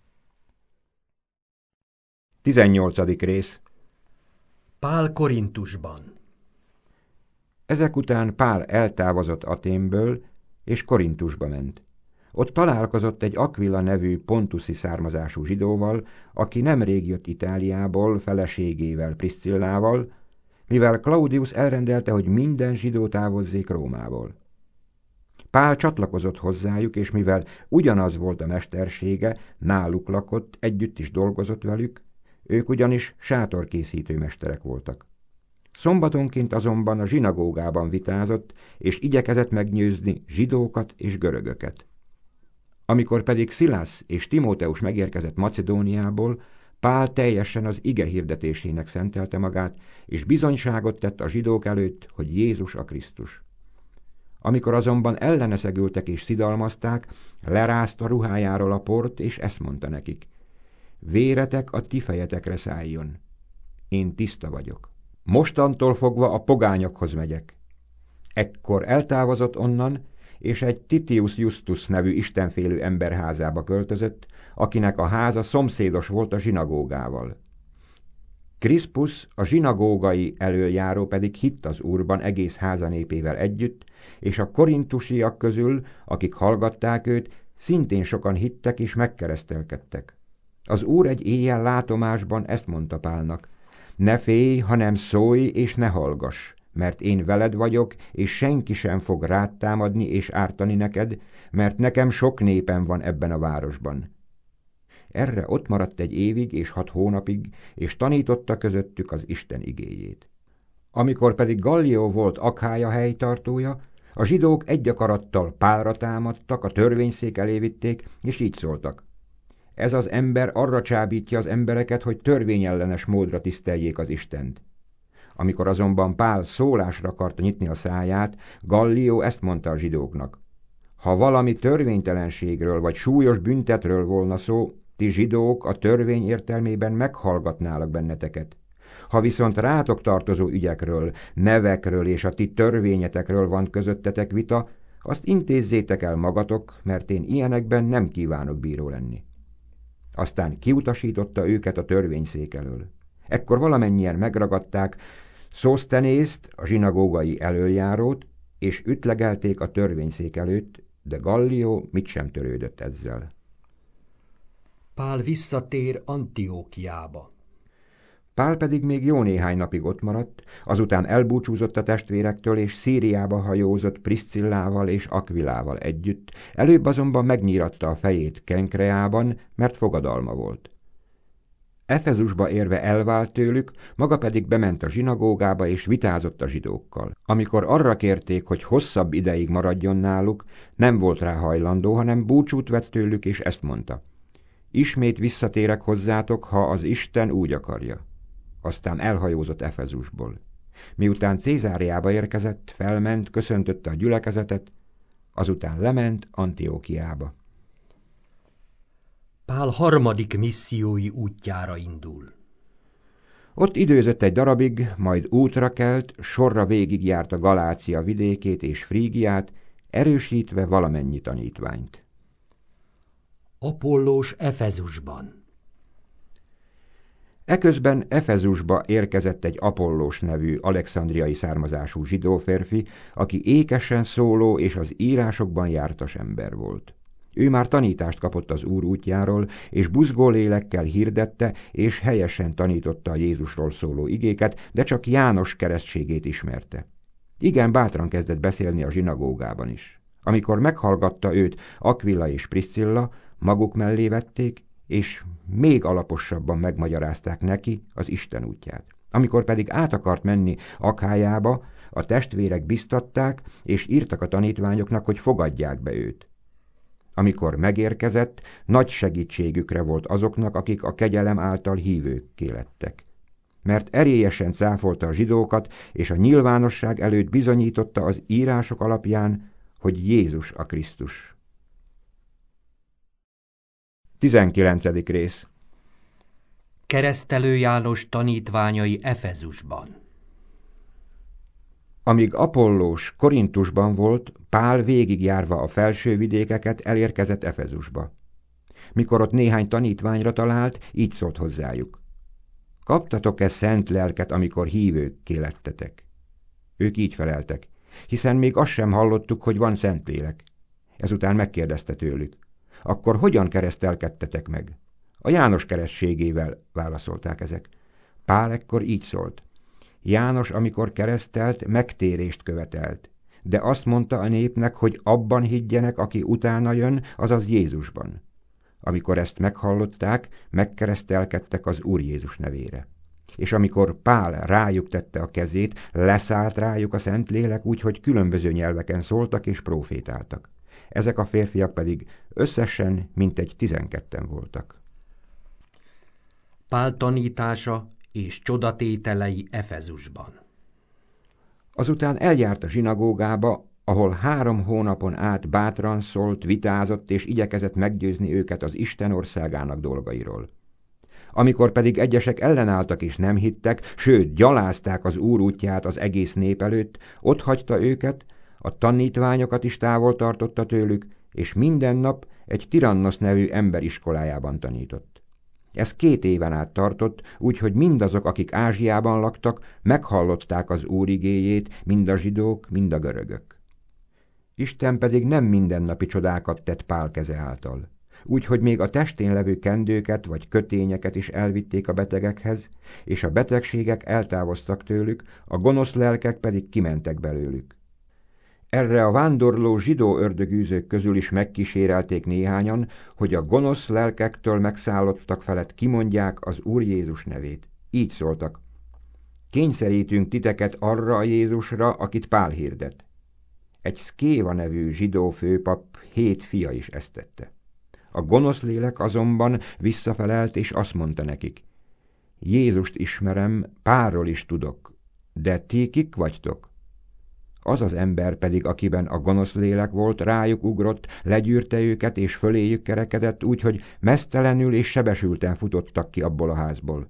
tizennyolcadik rész. Pál Korintusban. Ezek után Pál eltávozott Aténből, és Korintusba ment. Ott találkozott egy Aquila nevű pontuszi származású zsidóval, aki nemrég jött Itáliából feleségével, Priscillával, mivel Claudius elrendelte, hogy minden zsidó távozzék Rómából. Pál csatlakozott hozzájuk, és mivel ugyanaz volt a mestersége, náluk lakott, együtt is dolgozott velük, ők ugyanis sátorkészítő mesterek voltak. Szombatonként azonban a zsinagógában vitázott, és igyekezett meggyőzni zsidókat és görögöket. Amikor pedig Szilász és Timóteus megérkezett Macedóniából, Pál teljesen az ige hirdetésének szentelte magát, és bizonyságot tett a zsidók előtt, hogy Jézus a Krisztus. Amikor azonban ellene szegültek és szidalmazták, lerázta ruhájáról a port, és ezt mondta nekik: véretek a ti fejetekre szálljon. Én tiszta vagyok. Mostantól fogva a pogányokhoz megyek. Ekkor eltávozott onnan, és egy Titius Justus nevű istenfélő ember házába költözött, akinek a háza szomszédos volt a zsinagógával. Kriszpusz, a zsinagógai elöljáró pedig hitt az Úrban egész háza népével együtt, és a korintusiak közül, akik hallgatták őt, szintén sokan hittek és megkeresztelkedtek. Az Úr egy éjjel látomásban ezt mondta Pálnak: ne félj, hanem szólj és ne hallgass, mert én veled vagyok, és senki sem fog rád támadni és ártani neked, mert nekem sok népem van ebben a városban. Erre ott maradt egy évig és hat hónapig, és tanította közöttük az Isten igéjét. Amikor pedig Gallió volt Akhája helytartója, a zsidók egy akarattal Pálra támadtak, a törvényszék elé vitték, és így szóltak: ez az ember arra csábítja az embereket, hogy törvényellenes módra tiszteljék az Istent. Amikor azonban Pál szólásra akarta nyitni a száját, Gallió ezt mondta a zsidóknak: ha valami törvénytelenségről vagy súlyos büntetről volna szó, ti zsidók a törvény értelmében meghallgatnálak benneteket. Ha viszont rátok tartozó ügyekről, nevekről és a ti törvényetekről van közöttetek vita, azt intézzétek el magatok, mert én ilyenekben nem kívánok bíró lenni. Aztán kiutasította őket a törvényszék elől. Ekkor valamennyien megragadták Szósztenészt, a zsinagógai elöljárót, és ütlegelték a törvényszék előtt, de Gallió mit sem törődött ezzel. Pál visszatér Antiókiába. Pál pedig még jó néhány napig ott maradt, azután elbúcsúzott a testvérektől, és Szíriába hajózott Priscillával és Akvilával együtt, előbb azonban megnyíratta a fejét Kenkreában, mert fogadalma volt. Efezusba érve elvált tőlük, maga pedig bement a zsinagógába és vitázott a zsidókkal. Amikor arra kérték, hogy hosszabb ideig maradjon náluk, nem volt rá hajlandó, hanem búcsút vett tőlük, és ezt mondta: ismét visszatérek hozzátok, ha az Isten úgy akarja. Aztán elhajózott Efezusból. Miután Cézáriába érkezett, felment, köszöntötte a gyülekezetet, azután lement Antiókiába. Pál harmadik missziói útjára indul. Ott időzött egy darabig, majd útra kelt, sorra végigjárta Galácia vidékét és Frígiát, erősítve valamennyi tanítványt. Apollós Efezusban. Eközben Efezusba érkezett egy Apollós nevű alexandriai származású zsidó férfi, aki ékesen szóló és az írásokban jártas ember volt. Ő már tanítást kapott az Úr útjáról, és buzgó lélekkel hirdette, és helyesen tanította a Jézusról szóló igéket, de csak János keresztségét ismerte. Igen bátran kezdett beszélni a zsinagógában is. Amikor meghallgatta őt Aquila és Priscilla, maguk mellé vették, és még alaposabban megmagyarázták neki az Isten útját. Amikor pedig át akart menni Akhájába, a testvérek biztatták, és írtak a tanítványoknak, hogy fogadják be őt. Amikor megérkezett, nagy segítségükre volt azoknak, akik a kegyelem által hívőkké lettek. Mert erélyesen cáfolta a zsidókat, és a nyilvánosság előtt bizonyította az írások alapján, hogy Jézus a Krisztus. tizenkilencedik rész. Keresztelő János tanítványai Efezusban. Amíg Apollós Korintusban volt, Pál végigjárva a felső vidékeket elérkezett Efezusba. Mikor ott néhány tanítványra talált, így szólt hozzájuk: kaptatok-e szent lelket, amikor hívőkké lettetek? Ők így feleltek: hiszen még azt sem hallottuk, hogy van Szentlélek. Ezután megkérdezte tőlük: akkor hogyan keresztelkedtetek meg? A János keresztségével, válaszolták ezek. Pál ekkor így szólt: János, amikor keresztelt, megtérést követelt, de azt mondta a népnek, hogy abban higgyenek, aki utána jön, azaz Jézusban. Amikor ezt meghallották, megkeresztelkedtek az Úr Jézus nevére. És amikor Pál rájuk tette a kezét, leszállt rájuk a Szentlélek úgy, hogy különböző nyelveken szóltak és prófétáltak. Ezek a férfiak pedig összesen mintegy tizenketten voltak. Pál tanítása és csodatételei Efezusban. Azután eljárt a zsinagógába, ahol három hónapon át bátran szólt, vitázott és igyekezett meggyőzni őket az Isten országának dolgairól. Amikor pedig egyesek ellenálltak és nem hittek, sőt, gyalázták az Úr útját az egész nép előtt, otthagyta őket, a tanítványokat is távol tartotta tőlük, és minden nap egy Tirannosz nevű emberiskolájában tanított. Ez két éven át tartott, úgyhogy mindazok, akik Ázsiában laktak, meghallották az Úr igéjét, mind a zsidók, mind a görögök. Isten pedig nem mindennapi csodákat tett Pál keze által. Úgyhogy még a testén levő kendőket vagy kötényeket is elvitték a betegekhez, és a betegségek eltávoztak tőlük, a gonosz lelkek pedig kimentek belőlük. Erre a vándorló zsidó ördögűzők közül is megkísérelték néhányan, hogy a gonosz lelkektől megszállottak felett kimondják az Úr Jézus nevét. Így szóltak: kényszerítünk titeket arra a Jézusra, akit Pál hirdet. Egy Szkéva nevű zsidó főpap hét fia is ezt tette. A gonosz lélek azonban visszafelelt, és azt mondta nekik: Jézust ismerem, Pálról is tudok, de ti kik vagytok? Az az ember pedig, akiben a gonosz lélek volt, rájuk ugrott, legyűrte őket, és föléjük kerekedett, úgyhogy meztelenül és sebesülten futottak ki abból a házból.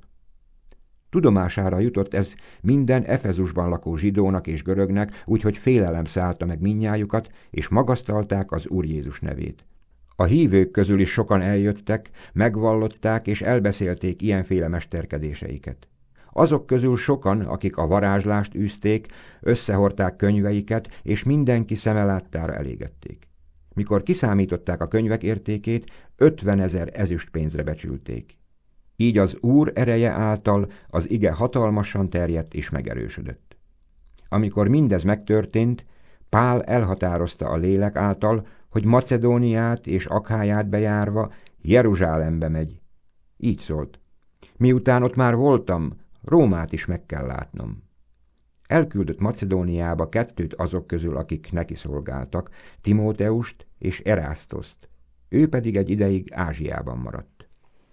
Tudomására jutott ez minden Efezusban lakó zsidónak és görögnek, úgyhogy félelem szállta meg mindnyájukat, és magasztalták az Úr Jézus nevét. A hívők közül is sokan eljöttek, megvallották és elbeszélték ilyenféle mesterkedéseiket. Azok közül sokan, akik a varázslást űzték, összehordták könyveiket, és mindenki szeme láttára elégették. Mikor kiszámították a könyvek értékét, ötvenezer ezüstpénzre becsülték. Így az Úr ereje által az ige hatalmasan terjedt és megerősödött. Amikor mindez megtörtént, Pál elhatározta a lélek által, hogy Macedóniát és Akháját bejárva Jeruzsálembe megy. Így szólt: miután ott már voltam, Rómát is meg kell látnom. Elküldött Macedóniába kettőt azok közül, akik neki szolgáltak, Timóteust és Erásztoszt. Ő pedig egy ideig Ázsiában maradt.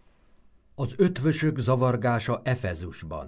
Az ötvösök zavargása Efezusban.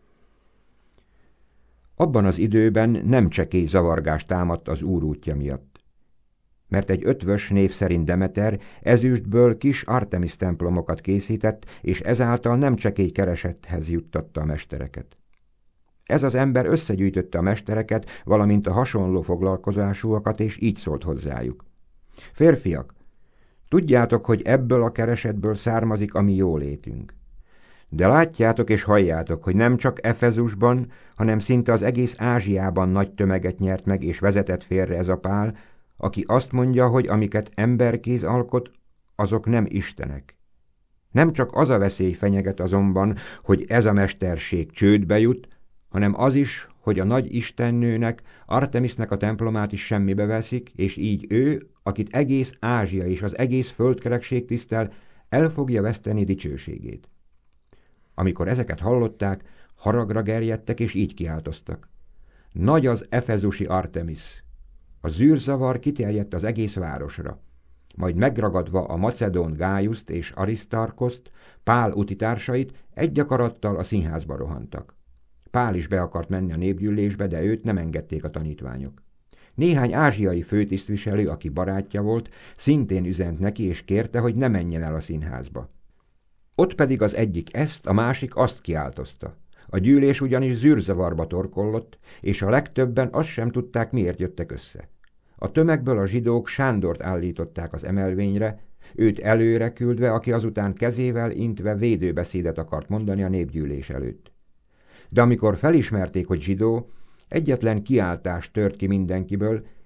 Abban az időben nem csekély zavargás támadt az Úr útja miatt. Mert egy ötvös, név szerint Demeter, ezüstből kis Artemis templomokat készített, és ezáltal nem csekély keresethez juttatta a mestereket. Ez az ember összegyűjtötte a mestereket, valamint a hasonló foglalkozásúakat, és így szólt hozzájuk: férfiak, tudjátok, hogy ebből a keresetből származik a mi jólétünk. De látjátok és halljátok, hogy nem csak Efezusban, hanem szinte az egész Ázsiában nagy tömeget nyert meg és vezetett félre ez a Pál, aki azt mondja, hogy amiket emberkéz alkot, azok nem istenek. Nem csak az a veszély fenyeget azonban, hogy ez a mesterség csődbe jut, hanem az is, hogy a nagy istennőnek, Artemisnek a templomát is semmibe veszik, és így ő, akit egész Ázsia és az egész földkerekség tisztel, el fogja veszteni dicsőségét. Amikor ezeket hallották, haragra gerjedtek, és így kiáltoztak: nagy az efezusi Artemis! A zűrzavar kiterjedt az egész városra. Majd megragadva a macedón Gájuszt és Arisztarkoszt, Pál utitársait, egy akarattal a színházba rohantak. Pál is be akart menni a népgyűlésbe, de őt nem engedték a tanítványok. Néhány ázsiai főtisztviselő, aki barátja volt, szintén üzent neki, és kérte, hogy ne menjen el a színházba. Ott pedig az egyik ezt, a másik azt kiáltozta. A gyűlés ugyanis zűrzavarba torkollott, és a legtöbben azt sem tudták, miért jöttek össze. A tömegből a zsidók Sándort állították az emelvényre, őt előre küldve, aki azután kezével intve védőbeszédet akart mondani a népgyűlés előtt. De amikor felismerték, hogy zsidó, egyetlen kiáltás tört ki mindenkiből,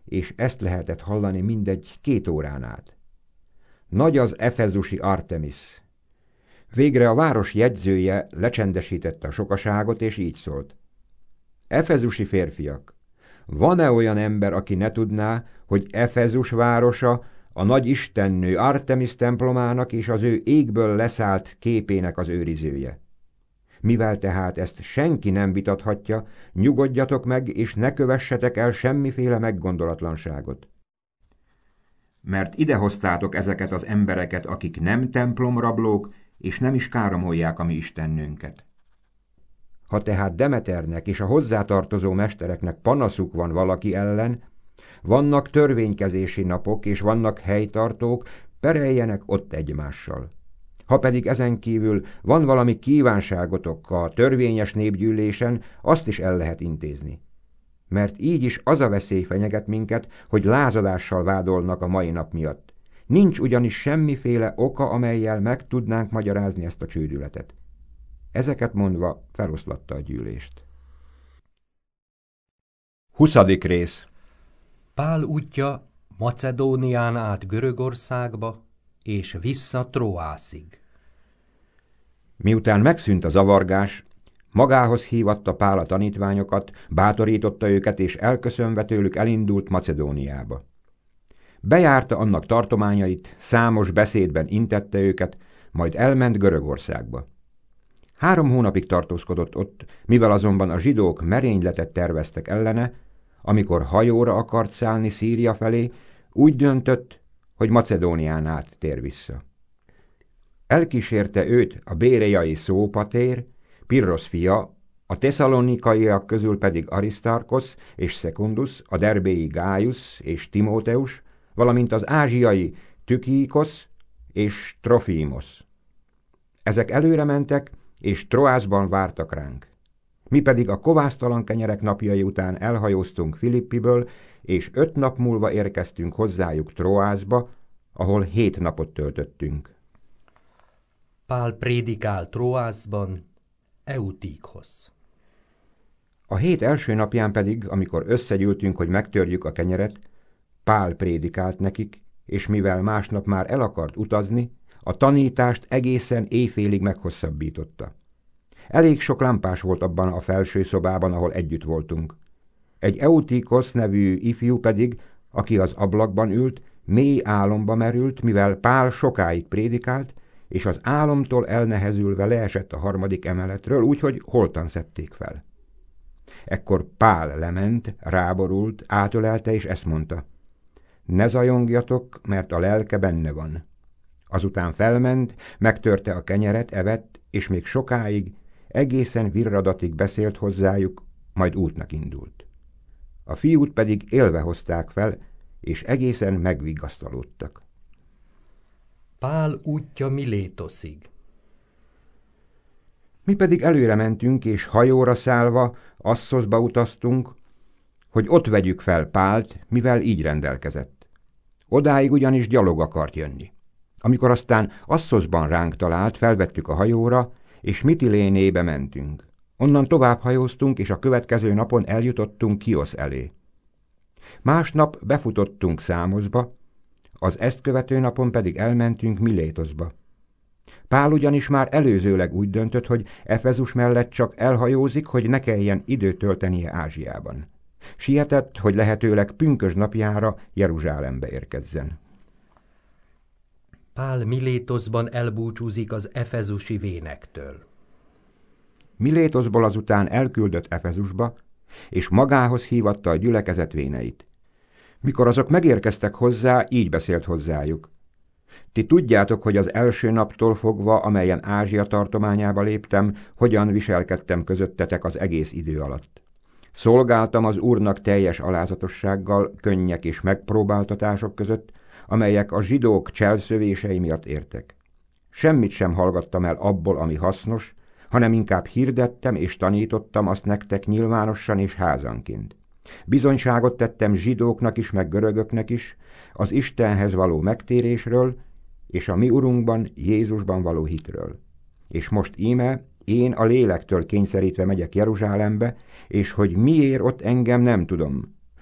és ezt lehetett hallani mindegy két órán át. Nagy az efezusi Artemis. Végre a város jegyzője lecsendesítette a sokaságot, és így szólt. Efezusi férfiak, van-e olyan ember, aki ne tudná, hogy Efezus városa a nagy istennő Artemis templomának és az ő égből leszállt képének az őrizője? Mivel tehát ezt senki nem vitathatja, nyugodjatok meg, és ne kövessetek el semmiféle meggondolatlanságot. Mert idehoztátok ezeket az embereket, akik nem templomrablók, és nem is káromolják a mi istennünket. Ha tehát Demeternek és a hozzátartozó mestereknek panaszuk van valaki ellen, vannak törvénykezési napok, és vannak helytartók, pereljenek ott egymással. Ha pedig ezen kívül van valami kívánságotok a törvényes népgyűlésen, azt is el lehet intézni. Mert így is az a veszély fenyeget minket, hogy lázadással vádolnak a mai nap miatt. Nincs ugyanis semmiféle oka, amellyel meg tudnánk magyarázni ezt a csődületet. Ezeket mondva feloszlatta a gyűlést. Huszadik rész. Pál útja Macedónián át Görögországba, és vissza Troászig. Miután megszűnt a zavargás, magához hívatta Pál a tanítványokat, bátorította őket, és elköszönve tőlük elindult Macedóniába. Bejárta annak tartományait, számos beszédben intette őket, majd elment Görögországba. Három hónapig tartózkodott ott, mivel azonban a zsidók merényletet terveztek ellene, amikor hajóra akart szállni Szíria felé, úgy döntött, hogy Macedónián át tér vissza. Elkísérte őt a béreai Szópatér, Pirrosz fia, a tesszalonikaiak közül pedig Arisztarkosz és Szekundus, a derbéi Gájusz és Timóteus, valamint az ázsiai Tükíkosz és Trofímosz. Ezek előre mentek, és Troászban vártak ránk. Mi pedig a kovásztalan kenyerek napjai után elhajóztunk Filippiből, és öt nap múlva érkeztünk hozzájuk Troászba, ahol hét napot töltöttünk. Pál prédikál Troászban Eutíkhoz. A hét első napján pedig, amikor összegyűltünk, hogy megtörjük a kenyeret, Pál prédikált nekik, és mivel másnap már el akart utazni, a tanítást egészen éjfélig meghosszabbította. Elég sok lámpás volt abban a felső szobában, ahol együtt voltunk. Egy Eutíkosz nevű ifjú pedig, aki az ablakban ült, mély álomba merült, mivel Pál sokáig prédikált, és az álomtól elnehezülve leesett a harmadik emeletről, úgyhogy holtan szedték fel. Ekkor Pál lement, ráborult, átölelte, és ezt mondta: ne zajongjatok, mert a lelke benne van. Azután felment, megtörte a kenyeret, evett, és még sokáig, egészen virradatig beszélt hozzájuk, majd útnak indult. A fiút pedig élve hozták fel, és egészen megvigasztalódtak. Pál útja Milétoszig. Mi pedig előre mentünk, és hajóra szállva Asszoszba utaztunk, hogy ott vegyük fel Pált, mivel így rendelkezett. Odáig ugyanis gyalog akart jönni. Amikor aztán Asszoszban ránk talált, felvettük a hajóra, és Mitilénébe mentünk. Onnan tovább hajóztunk, és a következő napon eljutottunk Kiosz elé. Másnap befutottunk Számoszba, az ezt követő napon pedig elmentünk Milétoszba. Pál ugyanis már előzőleg úgy döntött, hogy Efezus mellett csak elhajózik, hogy ne kelljen időt töltenie Ázsiában. Sietett, hogy lehetőleg pünkösd napjára Jeruzsálembe érkezzen. Pál Milétoszban elbúcsúzik az efezusi vénektől. Milétoszból azután elküldött Efezusba, és magához hívatta a gyülekezet véneit. Mikor azok megérkeztek hozzá, így beszélt hozzájuk: ti tudjátok, hogy az első naptól fogva, amelyen Ázsia tartományába léptem, hogyan viselkedtem közöttetek az egész idő alatt. Szolgáltam az Úrnak teljes alázatossággal, könnyek és megpróbáltatások között, amelyek a zsidók cselszövései miatt értek. Semmit sem hallgattam el abból, ami hasznos, hanem inkább hirdettem és tanítottam azt nektek nyilvánosan és házanként. Bizonyságot tettem zsidóknak is, meg görögöknek is, az Istenhez való megtérésről, és a mi Urunkban, Jézusban való hitről. És most íme, én a lélektől kényszerítve megyek Jeruzsálembe, és hogy miért ott engem nem tudom.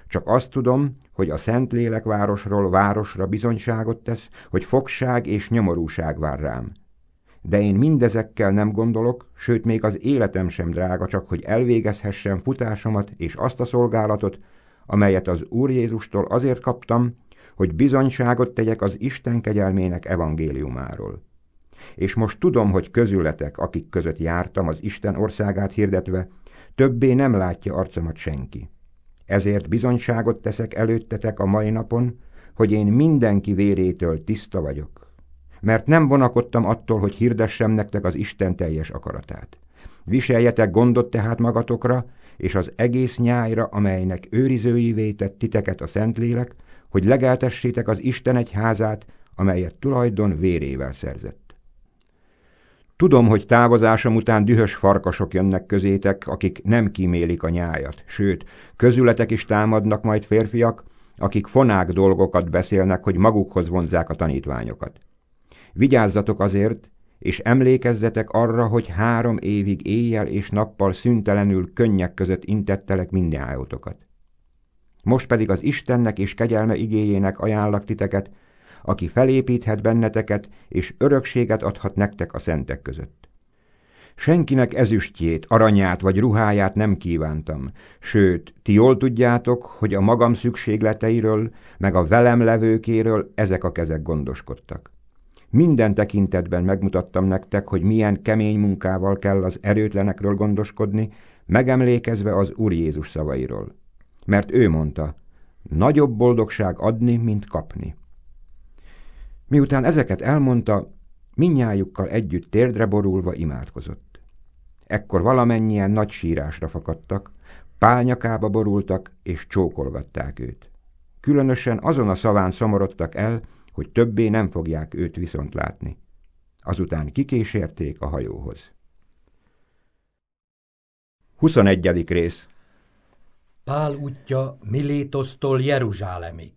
Csak azt tudom, hogy a Szentlélek városról városra bizonyságot tesz, hogy fogság és nyomorúság vár rám. De én mindezekkel nem gondolok, sőt még az életem sem drága, csak hogy elvégezhessem futásomat és azt a szolgálatot, amelyet az Úr Jézustól azért kaptam, hogy bizonyságot tegyek az Isten kegyelmének evangéliumáról. És most tudom, hogy közületek, akik között jártam az Isten országát hirdetve, többé nem látja arcomat senki. Ezért bizonyságot teszek előttetek a mai napon, hogy én mindenki vérétől tiszta vagyok. Mert nem vonakodtam attól, hogy hirdessem nektek az Isten teljes akaratát. Viseljetek gondot tehát magatokra, és az egész nyájra, amelynek őrizőivé tett titeket a Szentlélek, hogy legeltessétek az Isten egyházát, amelyet tulajdon vérével szerzett. Tudom, hogy távozásom után dühös farkasok jönnek közétek, akik nem kímélik a nyájat, sőt, közületek is támadnak majd férfiak, akik fonák dolgokat beszélnek, hogy magukhoz vonzzák a tanítványokat. Vigyázzatok azért, és emlékezzetek arra, hogy három évig éjjel és nappal szüntelenül könnyek között intettelek mindnyájotokat. Most pedig az Istennek és kegyelme igéjének ajánlak titeket, aki felépíthet benneteket, és örökséget adhat nektek a szentek között. Senkinek ezüstjét, aranyát vagy ruháját nem kívántam, sőt, ti jól tudjátok, hogy a magam szükségleteiről, meg a velem levőkéről ezek a kezek gondoskodtak. Minden tekintetben megmutattam nektek, hogy milyen kemény munkával kell az erőtlenekről gondoskodni, megemlékezve az Úr Jézus szavairól. Mert ő mondta, nagyobb boldogság adni, mint kapni. Miután ezeket elmondta, mindnyájukkal együtt térdre borulva imádkozott. Ekkor valamennyien nagy sírásra fakadtak, Pál nyakába borultak és csókolgatták őt. Különösen azon a szaván szomorodtak el, hogy többé nem fogják őt viszont látni. Azután kikísérték a hajóhoz. huszonegyedik rész. Pál útja Milétosztól Jeruzsálemig.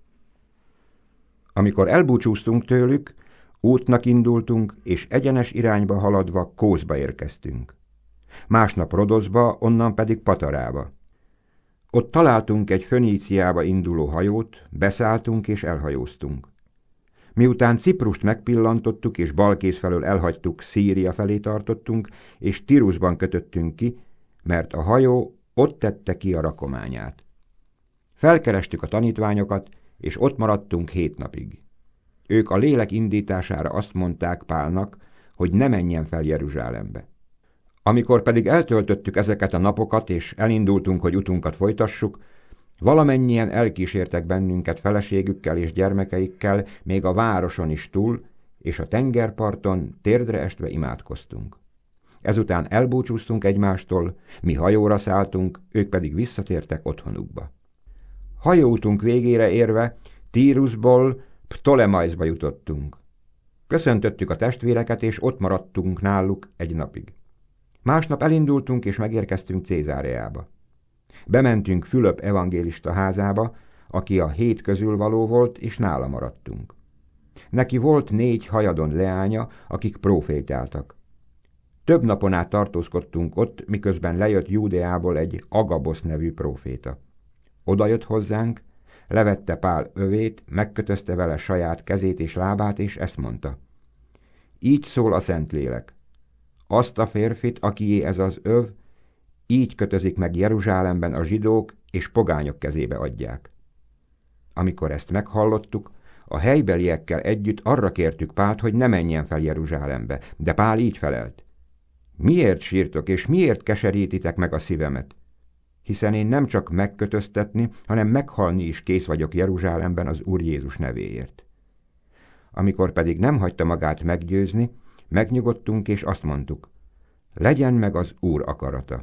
Amikor elbúcsúztunk tőlük, útnak indultunk, és egyenes irányba haladva Kószba érkeztünk. Másnap Rodoszba, onnan pedig Patarába. Ott találtunk egy Föníciába induló hajót, beszálltunk és elhajóztunk. Miután Ciprust megpillantottuk és balkész felől elhagytuk, Szíria felé tartottunk, és Tirusban kötöttünk ki, mert a hajó ott tette ki a rakományát. Felkerestük a tanítványokat, és ott maradtunk hét napig. Ők a lélek indítására azt mondták Pálnak, hogy ne menjen fel Jeruzsálembe. Amikor pedig eltöltöttük ezeket a napokat, és elindultunk, hogy utunkat folytassuk, valamennyien elkísértek bennünket feleségükkel és gyermekeikkel, még a városon is túl, és a tengerparton térdre estve imádkoztunk. Ezután elbúcsúztunk egymástól, mi hajóra szálltunk, ők pedig visszatértek otthonukba. Hajóutunk végére érve Tírusból Ptolemaiszba jutottunk. Köszöntöttük a testvéreket, és ott maradtunk náluk egy napig. Másnap elindultunk, és megérkeztünk Cézáreába. Bementünk Fülöp evangélista házába, aki a hét közül való volt, és nála maradtunk. Neki volt négy hajadon leánya, akik prófétáltak. Több napon át tartózkodtunk ott, miközben lejött Júdeából egy Agabosz nevű próféta. Oda jött hozzánk, levette Pál övét, megkötözte vele saját kezét és lábát, és ezt mondta. Így szól a Szentlélek. Azt a férfit, akié ez az öv, így kötözik meg Jeruzsálemben a zsidók, és pogányok kezébe adják. Amikor ezt meghallottuk, a helybeliekkel együtt arra kértük Pált, hogy ne menjen fel Jeruzsálembe, de Pál így felelt. Miért sírtok, és miért keserítitek meg a szívemet? Hiszen én nem csak megkötöztetni, hanem meghalni is kész vagyok Jeruzsálemben az Úr Jézus nevéért. Amikor pedig nem hagyta magát meggyőzni, megnyugodtunk, és azt mondtuk, legyen meg az Úr akarata.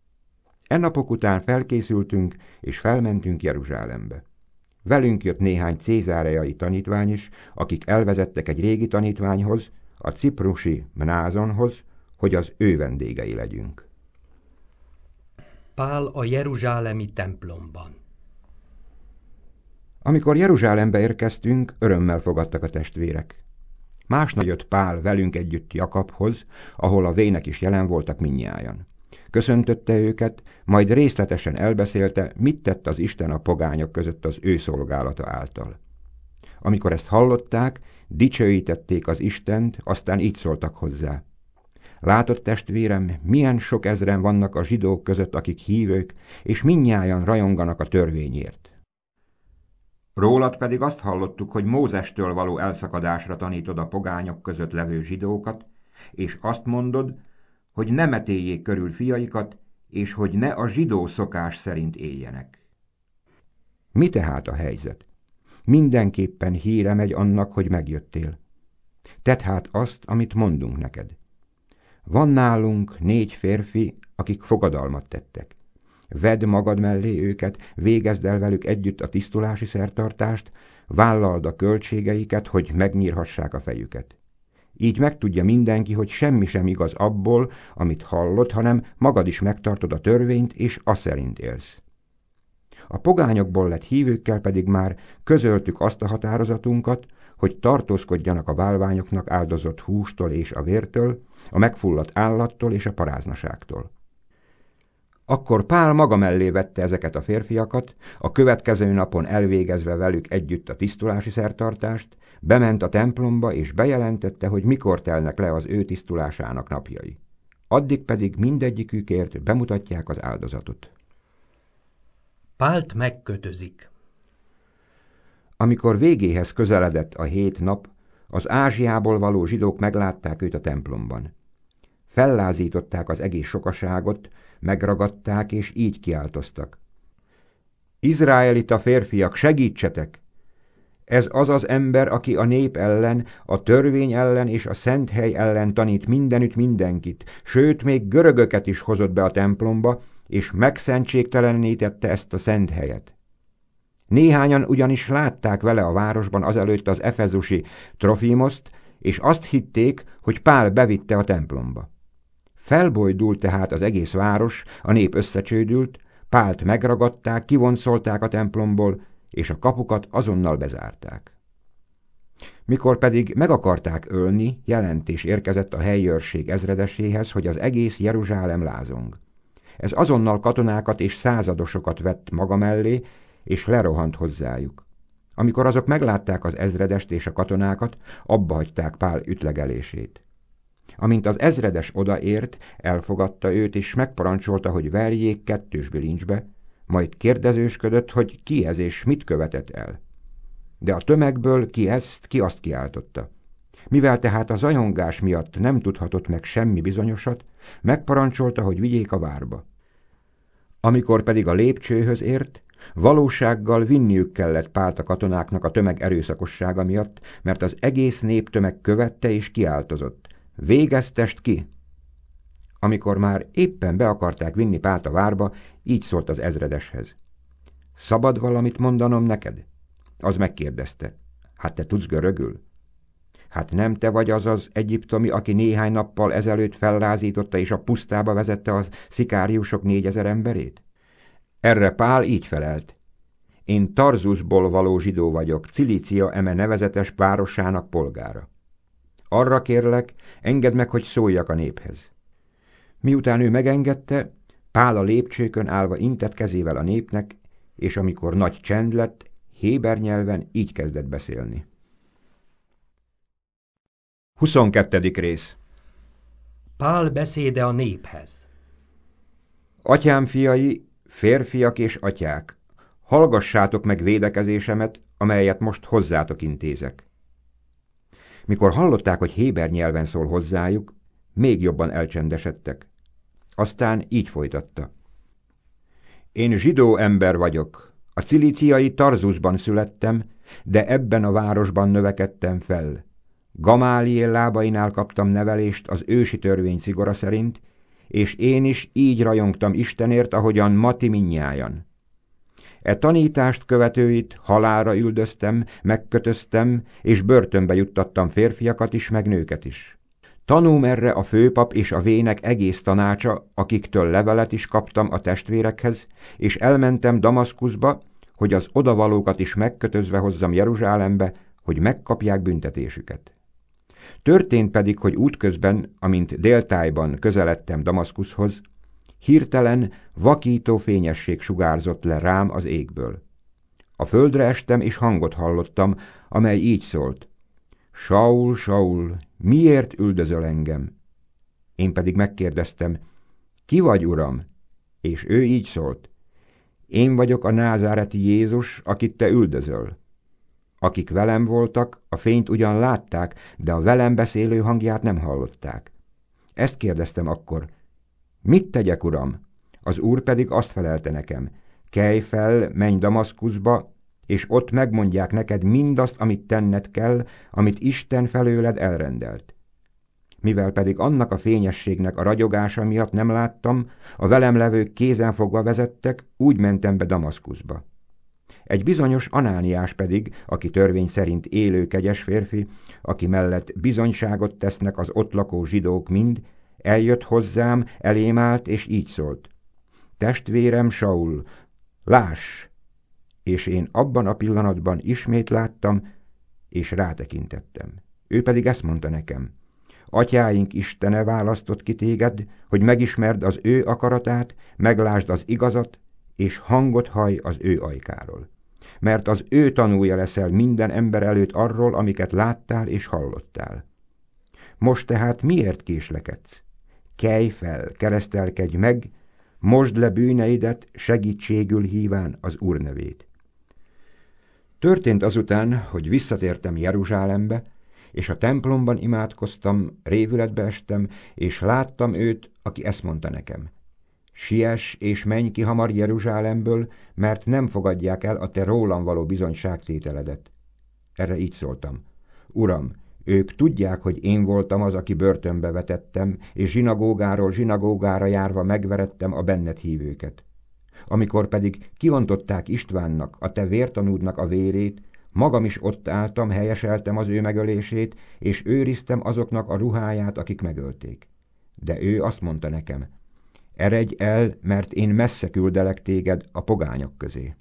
E napok után felkészültünk, és felmentünk Jeruzsálembe. Velünk jött néhány cézáreai tanítvány is, akik elvezettek egy régi tanítványhoz, a ciprusi Mnázonhoz, hogy az ő vendégei legyünk. Pál a jeruzsálemi templomban. Amikor Jeruzsálembe érkeztünk, örömmel fogadtak a testvérek. Másnap jött Pál velünk együtt Jakabhoz, ahol a vének is jelen voltak mindnyájan. Köszöntötte őket, majd részletesen elbeszélte, mit tett az Isten a pogányok között az ő szolgálata által. Amikor ezt hallották, dicsőítették az Istent, aztán így szóltak hozzá. Látod, testvérem, milyen sok ezren vannak a zsidók között, akik hívők, és mindnyájan rajonganak a törvényért. Rólad pedig azt hallottuk, hogy Mózestől való elszakadásra tanítod a pogányok között levő zsidókat, és azt mondod, hogy ne metéljék körül fiaikat, és hogy ne a zsidó szokás szerint éljenek. Mi tehát a helyzet? Mindenképpen híre megy annak, hogy megjöttél. Tedd hát azt, amit mondunk neked. Van nálunk négy férfi, akik fogadalmat tettek. Vedd magad mellé őket, végezd el velük együtt a tisztulási szertartást, vállald a költségeiket, hogy megnyírhassák a fejüket. Így megtudja mindenki, hogy semmi sem igaz abból, amit hallott, hanem magad is megtartod a törvényt, és aszerint élsz. A pogányokból lett hívőkkel pedig már közöltük azt a határozatunkat, hogy tartózkodjanak a bálványoknak áldozott hústól és a vértől, a megfulladt állattól és a paráznaságtól. Akkor Pál maga mellé vette ezeket a férfiakat, a következő napon elvégezve velük együtt a tisztulási szertartást, bement a templomba és bejelentette, hogy mikor telnek le az ő tisztulásának napjai. Addig pedig mindegyikükért bemutatják az áldozatot. Pált megkötözik. Amikor végéhez közeledett a hét nap, az Ázsiából való zsidók meglátták őt a templomban. Fellázították az egész sokaságot, megragadták és így kiáltoztak. Izraelita férfiak, segítsetek! Ez az az ember, aki a nép ellen, a törvény ellen és a szent hely ellen tanít mindenütt mindenkit, sőt, még görögöket is hozott be a templomba, és megszentségtelenítette ezt a szent helyet. Néhányan ugyanis látták vele a városban azelőtt az efezusi Trofimoszt, és azt hitték, hogy Pál bevitte a templomba. Felbojdult tehát az egész város, a nép összecsődült, Pált megragadták, kivonszolták a templomból, és a kapukat azonnal bezárták. Mikor pedig meg akarták ölni, jelentés érkezett a helyi őrség ezredeséhez, hogy az egész Jeruzsálem lázong. Ez azonnal katonákat és századosokat vett maga mellé, és lerohant hozzájuk. Amikor azok meglátták az ezredest és a katonákat, abbahagyták Pál ütlegelését. Amint az ezredes odaért, elfogadta őt, és megparancsolta, hogy verjék kettős bilincsbe, majd kérdezősködött, hogy ki ez és mit követett el. De a tömegből ki ezt, ki azt kiáltotta. Mivel tehát a zajongás miatt nem tudhatott meg semmi bizonyosat, megparancsolta, hogy vigyék a várba. Amikor pedig a lépcsőhöz ért, valósággal vinniük kellett Pált a katonáknak a tömeg erőszakossága miatt, mert az egész néptömeg követte és kiáltozott. Végeztest ki! Amikor már éppen be akarták vinni Pált a várba, így szólt az ezredeshez. Szabad valamit mondanom neked? Az megkérdezte. Hát te tudsz görögül? Hát nem te vagy az az egyiptomi, aki néhány nappal ezelőtt fellázította és a pusztába vezette a szikáriusok négyezer emberét? Erre Pál így felelt. Én Tarzusból való zsidó vagyok, Cilícia eme nevezetes városának polgára. Arra kérlek, engedd meg, hogy szóljak a néphez. Miután ő megengedte, Pál a lépcsőkön állva intett kezével a népnek, és amikor nagy csend lett, héber nyelven így kezdett beszélni. huszonkettedik rész. Pál beszéde a néphez. Atyám fiai, férfiak és atyák, hallgassátok meg védekezésemet, amelyet most hozzátok intézek. Mikor hallották, hogy héber nyelven szól hozzájuk, még jobban elcsendesedtek. Aztán így folytatta. Én zsidó ember vagyok, a cilíciai Tarzusban születtem, de ebben a városban növekedtem fel. Gamáliel lábainál kaptam nevelést az ősi törvény szigora szerint, és én is így rajongtam Istenért, ahogyan ma ti mindnyájan. E tanítást követőit halálra üldöztem, megkötöztem, és börtönbe juttattam férfiakat is, meg nőket is. Tanúm erre a főpap és a vének egész tanácsa, akiktől levelet is kaptam a testvérekhez, és elmentem Damaszkuszba, hogy az odavalókat is megkötözve hozzam Jeruzsálembe, hogy megkapják büntetésüket. Történt pedig, hogy útközben, amint déltájban közeledtem Damaszkuszhoz, Hirtelen vakító fényesség sugárzott le rám az égből. A földre estem, és hangot hallottam, amely így szólt: Saul, Saul, miért üldözöl engem? Én pedig megkérdeztem: Ki vagy, Uram? És ő így szólt: Én vagyok a názáreti Jézus, akit te üldözöl. Akik velem voltak, a fényt ugyan látták, de a velem beszélő hangját nem hallották. Ezt kérdeztem akkor: Mit tegyek, Uram? Az Úr pedig azt felelte nekem: Kelj fel, menj Damaszkuszba, és ott megmondják neked mindazt, amit tenned kell, amit Isten felőled elrendelt. Mivel pedig annak a fényességnek a ragyogása miatt nem láttam, a velem levők kézenfogva vezettek, úgy mentem be Damaszkuszba. Egy bizonyos Anániás pedig, aki törvény szerint élő kegyes férfi, aki mellett bizonyságot tesznek az ott lakó zsidók mind, eljött hozzám, elém állt, és így szólt: Testvérem Saul, láss! És én abban a pillanatban ismét láttam, és rátekintettem. Ő pedig ezt mondta nekem: Atyáink Istene választott ki téged, hogy megismerd az ő akaratát, meglásd az igazat, és hangot hallj az ő ajkáról. Mert az ő tanúja leszel minden ember előtt arról, amiket láttál és hallottál. Most tehát miért késlekedsz? Kelj fel, keresztelkedj meg, mosd le bűneidet, segítségül híván az Úr nevét. Történt azután, hogy visszatértem Jeruzsálembe, és a templomban imádkoztam, révületbe estem, és láttam őt, aki ezt mondta nekem: Siess és menj ki hamar Jeruzsálemből, mert nem fogadják el a te rólam való bizonyságtételedet. Erre így szóltam: Uram, ők tudják, hogy én voltam az, aki börtönbe vetettem, és zsinagógáról zsinagógára járva megverettem a benned hívőket. Amikor pedig kiontották Istvánnak, a te vértanúdnak a vérét, magam is ott álltam, helyeseltem az ő megölését, és őriztem azoknak a ruháját, akik megölték. De ő azt mondta nekem: Eredj el, mert én messze küldelek téged a pogányok közé.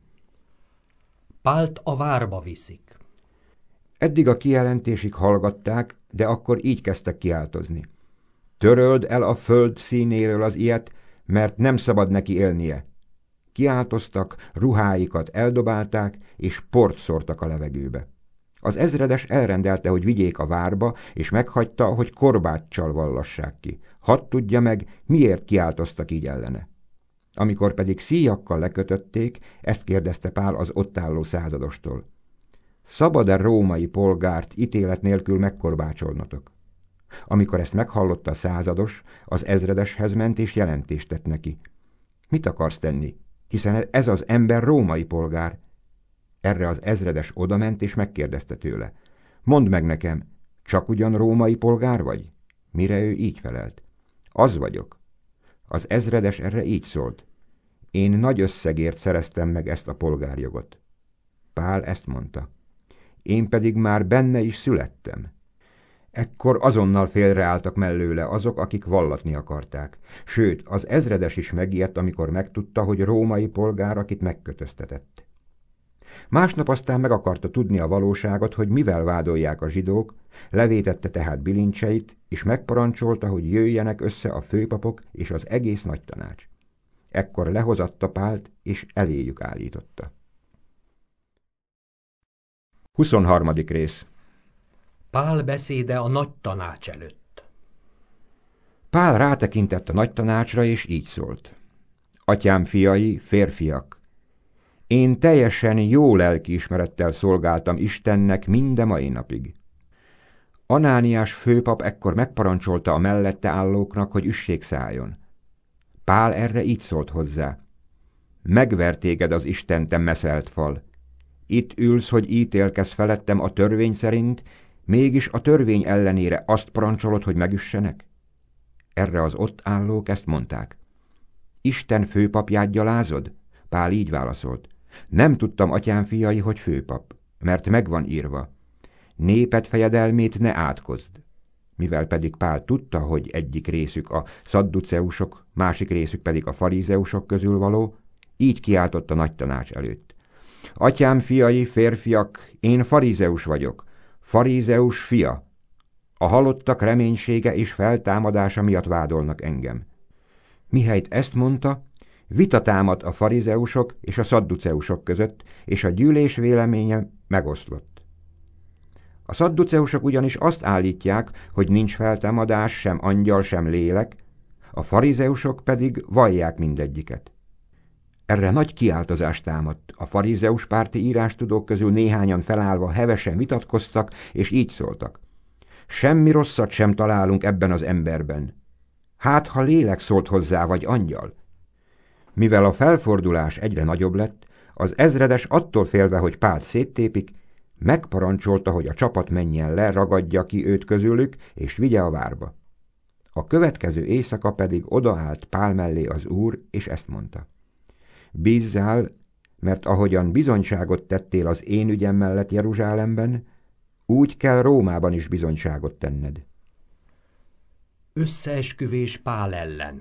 Pált a várba viszik. Eddig a kijelentésig hallgatták, de akkor így kezdtek kiáltozni: Töröld el a föld színéről az ilyet, mert nem szabad neki élnie. Kiáltoztak, ruháikat eldobálták, és port szórtak a levegőbe. Az ezredes elrendelte, hogy vigyék a várba, és meghagyta, hogy korbáccsal vallassák ki. Hadd tudja meg, miért kiáltoztak így ellene. Amikor pedig szíjakkal lekötötték, ezt kérdezte Pál az ott álló századostól: Szabad-e római polgárt ítélet nélkül megkorbácsolnotok? Amikor ezt meghallotta a százados, az ezredeshez ment és jelentést tett neki: Mit akarsz tenni? Hiszen ez az ember római polgár. Erre az ezredes odament és megkérdezte tőle: Mondd meg nekem, csak ugyan római polgár vagy? Mire ő így felelt: Az vagyok. Az ezredes erre így szólt: Én nagy összegért szereztem meg ezt a polgárjogot. Pál ezt mondta: Én pedig már benne is születtem. Ekkor azonnal félreálltak mellőle azok, akik vallatni akarták. Sőt, az ezredes is megijedt, amikor megtudta, hogy római polgár, akit megkötöztetett. Másnap aztán meg akarta tudni a valóságot, hogy mivel vádolják a zsidók, levétette tehát bilincseit, és megparancsolta, hogy jöjjenek össze a főpapok és az egész nagytanács. Ekkor lehozatta Pált, és eléjük állította. huszonharmadik rész. Pál beszéde a nagy tanács előtt. Pál rátekintett a nagy tanácsra, és így szólt: Atyám fiai, férfiak! Én teljesen jó lelkiismerettel szolgáltam Istennek minde mai napig. Anániás főpap ekkor megparancsolta a mellette állóknak, hogy üssék szálljon. Pál erre így szólt hozzá: Megver téged az Isten, te meszelt fal! Itt ülsz, hogy ítélkezz felettem a törvény szerint, mégis a törvény ellenére azt parancsolod, hogy megüssenek? Erre az ott állók ezt mondták: Isten főpapját gyalázod? Pál így válaszolt: Nem tudtam, atyám fiai, hogy főpap, mert megvan írva: Néped fejedelmét ne átkozd. Mivel pedig Pál tudta, hogy egyik részük a szadduceusok, másik részük pedig a farizeusok közül való, így kiáltott a nagy tanács előtt: Atyám fiai, férfiak, én farizeus vagyok, farizeus fia. A halottak reménysége és feltámadása miatt vádolnak engem. Mihelyt ezt mondta, vita támadt a farizeusok és a szadduceusok között, és a gyűlés véleménye megoszlott. A szadduceusok ugyanis azt állítják, hogy nincs feltámadás, sem angyal, sem lélek, a farizeusok pedig vallják mindegyiket. Erre nagy kiáltozás támadt. A farizeus párti írástudók közül néhányan felállva hevesen vitatkoztak, és így szóltak. Semmi rosszat sem találunk ebben az emberben. Hát, ha lélek szólt hozzá, vagy angyal? Mivel a felfordulás egyre nagyobb lett, az ezredes attól félve, hogy Pált széttépik, megparancsolta, hogy a csapat menjen le, ragadja ki őt közülük, és vigye a várba. A következő éjszaka pedig odaállt Pál mellé az Úr, és ezt mondta. Bízzál, mert ahogyan bizonyságot tettél az én ügyem mellett Jeruzsálemben, úgy kell Rómában is bizonyságot tenned. Összeesküvés Pál ellen.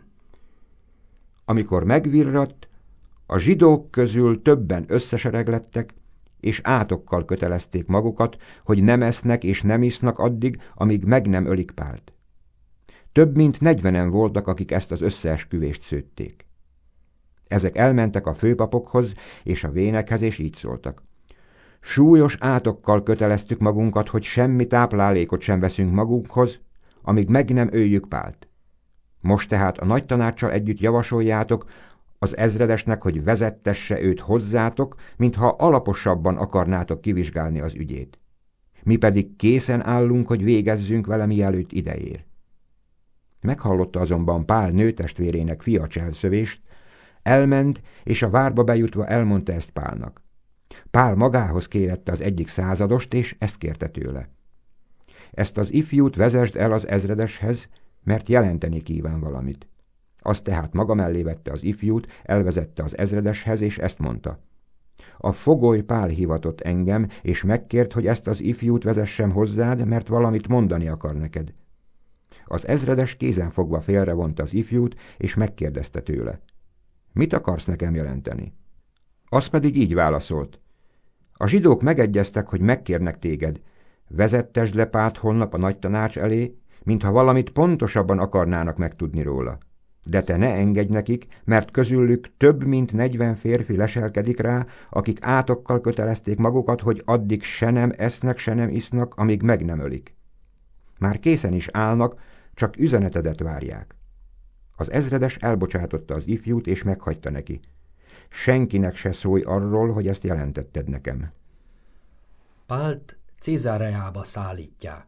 Amikor megvirratt, a zsidók közül többen összesereglettek, és átokkal kötelezték magukat, hogy nem esznek és nem isznak addig, amíg meg nem ölik Pált. Több mint negyvenen voltak, akik ezt az összeesküvést szőtték. Ezek elmentek a főpapokhoz és a vénekhez, és így szóltak. Súlyos átokkal köteleztük magunkat, hogy semmi táplálékot sem veszünk magunkhoz, amíg meg nem öljük Pált. Most tehát a nagy tanácssal együtt javasoljátok az ezredesnek, hogy vezettesse őt hozzátok, mintha alaposabban akarnátok kivizsgálni az ügyét. Mi pedig készen állunk, hogy végezzünk vele, mielőtt ideér. Meghallotta azonban Pál nőtestvérének fia cselszövést, elment, és a várba bejutva elmondta ezt Pálnak. Pál magához kérette az egyik századost, és ezt kérte tőle. Ezt az ifjút vezesd el az ezredeshez, mert jelenteni kíván valamit. Azt tehát maga mellé vette az ifjút, elvezette az ezredeshez, és ezt mondta. A fogoly Pál hivatott engem, és megkért, hogy ezt az ifjút vezessem hozzád, mert valamit mondani akar neked. Az ezredes kézenfogva félrevonta az ifjút, és megkérdezte tőle. Mit akarsz nekem jelenteni? Az pedig így válaszolt. A zsidók megegyeztek, hogy megkérnek téged. Vezettesd le Pált holnap a nagy tanács elé, mintha valamit pontosabban akarnának megtudni róla. De te ne engedj nekik, mert közülük több mint negyven férfi leselkedik rá, akik átokkal kötelezték magukat, hogy addig se nem esznek, se nem isznak, amíg meg nem ölik. Már készen is állnak, csak üzenetedet várják. Az ezredes elbocsátotta az ifjút, és meghagyta neki. Senkinek se szólj arról, hogy ezt jelentetted nekem. Pált Cézáreába szállítják.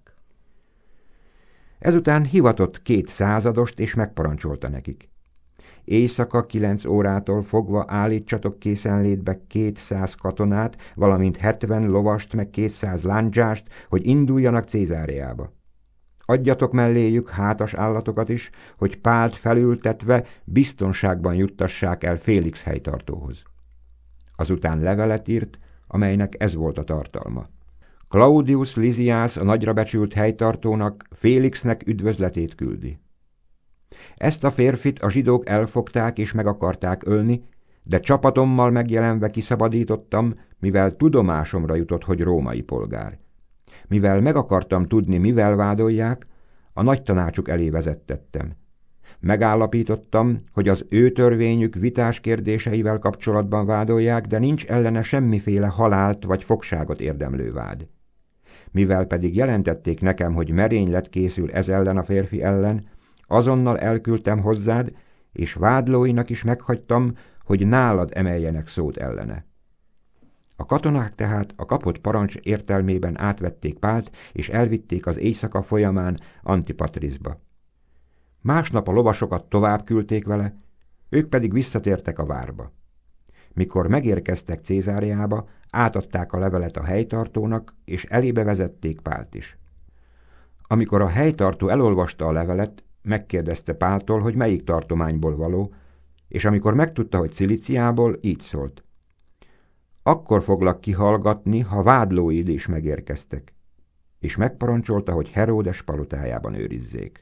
Ezután hivatott két századost, és megparancsolta nekik. Éjszaka kilenc órától fogva állítsatok készenlétbe kétszáz katonát, valamint hetven lovast, meg kétszáz lándzsást, hogy induljanak Cézáreába. Adjatok melléjük hátas állatokat is, hogy Pált felültetve biztonságban juttassák el Félix helytartóhoz. Azután levelet írt, amelynek ez volt a tartalma. Claudius Lysias, a nagyra becsült helytartónak, Félixnek üdvözletét küldi. Ezt a férfit a zsidók elfogták és meg akarták ölni, de csapatommal megjelenve kiszabadítottam, mivel tudomásomra jutott, hogy római polgár. Mivel meg akartam tudni, mivel vádolják, a nagy tanácsuk elé vezettettem. Megállapítottam, hogy az ő törvényük vitás kérdéseivel kapcsolatban vádolják, de nincs ellene semmiféle halált vagy fogságot érdemlő vád. Mivel pedig jelentették nekem, hogy merénylet készül ez ellen a férfi ellen, azonnal elküldtem hozzád, és vádlóinak is meghagytam, hogy nálad emeljenek szót ellene. A katonák tehát a kapott parancs értelmében átvették Pált, és elvitték az éjszaka folyamán Antipatrisba. Másnap a lovasokat tovább küldték vele, ők pedig visszatértek a várba. Mikor megérkeztek Cézáreába, átadták a levelet a helytartónak, és elébe vezették Pált is. Amikor a helytartó elolvasta a levelet, megkérdezte Páltól, hogy melyik tartományból való, és amikor megtudta, hogy Cilíciából, így szólt. Akkor foglak kihallgatni, ha vádlóid is megérkeztek, és megparancsolta, hogy Heródes palotájában őrizzék.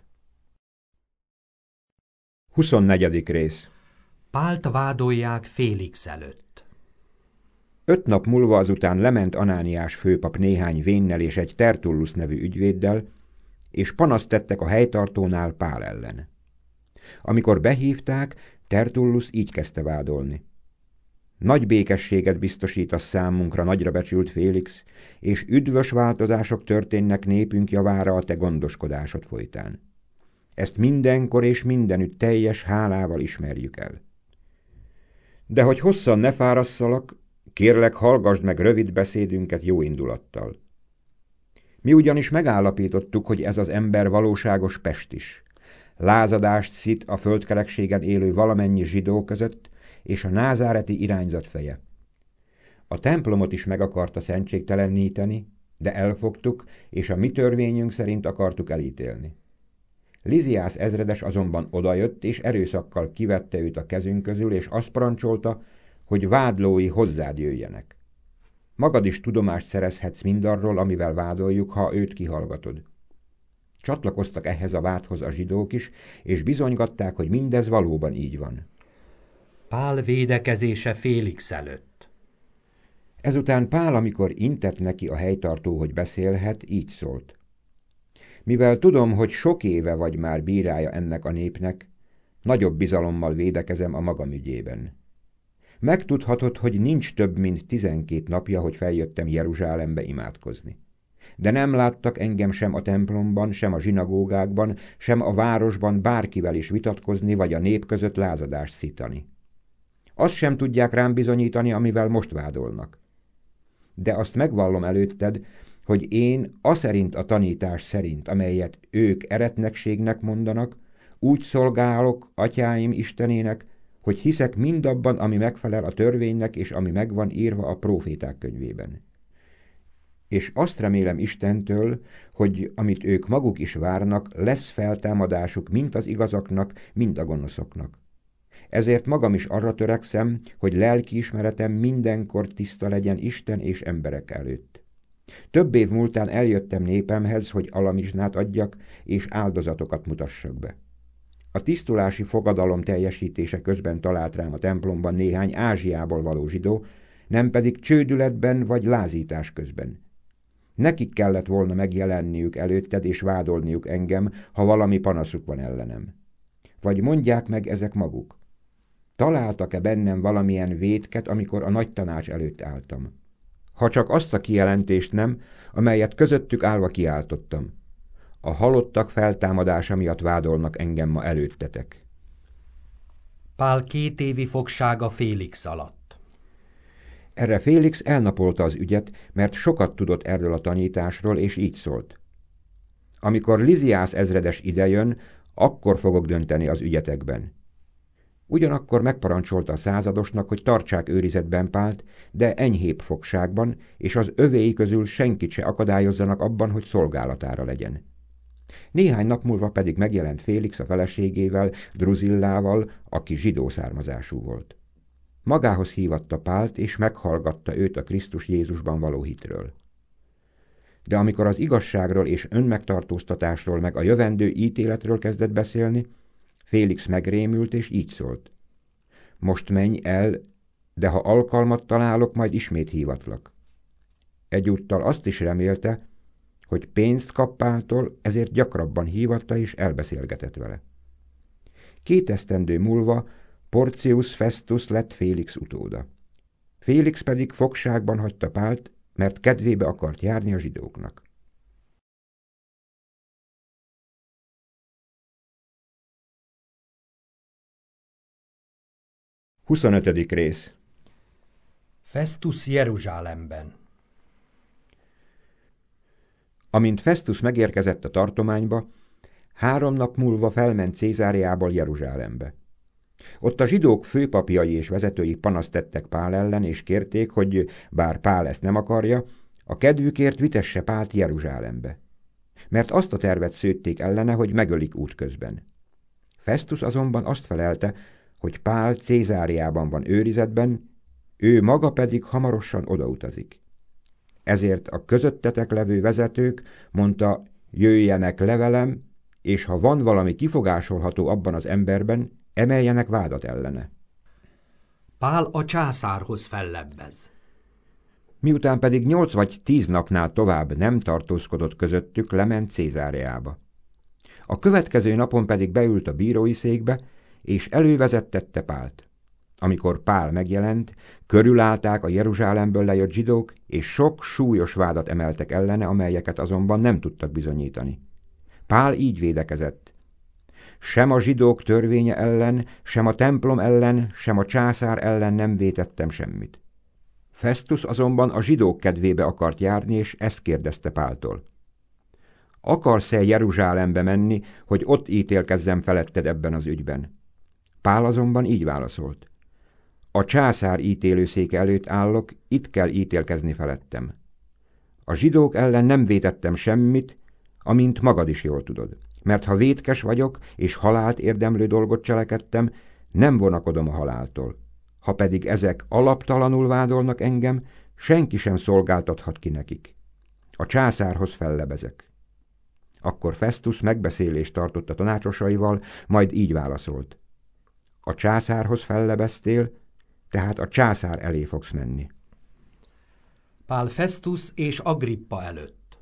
huszonnegyedik rész. Pált vádolják Félix előtt. Öt nap múlva azután lement Anániás főpap néhány vénnel és egy Tertullus nevű ügyvéddel, és panaszt tettek a helytartónál Pál ellen. Amikor behívták, Tertullus így kezdte vádolni. Nagy békességet biztosítasz számunkra, nagyra becsült Félix, és üdvös változások történnek népünk javára a te gondoskodásod folytán. Ezt mindenkor és mindenütt teljes hálával ismerjük el. De hogy hosszan ne fárasszalak, kérlek, hallgasd meg rövid beszédünket jó indulattal. Mi ugyanis megállapítottuk, hogy ez az ember valóságos pestis. Lázadást szít a földkerekségen élő valamennyi zsidó között, és a názáreti irányzat feje. A templomot is meg akarta szentségteleníteni, de elfogtuk, és a mi törvényünk szerint akartuk elítélni. Liziász ezredes azonban odajött, és erőszakkal kivette őt a kezünk közül, és azt parancsolta, hogy vádlói hozzád jöjjenek. Magad is tudomást szerezhetsz mindarról, amivel vádoljuk, ha őt kihallgatod. Csatlakoztak ehhez a vádhoz a zsidók is, és bizonygatták, hogy mindez valóban így van. Pál védekezése Félix előtt. Ezután Pál, amikor intett neki a helytartó, hogy beszélhet, így szólt. Mivel tudom, hogy sok éve vagy már bírája ennek a népnek, nagyobb bizalommal védekezem a magam ügyében. Megtudhatod, hogy nincs több, mint tizenkét napja, hogy feljöttem Jeruzsálembe imádkozni. De nem láttak engem sem a templomban, sem a zsinagógákban, sem a városban bárkivel is vitatkozni, vagy a nép között lázadást szítani. Azt sem tudják rám bizonyítani, amivel most vádolnak. De azt megvallom előtted, hogy én aszerint a tanítás szerint, amelyet ők eretnekségnek mondanak, úgy szolgálok atyáim Istenének, hogy hiszek mindabban, ami megfelel a törvénynek, és ami megvan írva a próféták könyvében. És azt remélem Istentől, hogy amit ők maguk is várnak, lesz feltámadásuk mind az igazaknak, mind a gonoszoknak. Ezért magam is arra törekszem, hogy lelkiismeretem mindenkor tiszta legyen Isten és emberek előtt. Több év múltán eljöttem népemhez, hogy alamizsnát adjak, és áldozatokat mutassak be. A tisztulási fogadalom teljesítése közben talált rám a templomban néhány Ázsiából való zsidó, nem pedig csődületben vagy lázítás közben. Nekik kellett volna megjelenniük előtted és vádolniuk engem, ha valami panaszuk van ellenem. Vagy mondják meg ezek maguk. Találtak-e bennem valamilyen vétket, amikor a nagy tanács előtt álltam? Ha csak azt a kijelentést nem, amelyet közöttük állva kiáltottam. A halottak feltámadása miatt vádolnak engem ma előttetek. Pál két évi fogsága Félix alatt. Erre Félix elnapolta az ügyet, mert sokat tudott erről a tanításról, és így szólt. Amikor Liziász ezredes idejön, akkor fogok dönteni az ügyetekben. Ugyanakkor megparancsolta a századosnak, hogy tartsák őrizetben Pált, de enyhébb fogságban, és az övéi közül senkit se akadályozzanak abban, hogy szolgálatára legyen. Néhány nap múlva pedig megjelent Félix a feleségével, Druzillával, aki zsidó származású volt. Magához hívatta Pált, és meghallgatta őt a Krisztus Jézusban való hitről. De amikor az igazságról és önmegtartóztatásról meg a jövendő ítéletről kezdett beszélni, Félix megrémült, és így szólt. Most menj el, de ha alkalmat találok, majd ismét hívatlak. Egyúttal azt is remélte, hogy pénzt kap Páltól, ezért gyakrabban hívatta és elbeszélgetett vele. Két esztendő múlva Porcius Festus lett Félix utóda. Félix pedig fogságban hagyta Pált, mert kedvébe akart járni a zsidóknak. huszonötödik rész. Festus Jeruzsálemben. Amint Festus megérkezett a tartományba, három nap múlva felment Cézáreából Jeruzsálembe. Ott a zsidók főpapjai és vezetői panaszt tettek Pál ellen, és kérték, hogy bár Pál ezt nem akarja, a kedvükért vitesse Pált Jeruzsálembe. Mert azt a tervet szőtték ellene, hogy megölik útközben. Festus azonban azt felelte, hogy Pál Cézáreában van őrizetben, ő maga pedig hamarosan odautazik. Ezért a közöttetek levő vezetők, mondta, jöjjenek le velem, és ha van valami kifogásolható abban az emberben, emeljenek vádat ellene. Pál a császárhoz fellebbez. Miután pedig nyolc vagy tíz napnál tovább nem tartózkodott közöttük, lement Cézáreába. A következő napon pedig beült a bírói székbe, és elővezettette Pált. Amikor Pál megjelent, körülállták a Jeruzsálemből lejött zsidók, és sok súlyos vádat emeltek ellene, amelyeket azonban nem tudtak bizonyítani. Pál így védekezett: sem a zsidók törvénye ellen, sem a templom ellen, sem a császár ellen nem vétettem semmit. Festus azonban a zsidók kedvébe akart járni, és ezt kérdezte Páltól: akarsz-e Jeruzsálembe menni, hogy ott ítélkezzem feletted ebben az ügyben? Pál azonban így válaszolt: a császár ítélőszéke előtt állok, itt kell ítélkezni felettem. A zsidók ellen nem vétettem semmit, amint magad is jól tudod. Mert ha vétkes vagyok, és halált érdemlő dolgot cselekedtem, nem vonakodom a haláltól. Ha pedig ezek alaptalanul vádolnak engem, senki sem szolgáltathat ki nekik. A császárhoz fellebezek. Akkor Festus megbeszélést tartott a tanácsosaival, majd így válaszolt: a császárhoz fellebeztél, tehát a császár elé fogsz menni. Pál Festus és Agrippa előtt.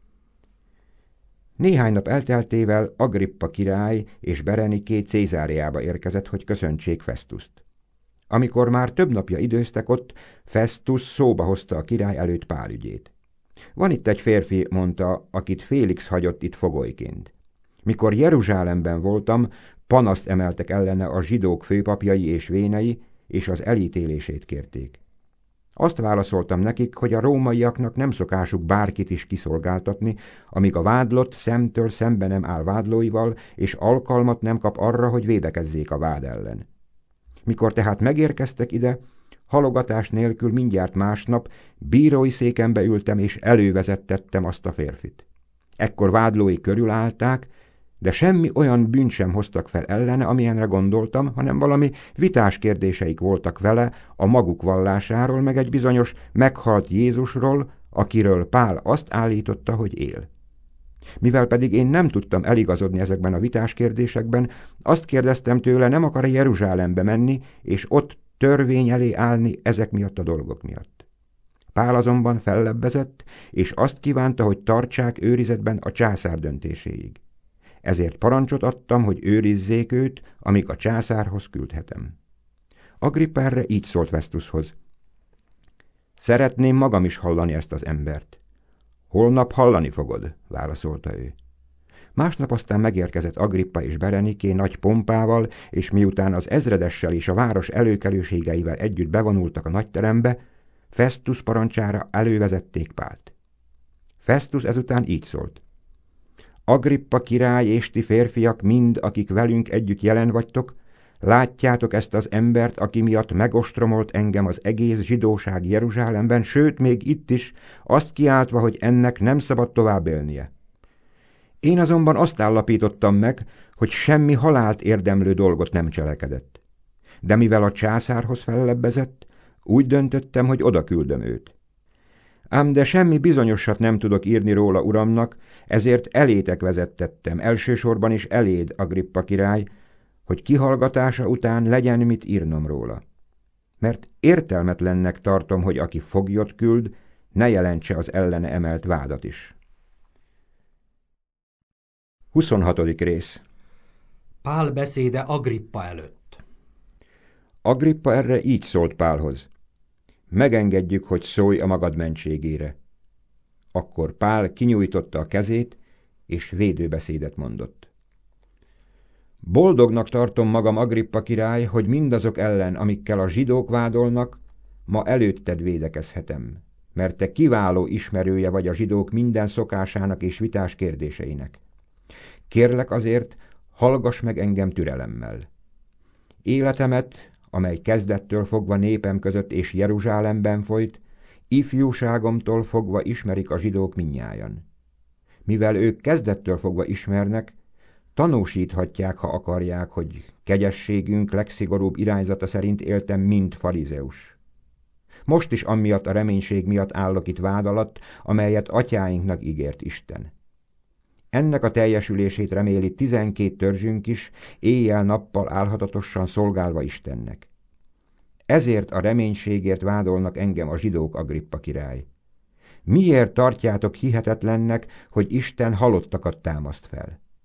Néhány nap elteltével Agrippa király és Bereniké Cézáreába érkezett, hogy köszöntsék Festust. Amikor már több napja időztek ott, Festus szóba hozta a király előtt Pál ügyét. Van itt egy férfi, mondta, akit Félix hagyott itt fogolyként. Mikor Jeruzsálemben voltam, panaszt emeltek ellene a zsidók főpapjai és vénei, és az elítélését kérték. Azt válaszoltam nekik, hogy a rómaiaknak nem szokásuk bárkit is kiszolgáltatni, amíg a vádlott szemtől szembe nem áll vádlóival, és alkalmat nem kap arra, hogy védekezzék a vád ellen. Mikor tehát megérkeztek ide, halogatás nélkül mindjárt másnap bírói székembe ültem, és elővezettettem azt a férfit. Ekkor vádlói körülállták, de semmi olyan bűnt sem hoztak fel ellene, amilyenre gondoltam, hanem valami vitás kérdéseik voltak vele a maguk vallásáról, meg egy bizonyos meghalt Jézusról, akiről Pál azt állította, hogy él. Mivel pedig én nem tudtam eligazodni ezekben a vitás kérdésekben, azt kérdeztem tőle, nem akar-e Jeruzsálembe menni, és ott törvény elé állni ezek miatt a dolgok miatt. Pál azonban fellebbezett, és azt kívánta, hogy tartsák őrizetben a császár döntéséig. Ezért parancsot adtam, hogy őrizzék őt, amíg a császárhoz küldhetem. Agrippa erre így szólt Festushoz: szeretném magam is hallani ezt az embert. Holnap hallani fogod, válaszolta ő. Másnap aztán megérkezett Agrippa és Bereniké nagy pompával, és miután az ezredessel és a város előkelőségeivel együtt bevonultak a nagyterembe, Festus parancsára elővezették Pált. Festus ezután így szólt: Agrippa király és ti férfiak mind, akik velünk együtt jelen vagytok, látjátok ezt az embert, aki miatt megostromolt engem az egész zsidóság Jeruzsálemben, sőt, még itt is, azt kiáltva, hogy ennek nem szabad tovább élnie. Én azonban azt állapítottam meg, hogy semmi halált érdemlő dolgot nem cselekedett. De mivel a császárhoz fellebbezett, úgy döntöttem, hogy oda küldöm őt. Ám de semmi bizonyosat nem tudok írni róla uramnak, ezért elétek vezettettem, elsősorban is eléd, Agrippa király, hogy kihallgatása után legyen mit írnom róla. Mert értelmetlennek tartom, hogy aki foglyot küld, ne jelentse az ellene emelt vádat is. huszonhatodik rész. Pál beszéde Agrippa előtt. Agrippa erre így szólt Pálhoz: megengedjük, hogy szólj a magad mentségére. Akkor Pál kinyújtotta a kezét, és védőbeszédet mondott. Boldognak tartom magam, Agrippa király, hogy mindazok ellen, amikkel a zsidók vádolnak, ma előtted védekezhetem, mert te kiváló ismerője vagy a zsidók minden szokásának és vitás kérdéseinek. Kérlek azért, hallgass meg engem türelemmel. Életemet, amely kezdettől fogva népem között és Jeruzsálemben folyt, ifjúságomtól fogva ismerik a zsidók mindnyájan. Mivel ők kezdettől fogva ismernek, tanúsíthatják, ha akarják, hogy kegyességünk legszigorúbb irányzata szerint éltem, mint farizeus. Most is amiatt a reménység miatt állok itt vád alatt, amelyet atyáinknak ígért Isten. Ennek a teljesülését reméli tizenkét törzsünk is, éjjel-nappal álhatatosan szolgálva Istennek. Ezért a reménységért vádolnak engem a zsidók, Agrippa király. Miért tartjátok hihetetlennek, hogy Isten halottakat támaszt fel?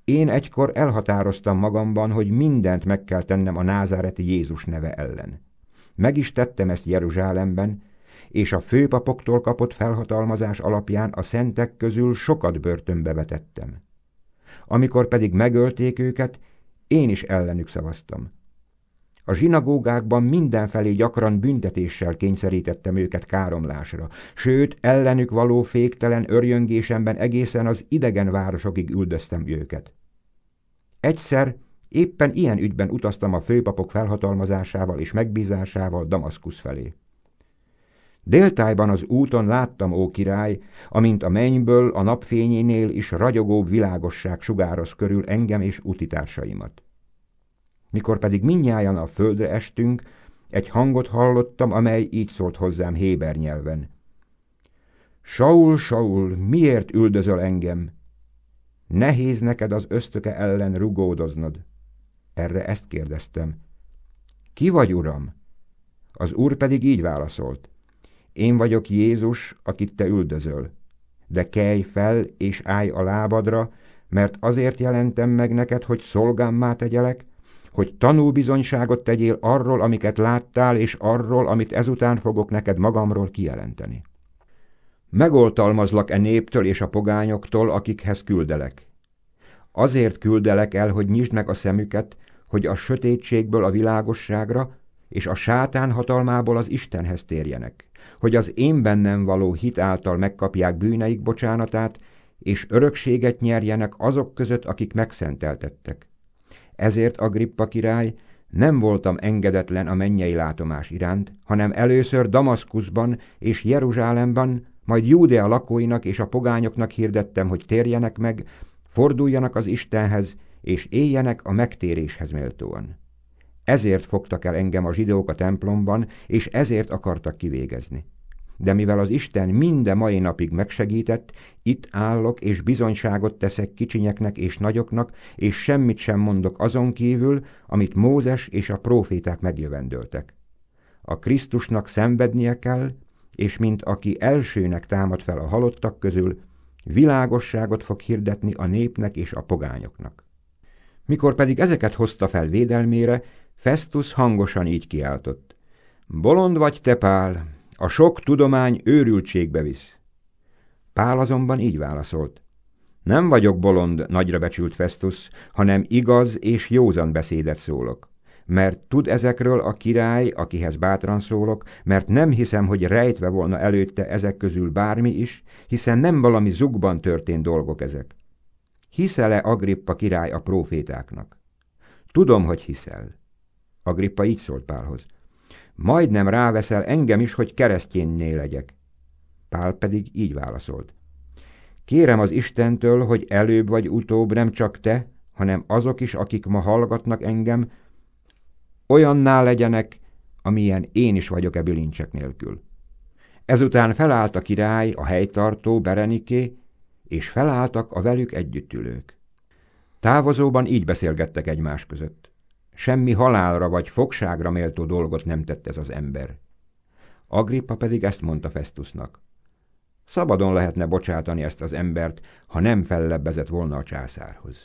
Én egykor elhatároztam magamban, hogy mindent meg kell tennem a názáreti Jézus neve ellen. Meg is tettem ezt Jeruzsálemben, és a főpapoktól kapott felhatalmazás alapján a szentek közül sokat börtönbe vetettem. Amikor pedig megölték őket, én is ellenük szavaztam. A zsinagógákban mindenfelé gyakran büntetéssel kényszerítettem őket káromlásra, sőt, ellenük való féktelen örjöngésemben egészen az idegen városokig üldöztem őket. Egyszer éppen ilyen ügyben utaztam a főpapok felhatalmazásával és megbízásával Damaszkusz felé. Déltájban az úton láttam, ó király, amint a mennyből a napfényénél is ragyogóbb világosság sugároz körül engem és utitársaimat. Mikor pedig mindnyájan a földre estünk, egy hangot hallottam, amely így szólt hozzám héber nyelven. Saul, Saul, miért üldözöl engem? Nehéz neked az ösztöke ellen rugódoznod. Erre ezt kérdeztem. Ki vagy, uram? Az úr pedig így válaszolt. Én vagyok Jézus, akit te üldözöl. De kelj fel és állj a lábadra, mert azért jelentem meg neked, hogy szolgámmá tegyelek, hogy tanúbizonyságot tegyél arról, amiket láttál, és arról, amit ezután fogok neked magamról kijelenteni. Megoltalmazlak e néptől és a pogányoktól, akikhez küldelek. Azért küldelek el, hogy nyisd meg a szemüket, hogy a sötétségből a világosságra, és a sátán hatalmából az Istenhez térjenek, hogy az én bennem való hit által megkapják bűneik bocsánatát, és örökséget nyerjenek azok között, akik megszenteltettek. Ezért, Agrippa király, nem voltam engedetlen a mennyei látomás iránt, hanem először Damaszkuszban és Jeruzsálemben, majd Júdea lakóinak és a pogányoknak hirdettem, hogy térjenek meg, forduljanak az Istenhez, és éljenek a megtéréshez méltóan. Ezért fogtak el engem a zsidók a templomban, és ezért akartak kivégezni. De mivel az Isten minden mai napig megsegített, itt állok, és bizonyságot teszek kicsinyeknek és nagyoknak, és semmit sem mondok azon kívül, amit Mózes és a próféták megjövendöltek. A Krisztusnak szenvednie kell, és mint aki elsőnek támad fel a halottak közül, világosságot fog hirdetni a népnek és a pogányoknak. Mikor pedig ezeket hozta fel védelmére, Festus hangosan így kiáltott. Bolond vagy te, Pál, a sok tudomány őrültségbe visz. Pál azonban így válaszolt. Nem vagyok bolond, nagyra becsült Festus, hanem igaz és józan beszédet szólok. Mert tud ezekről a király, akihez bátran szólok, mert nem hiszem, hogy rejtve volna előtte ezek közül bármi is, hiszen nem valami zugban történt dolgok ezek. Hiszel-e, Agrippa király, a prófétáknak? Tudom, hogy hiszel. Agrippa így szólt Pálhoz. Majdnem ráveszel engem is, hogy keresztjénné legyek. Pál pedig így válaszolt. Kérem az Istentől, hogy előbb vagy utóbb nem csak te, hanem azok is, akik ma hallgatnak engem, olyanná legyenek, amilyen én is vagyok e bilincsek nélkül. Ezután felállt a király, a helytartó, Bereniké, és felálltak a velük együtt ülők. Távozóban így beszélgettek egymás között. Semmi halálra vagy fogságra méltó dolgot nem tett ez az ember. Agrippa pedig ezt mondta Festusnak. Szabadon lehetne bocsátani ezt az embert, ha nem fellebbezett volna a császárhoz.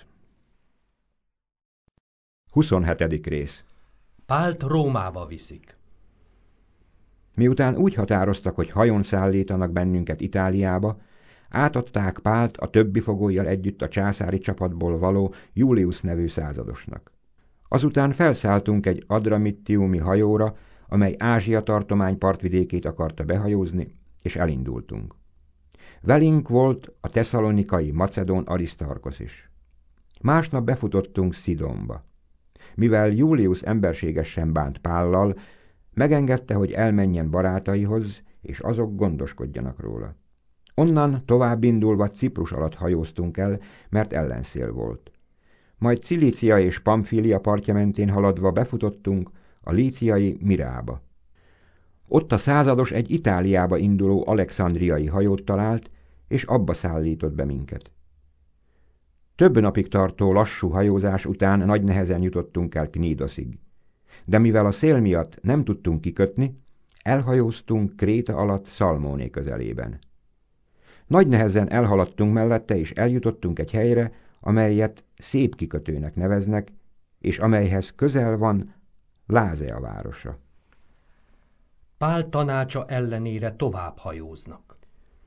huszonhetedik rész. Pált Rómába viszik. Miután úgy határoztak, hogy hajón szállítanak bennünket Itáliába, átadták Pált a többi fogollyal együtt a császári csapatból való Julius nevű századosnak. Azután felszálltunk egy adramittiumi hajóra, amely Ázsia tartomány partvidékét akarta behajózni, és elindultunk. Velünk volt a tesszalonikai macedón Arisztarkosz is. Másnap befutottunk Szidonba. Mivel Julius emberségesen bánt Pállal, megengedte, hogy elmenjen barátaihoz, és azok gondoskodjanak róla. Onnan tovább indulva Ciprus alatt hajóztunk el, mert ellenszél volt. Majd Cilícia és Pamfília partja mentén haladva befutottunk a líciai Mirába. Ott a százados egy Itáliába induló alexandriai hajót talált, és abba szállított be minket. Több napig tartó lassú hajózás után nagy nehezen jutottunk el Knídoszig. De mivel a szél miatt nem tudtunk kikötni, elhajóztunk Kréta alatt Szalmóné közelében. Nagy nehezen elhaladtunk mellette, és eljutottunk egy helyre, amelyet Szép kikötőnek neveznek, és amelyhez közel van Lázea városa. Pál tanácsa ellenére tovább hajóznak.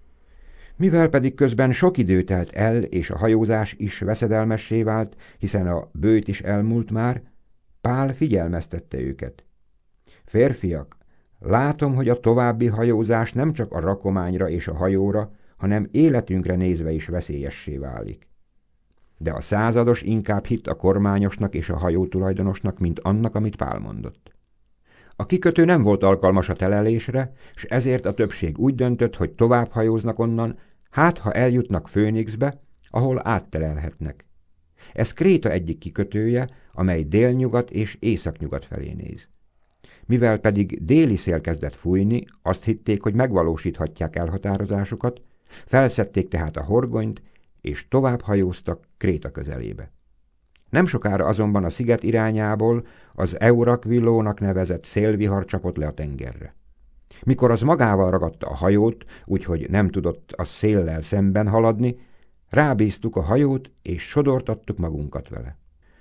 Mivel pedig közben sok idő telt el, és a hajózás is veszedelmessé vált, hiszen a bőt is elmúlt már, Pál figyelmeztette őket. Férfiak, látom, hogy a további hajózás nem csak a rakományra és a hajóra, hanem életünkre nézve is veszélyessé válik. De a százados inkább hitt a kormányosnak és a hajótulajdonosnak, mint annak, amit Pál mondott. A kikötő nem volt alkalmas a telelésre, s ezért a többség úgy döntött, hogy tovább hajóznak onnan, hát ha eljutnak Főnixbe, ahol áttelelhetnek. Ez Kréta egyik kikötője, amely délnyugat és északnyugat felé néz. Mivel pedig déli szél kezdett fújni, azt hitték, hogy megvalósíthatják elhatározásukat, felszedték tehát a horgonyt, és tovább hajóztak Kréta közelébe. Nem sokára azonban a sziget irányából az Eurakvillónak nevezett szélvihar csapott le a tengerre. Mikor az magával ragadta a hajót, úgyhogy nem tudott a széllel szemben haladni, rábíztuk a hajót, és sodortattuk magunkat vele.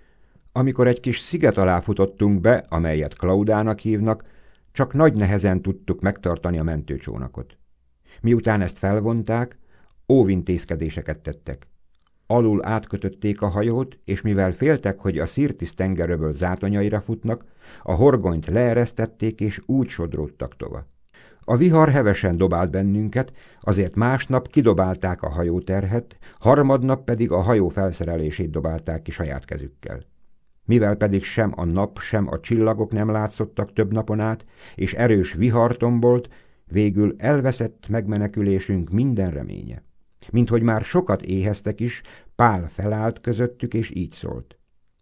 Amikor egy kis sziget alá futottunk be, amelyet Klaudának hívnak, csak nagy nehezen tudtuk megtartani a mentőcsónakot. Miután ezt felvonták, óvintézkedéseket tettek. Alul átkötötték a hajót, és mivel féltek, hogy a Szirtisz tengeröböl zátonyaira futnak, a horgonyt leeresztették, és úgy sodródtak tovább. A vihar hevesen dobált bennünket, azért másnap kidobálták a hajóterhet, harmadnap pedig a hajó felszerelését dobálták ki saját kezükkel. Mivel pedig sem a nap, sem a csillagok nem látszottak több napon át, és erős vihar tombolt, végül elveszett megmenekülésünk minden reménye. Minthogy már sokat éheztek is, Pál felállt közöttük, és így szólt.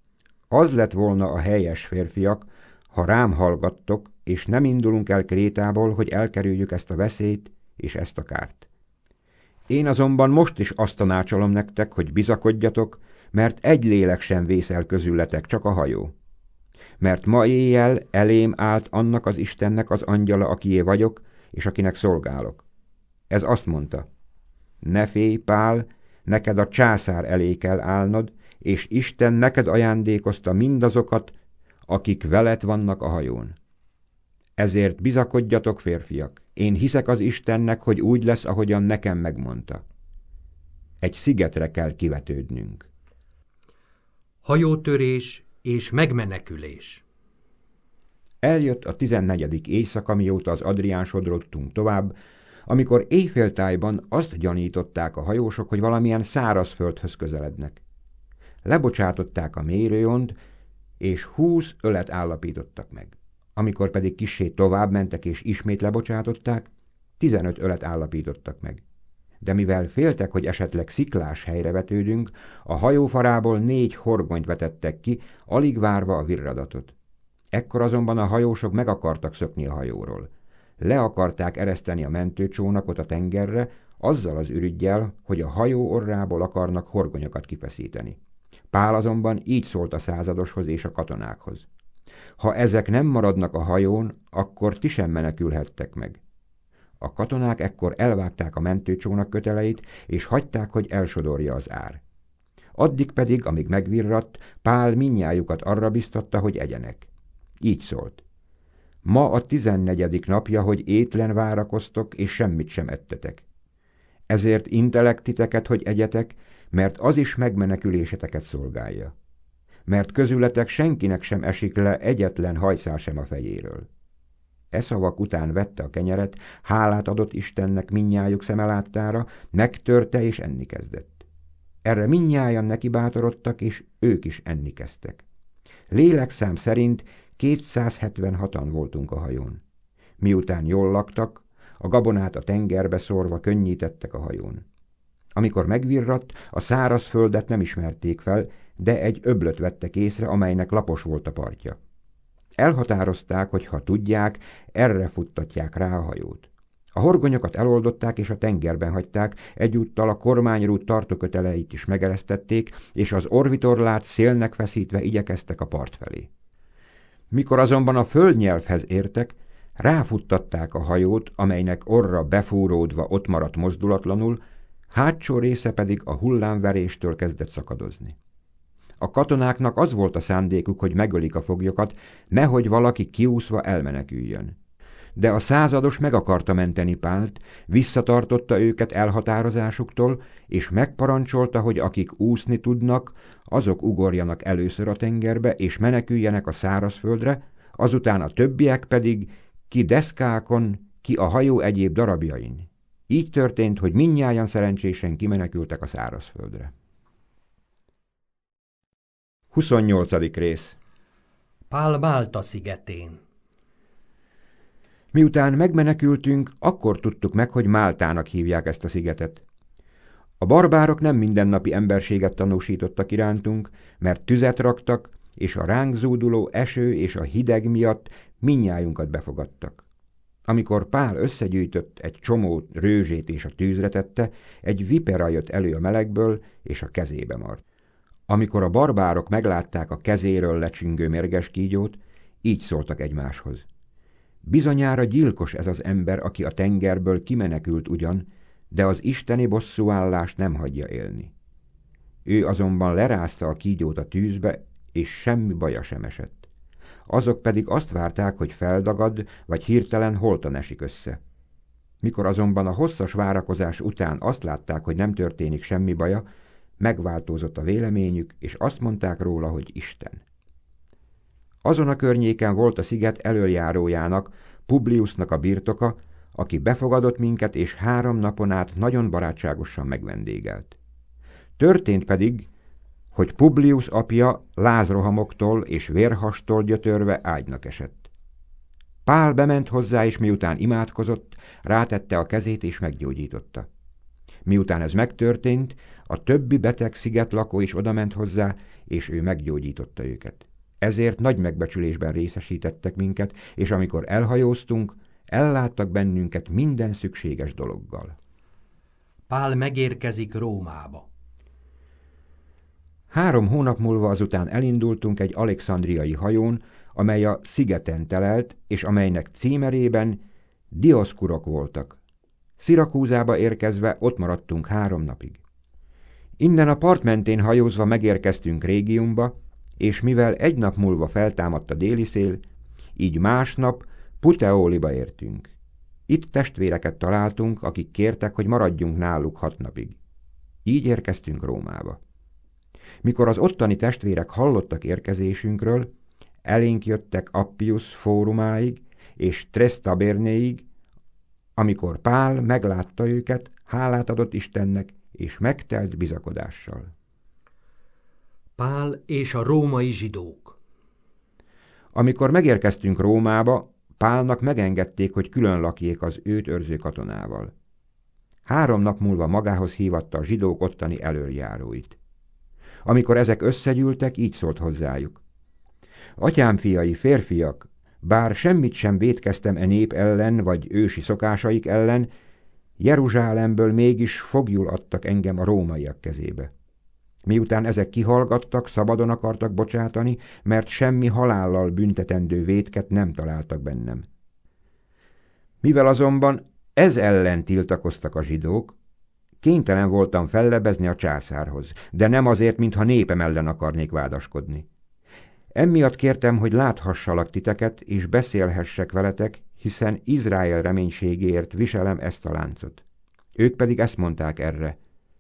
Az lett volna a helyes, férfiak, ha rám hallgattok, és nem indulunk el Krétából, hogy elkerüljük ezt a veszélyt és ezt a kárt. Én azonban most is azt tanácsolom nektek, hogy bizakodjatok, mert egy lélek sem vészel közületek, csak a hajó. Mert ma éjjel elém állt annak az Istennek az angyala, akié vagyok, és akinek szolgálok. Ez azt mondta, ne félj, Pál, neked a császár elé kell állnod, és Isten neked ajándékozta mindazokat, akik veled vannak a hajón. Ezért bizakodjatok, férfiak, én hiszek az Istennek, hogy úgy lesz, ahogyan nekem megmondta. Egy szigetre kell kivetődnünk. Hajótörés és megmenekülés. Eljött a tizennegyedik éjszaka, mióta az Adrián sodródtunk tovább, amikor éjféltájban azt gyanították a hajósok, hogy valamilyen szárazföldhöz közelednek. Lebocsátották a mérőjont, és húsz ölet állapítottak meg. Amikor pedig kissé tovább mentek és ismét lebocsátották, tizenöt ölet állapítottak meg. De mivel féltek, hogy esetleg sziklás helyre vetődünk, a hajófarából négy horgonyt vetettek ki, alig várva a virradatot. Ekkor azonban a hajósok meg akartak szökni a hajóról. Le akarták ereszteni a mentőcsónakot a tengerre, azzal az ürüggyel, hogy a hajó orrából akarnak horgonyokat kifeszíteni. Pál azonban így szólt a századoshoz és a katonákhoz. Ha ezek nem maradnak a hajón, akkor ti sem menekülhettek meg. A katonák ekkor elvágták a mentőcsónak köteleit, és hagyták, hogy elsodorja az ár. Addig pedig, amíg megvirradt, Pál mindnyájukat arra biztatta, hogy egyenek. Így szólt. Ma a tizennegyedik napja, hogy étlen várakoztok, és semmit sem ettetek. Ezért intelek titeket, hogy egyetek, mert az is megmeneküléseteket szolgálja. Mert közületek senkinek sem esik le egyetlen hajszál sem a fejéről. E szavak után vette a kenyeret, hálát adott Istennek mindnyájuk szeme láttára, megtörte és enni kezdett. Erre mindnyájan nekibátorodtak, és ők is enni kezdtek. Lélekszám szerint kétszázhetvenhatan voltunk a hajón. Miután jól laktak, a gabonát a tengerbe szórva könnyítettek a hajón. Amikor megvirradt, a szárazföldet nem ismerték fel, de egy öblöt vettek észre, amelynek lapos volt a partja. Elhatározták, hogy ha tudják, erre futtatják rá a hajót. A horgonyokat eloldották és a tengerben hagyták, egyúttal a kormányrút tartóköteleit is megeresztették, és az orvitorlát szélnek feszítve igyekeztek a part felé. Mikor azonban a földnyelvhez értek, ráfuttatták a hajót, amelynek orra befúródva ott maradt mozdulatlanul, hátsó része pedig a hullámveréstől kezdett szakadozni. A katonáknak az volt a szándékuk, hogy megölik a foglyokat, nehogy valaki kiúszva elmeneküljön. De a százados meg akarta menteni Pált, visszatartotta őket elhatározásuktól, és megparancsolta, hogy akik úszni tudnak, azok ugorjanak először a tengerbe, és meneküljenek a szárazföldre, azután a többiek pedig ki deszkákon, ki a hajó egyéb darabjain. Így történt, hogy mindnyájan szerencsésen kimenekültek a szárazföldre. huszonnyolcadik rész. Pál Málta szigetén. Miután megmenekültünk, akkor tudtuk meg, hogy Máltának hívják ezt a szigetet. A barbárok nem mindennapi emberséget tanúsítottak irántunk, mert tüzet raktak, és a ránk zúduló eső és a hideg miatt mindnyájunkat befogadtak. Amikor Pál összegyűjtött egy csomó rőzsét és a tűzre tette, egy vipera jött elő a melegből, és a kezébe mart. Amikor a barbárok meglátták a kezéről lecsüngő mérges kígyót, így szóltak egymáshoz. Bizonyára gyilkos ez az ember, aki a tengerből kimenekült ugyan, de az isteni bosszúállást nem hagyja élni. Ő azonban lerázta a kígyót a tűzbe, és semmi baja sem esett. Azok pedig azt várták, hogy feldagad, vagy hirtelen holtan esik össze. Mikor azonban a hosszas várakozás után azt látták, hogy nem történik semmi baja, megváltozott a véleményük, és azt mondták róla, hogy Isten. Azon a környéken volt a sziget elöljárójának, Publiusnak a birtoka, aki befogadott minket, és három napon át nagyon barátságosan megvendégelt. Történt pedig, hogy Publius apja lázrohamoktól és vérhastól gyötörve ágynak esett. Pál bement hozzá, és miután imádkozott, rátette a kezét és meggyógyította. Miután ez megtörtént, a többi beteg szigetlakó is odament hozzá, és ő meggyógyította őket. Ezért nagy megbecsülésben részesítettek minket, és amikor elhajóztunk, elláttak bennünket minden szükséges dologgal. Pál megérkezik Rómába. Három hónap múlva azután elindultunk egy alexandriai hajón, amely a szigeten telelt, és amelynek címerében Dioszkurok voltak. Szirakúzába érkezve ott maradtunk három napig. Innen a part mentén hajózva megérkeztünk Régiumba, és mivel egy nap múlva feltámadt a déli szél, így másnap Puteóliba értünk. Itt testvéreket találtunk, akik kértek, hogy maradjunk náluk hat napig. Így érkeztünk Rómába. Mikor az ottani testvérek hallottak érkezésünkről, elénk jöttek Appius fórumáig és Tresztabérnéig, amikor Pál meglátta őket, hálát adott Istennek, és megtelt bizakodással. Pál és a római zsidók. Amikor megérkeztünk Rómába, Pálnak megengedték, hogy külön lakjék az őt őrző katonával. Három nap múlva magához hívatta a zsidók ottani elöljáróit. Amikor ezek összegyűltek, így szólt hozzájuk. Atyám fiai, férfiak, bár semmit sem vétkeztem e nép ellen, vagy ősi szokásaik ellen, Jeruzsálemből mégis foglyul adtak engem a rómaiak kezébe. Miután ezek kihallgattak, szabadon akartak bocsátani, mert semmi halállal büntetendő vétket nem találtak bennem. Mivel azonban ez ellen tiltakoztak a zsidók, kénytelen voltam fellebezni a császárhoz, de nem azért, mintha népem ellen akarnék vádaskodni. Emiatt kértem, hogy láthassalak titeket, és beszélhessek veletek, hiszen Izrael reménységéért viselem ezt a láncot. Ők pedig ezt mondták erre.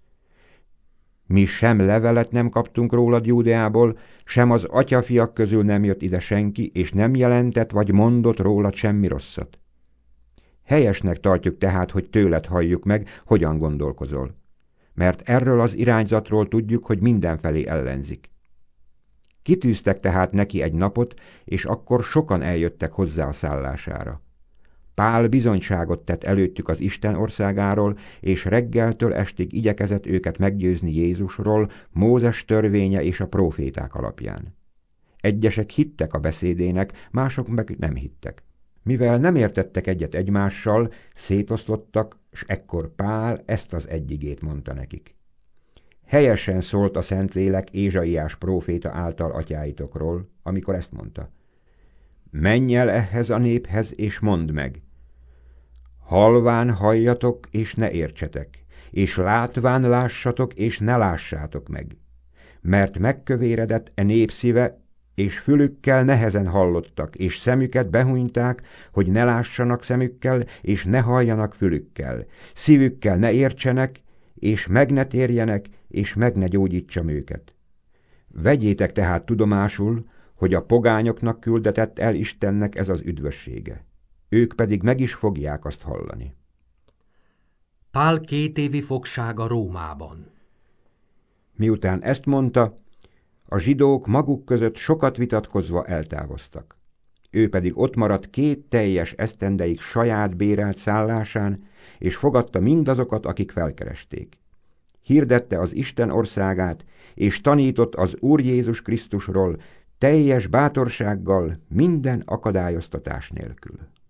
Mi sem levelet nem kaptunk rólad Júdeából, sem az atyafiak közül nem jött ide senki, és nem jelentett vagy mondott rólad semmi rosszat. Helyesnek tartjuk tehát, hogy tőled halljuk meg, hogyan gondolkozol. Mert erről az irányzatról tudjuk, hogy mindenfelé ellenzik. Kitűztek tehát neki egy napot, és akkor sokan eljöttek hozzá a szállására. Pál bizonyságot tett előttük az Isten országáról, és reggeltől estig igyekezett őket meggyőzni Jézusról, Mózes törvénye és a próféták alapján. Egyesek hittek a beszédének, mások meg nem hittek. Mivel nem értettek egyet egymással, szétoszlottak, s ekkor Pál ezt az egy igét mondta nekik. Helyesen szólt a Szentlélek Ézsaiás próféta által atyáitokról, amikor ezt mondta. Menj el ehhez a néphez, és mondd meg. Halván halljatok, és ne értsetek. és látván lássatok, és ne lássátok meg. Mert megkövéredett e nép szíve, és fülükkel nehezen hallottak, és szemüket behúnyták, hogy ne lássanak szemükkel, és ne halljanak fülükkel, szívükkel ne értsenek, és meg ne térjenek, és meg ne gyógyítsam őket. Vegyétek tehát tudomásul, hogy a pogányoknak küldetett el Istennek ez az üdvössége. Ők pedig meg is fogják azt hallani. Pál kétévi fogsága Rómában. Miután ezt mondta, a zsidók maguk között sokat vitatkozva eltávoztak. Ő pedig ott maradt két teljes esztendeig saját bérelt szállásán, és fogadta mindazokat, akik felkeresték. Hirdette az Isten országát, és tanított az Úr Jézus Krisztusról teljes bátorsággal, minden akadályoztatás nélkül.